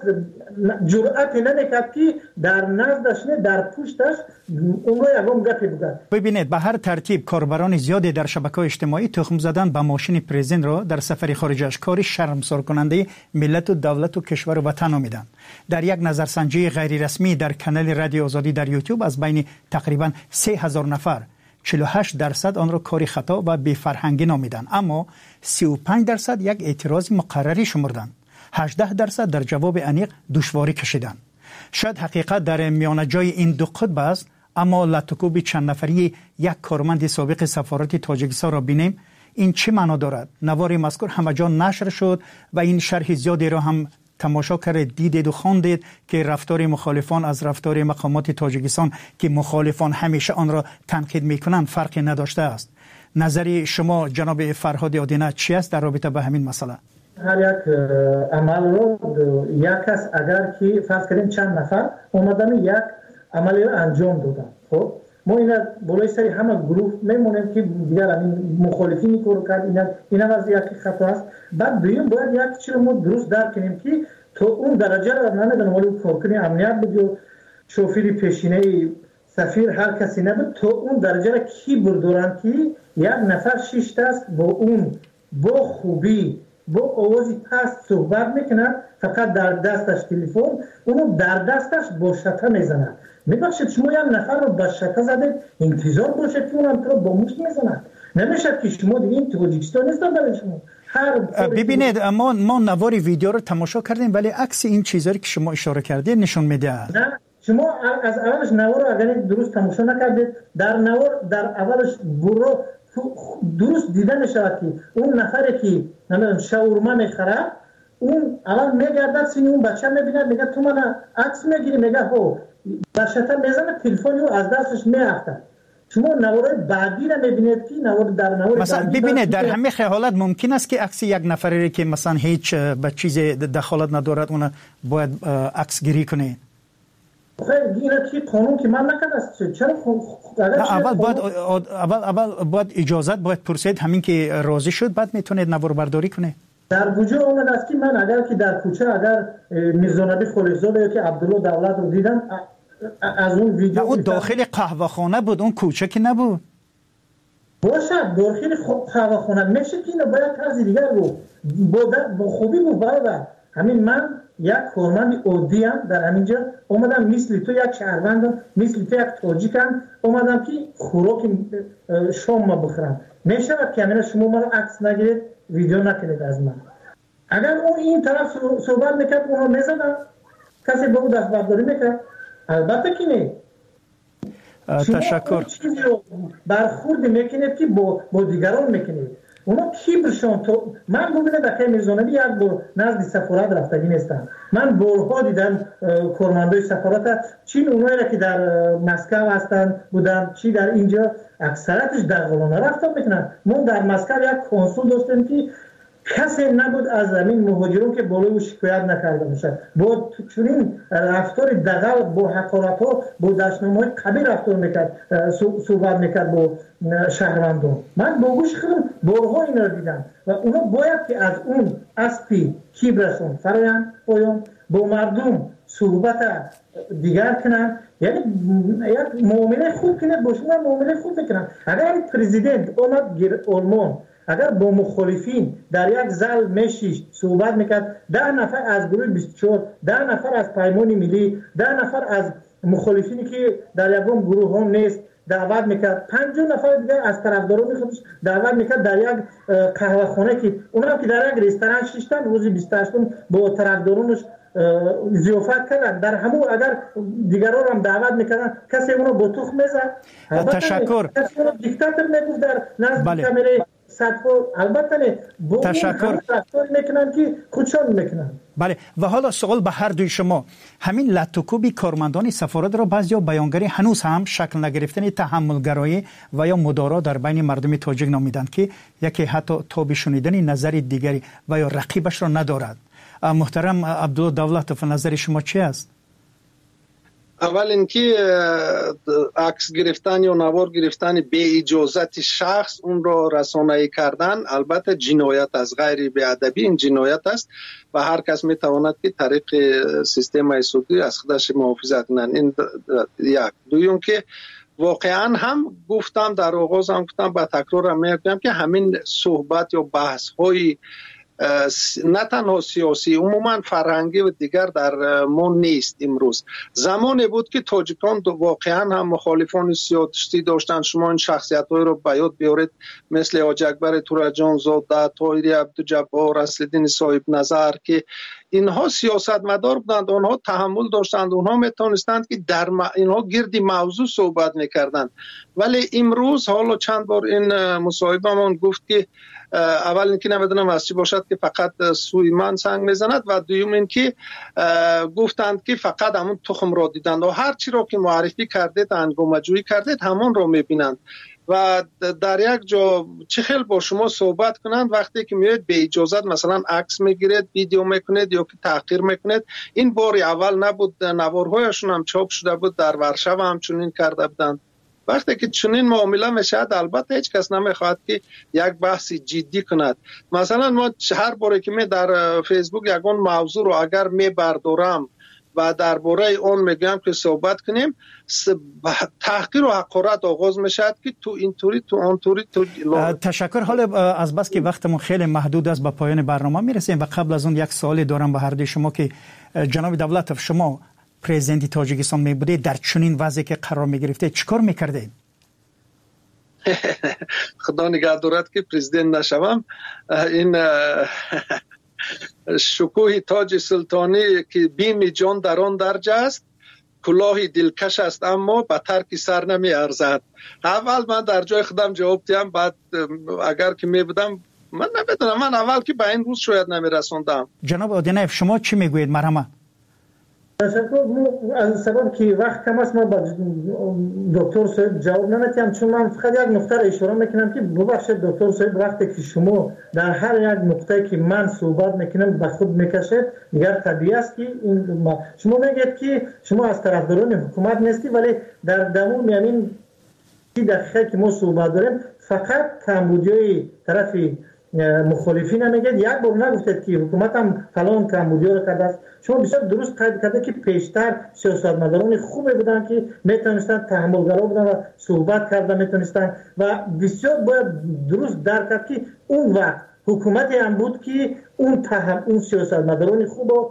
جرأت نمیکرد که در نزدش نه در پشتش اون رو یکم گپی بگه. ببینید به هر ترتیب کاربران زیادی در شبکه‌های اجتماعی تخم زدن به ماشین پرزیدنت را در سفر خارج کاری شرمسار کننده ملت و دولت و کشور و وطن نامیدند. در یک نظرسنجی غیر رسمی در کانال رادیو آزادی در یوتیوب از بین تقریبا سه هزار نفر چهل و هشت درصد آن را کاری خطا و بی فرهنگی نامیدند، اما سی و پنج درصد یک اعتراض مقرری شمردند. هجده درصد در جواب انیق دشواری کشیدند. شاید حقیقت در میانه جای این دو قطب است، اما لطکوب چند نفری یک کارمند سابق سفارت تاجیکستان را بینیم. این چه معنا دارد؟ نوار مذکور همه جا نشر شد و این شرح زیادی را هم تماشا کرد، دیدید و خواندید که رفتار مخالفان از رفتار مقامات تاجیکستان که مخالفان همیشه آن را تنقید میکنند فرقی نداشته است. نظری شما جناب فرهاد آدینه چی است در رابطه با همین مسئله؟ هر یک عمل رو یک کس اگر که فرض کنیم چند نفر اومدن یک عملی رو انجام دادن، خب ما اینا بالای سری همه گروه میمونیم که دیگر همین مخالفینی کارو کرد، اینا اینا از یک خطا است. بعد دویم باید یک چیز رو ما درست درک کنیم که تو اون درجه رو نمیدونم ولی کارکنی امنیت بود یا شوفیر پیشینه سفیر هر کسی نبود، تو اون درجه رو کی بردارن که یک نفر شش دست با اون با خوبی با آوازی پست صحبت میکنن، فقط در دستش تلفن، اونو در دستش با شته میزنن. میبخشید شما یک نفر رو با شته زده انتظار باشه که اونم تو رو با مشت میزنن. نمیشه که شما دیگه این تاجیکستان نیست برای شما. ببینید ما ما نوار ویدیو رو تماشا کردیم ولی عکس این چیزایی که شما اشاره کردید نشون میده. نه شما از اولش نوار رو اگر درست تماشا نکردید، در نوار در اولش برو درست دیده میشود که اون نفری که نمیدونم شاورما میخره اون اول میگرده سینی اون بچه میبینه میگه تو من عکس میگیری، میگه هو بچه‌تا میزنه تلفن رو از دستش میافته. شما نوار بعدی رو میبینید که نوار در نوار مثلا ببینید در همه حالت ممکن است که عکس یک نفری که مثلا هیچ به چیز دخالت ندارد اون باید عکس گیری کنه. خیلی اینا که قانون که من نکرده است. چرا اول باید اول اول باید اجازت باید پرسید، همین که راضی شد بعد میتونید نوار برداری کنه. در وجود اومد است که من اگر که در کوچه اگر میرزانبی خلیزاده یا که عبدالله دولت رو دیدم از اون ویدیو اون داخل قهوه خانه بود، اون کوچه که نبود. باشه داخل قهوه خانه میشه که اینو باید طرز دیگر رو با خوبی بود. برادر همین من یک کارمند عادی ام در همینجا اومدم مثل تو یک شهروندم مثل تو یک تاجیکم اومدم که خوراک شام ما بخورم. میشه که کاملا شما ما رو عکس نگیرید ویدیو نکنید از من. اگر اون این طرف صحبت میکرد اونو میزدن، کسی به اون دست برداری میکرد؟ البته که نه. تشکر. چیزی رو برخورد میکنید که با, با دیگران میکنید. اونا کیبرشون تو من ببینم دکه میرزانبی یک بار نزد سفارت رفتگی نیستم. من بارها دیدم کارمندای سفارت چین اونایی را که در مسکو هستن بودن چی در اینجا اکثرتش در قلانه رفتن میکنن. ما در مسکو یک کنسول داشتیم که کسی نبود از زمین مهاجرون که بالای او شکایت نکرده باشه. با چنین رفتار دغل با حقارت ها با دشنامه های قبیل رفتار میکرد، صحبت میکرد با شهروندان. من با گوش خودم بارها این را دیدم و اونا باید که از اون اسپی کیبرشون فرایم پایان با مردم صحبت دیگر کنن، یعنی یک معامله خوب کنه باشون معامله خوب کنن. اگر پرزیدنت اومد گیر آلمان اگر با مخالفین در یک زل مشیش صحبت میکرد، ده نفر از گروه بیست و چهار، ده نفر از پیمان ملی، ده نفر از مخالفینی که در یکم گروه هم نیست دعوت میکرد، پنجاه نفر دیگر از طرفداران خودش دعوت میکرد در یک قهوه خانه که اونا که در یک رستوران شیشتن روزی بیست و هشت با طرفدارانش ضیافت کردن. در همون اگر دیگران هم دعوت میکردن کسی اونو با تخم میزد. تشکر. کسی اونو دیکتاتور میگفت در نزد کامره صدفو. البته نه با تشکر میکنن که خودشان میکنن. بله و حالا سوال به هر دوی شما، همین لطوکوبی کارمندان سفارت را بعضیا بیانگری هنوز هم شکل نگرفتن تحملگرایی و یا مدارا در بین مردم تاجیک نامیدند که یکی حتی تاب شنیدن نظر دیگری و یا رقیبش را ندارد. محترم عبدالله دولتوف، نظر شما چی است؟ اول اینکه عکس گرفتن یا نوار گرفتن به اجازت شخص اون را رسانه‌ای کردن البته جنایت است، غیر بی‌ادبی این جنایت است و هر کس میتواند که طریق سیستم سودی از خودش محافظت کنند. این یک. دویم که واقعا هم گفتم در آغاز هم گفتم با تکرار هم میگم که همین صحبت یا بحث های نه تنها سیاسی عموما فرهنگی و دیگر در ما نیست. امروز زمانی بود که تاجیکان واقعا هم مخالفان سیاسی داشتن. شما این شخصیت های رو به یاد بیارید مثل حاج اکبر تورجان زاده، طاهری عبدالجبار، اصلالدین صاحب نظر که اینها سیاستمدار بودند، اونها تحمل داشتند، اونها میتونستند که در م... اینها گردی موضوع صحبت میکردند. ولی امروز حالا چند بار این مصاحبه‌مون گفت که اول اینکه نمیدونم از چی باشد که فقط سوی من سنگ میزند و دوم اینکه گفتند که فقط همون تخم را دیدند و هر چی را که معرفی کردید انگامه‌جویی کردید همون را میبینند و در یک جا چه خیلی با شما صحبت کنند وقتی که میاد به اجازت مثلا عکس میگیرید، ویدیو میکنید یا که تحقیر میکنید. این بار اول نبود، نوارهایشون هم چاپ شده بود، در ورشو هم چنین کرده بودند. وقتی که چنین معامله میشد البته هیچ کس نمیخواد که یک بحث جدی کند. مثلا ما هر باره که می در فیسبوک یگان موضوع رو اگر می بردارم و درباره اون میگم که صحبت کنیم، تحقیر و حقارت آغاز میشد که تو اینطوری تو اونطوری تو تشکر. حالا از بس که وقتمون خیلی محدود است به پایان برنامه میرسیم و قبل از اون یک سوالی دارم به هر دوی شما که جناب دولتوف شما پرزیدنت تاجیکستان می بوده در چنین وضعی که قرار می گرفته چیکار میکرده؟ خدا نگهدارد که پرزیدنت نشوم. این شکوه تاج سلطانی که بیم جان در آن درجه است، کلاه دلکش است اما به ترک سر نمی ارزد. اول من در جای خودم جواب دیم، بعد اگر که می بودم من نمیدونم، من اول که به این روز شاید نمی رسوندم. جناب آدینایف شما چی میگویید؟ مرحمه. تشکر. از سبب که وقت کم است من با دکتر صاحب جواب نمیتونم، چون من فقط یک نقطه را اشاره میکنم که ببخشید دکتر صاحب وقتی که شما در هر یک نقطه که من صحبت میکنم به خود میکشید دیگر طبیعی است که این شما میگید که شما از طرفداران حکومت نیستی، ولی در دمون همین دقیقه که ما صحبت داریم فقط کمبودیای طرف مخالفین نمیگید. یک بار نگفتید که حکومت هم فلان کمبودیا رو کرده است. شما بسیار درست قید کرده که پیشتر سیاستمداران خوبی بودن که میتونستن تحملگرا بودن و صحبت کرده میتونستن و بسیار باید درست درک کرد که اون وقت حکومتی هم بود که اون تهم اون سیاستمداران خوب رو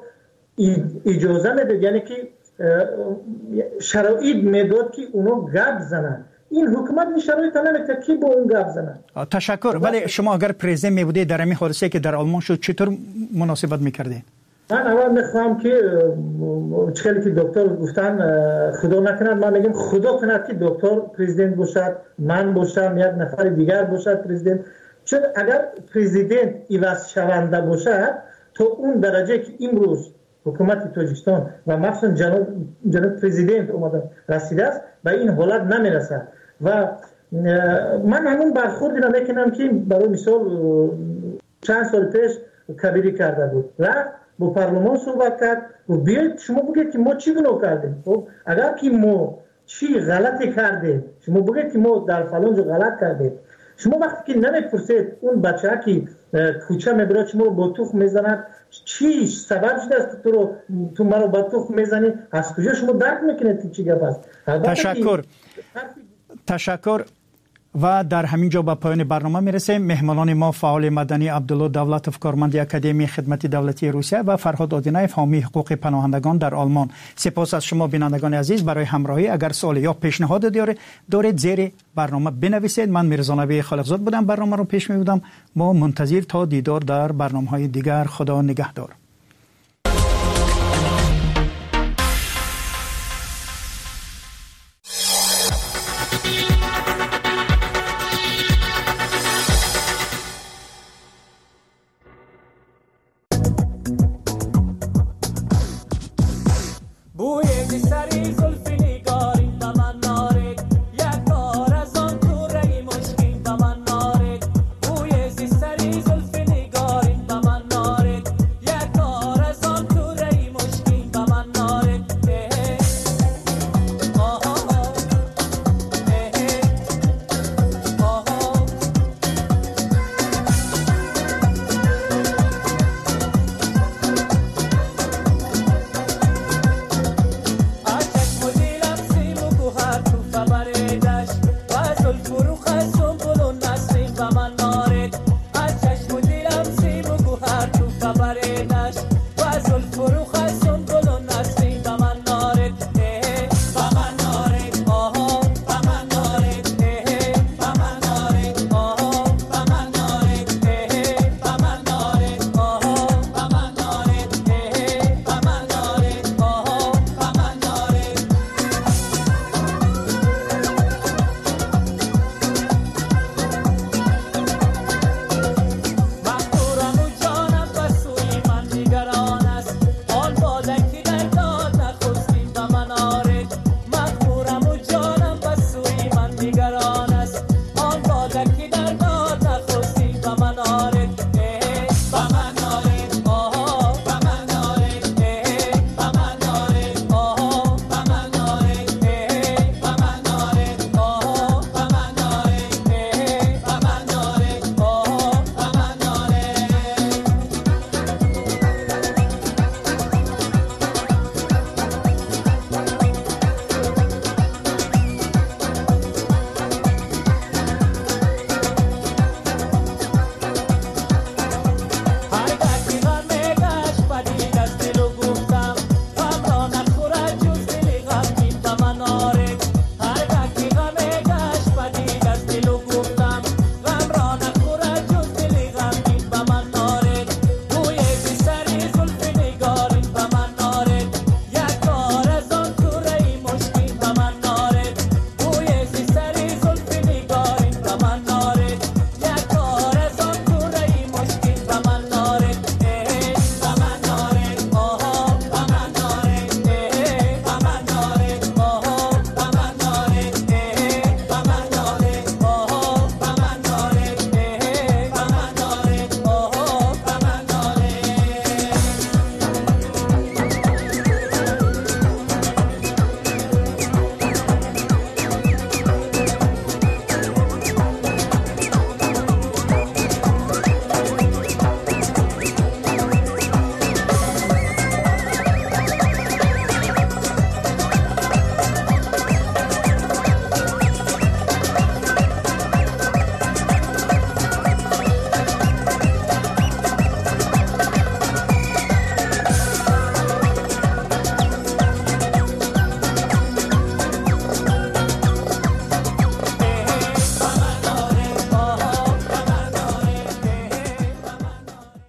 اجازه میداد، یعنی که شرایط میداد که اونا گپ زنن. این حکومت این شرایط نمیده کی با اون گپ زنه. تشکر. ولی شما اگر پرزیدنت می بودید در این حادثه که در آلمان شد چطور مناسبت میکردین؟ من اول میخوام که چخیلی که دکتر گفتن خدا نکند، من میگم خدا کند که دکتر پرزیدنت باشد، من باشم، یک نفر دیگر باشد پرزیدنت. چون اگر پرزیدنت ایواز شونده باشد تا اون درجه که امروز حکومت تاجیکستان و مخصوصا جناب جناب پرزیدنت اومده رسیده است به این حالت نمیرسد. و من همون برخوردی را میکنم که برای مثال چند سال پیش کبیری کرده بود، رفت با پارلمان صحبت کرد و بیاید شما بگید که ما چی گناه کردیم. خب اگر که ما چی غلطی کردیم شما بگید که ما در فلان جا غلط کردیم. شما وقتی که نمیپرسید اون بچه که کوچه میبره شما رو با توخ میزند چی سبب شده است تو رو تو مرا با توخ میزنی، از کجا شما درک میکنید که چی گپ است. تشکر تشکر. و در همین جا به پایان برنامه میرسیم. مهمانان ما فعال مدنی عبدالله دولتوف، کارمند اکادمی خدمت دولتی روسیه، و فرهاد آدینایف، حامی حقوق پناهندگان در آلمان. سپاس از شما بینندگان عزیز برای همراهی. اگر سوال یا پیشنهاد دارید زیر برنامه بنویسید. من میرزا نبی خالقزاد بودم، برنامه رو پیش میبردم. ما منتظر تا دیدار در برنامه‌های دیگر. خدا نگهدار.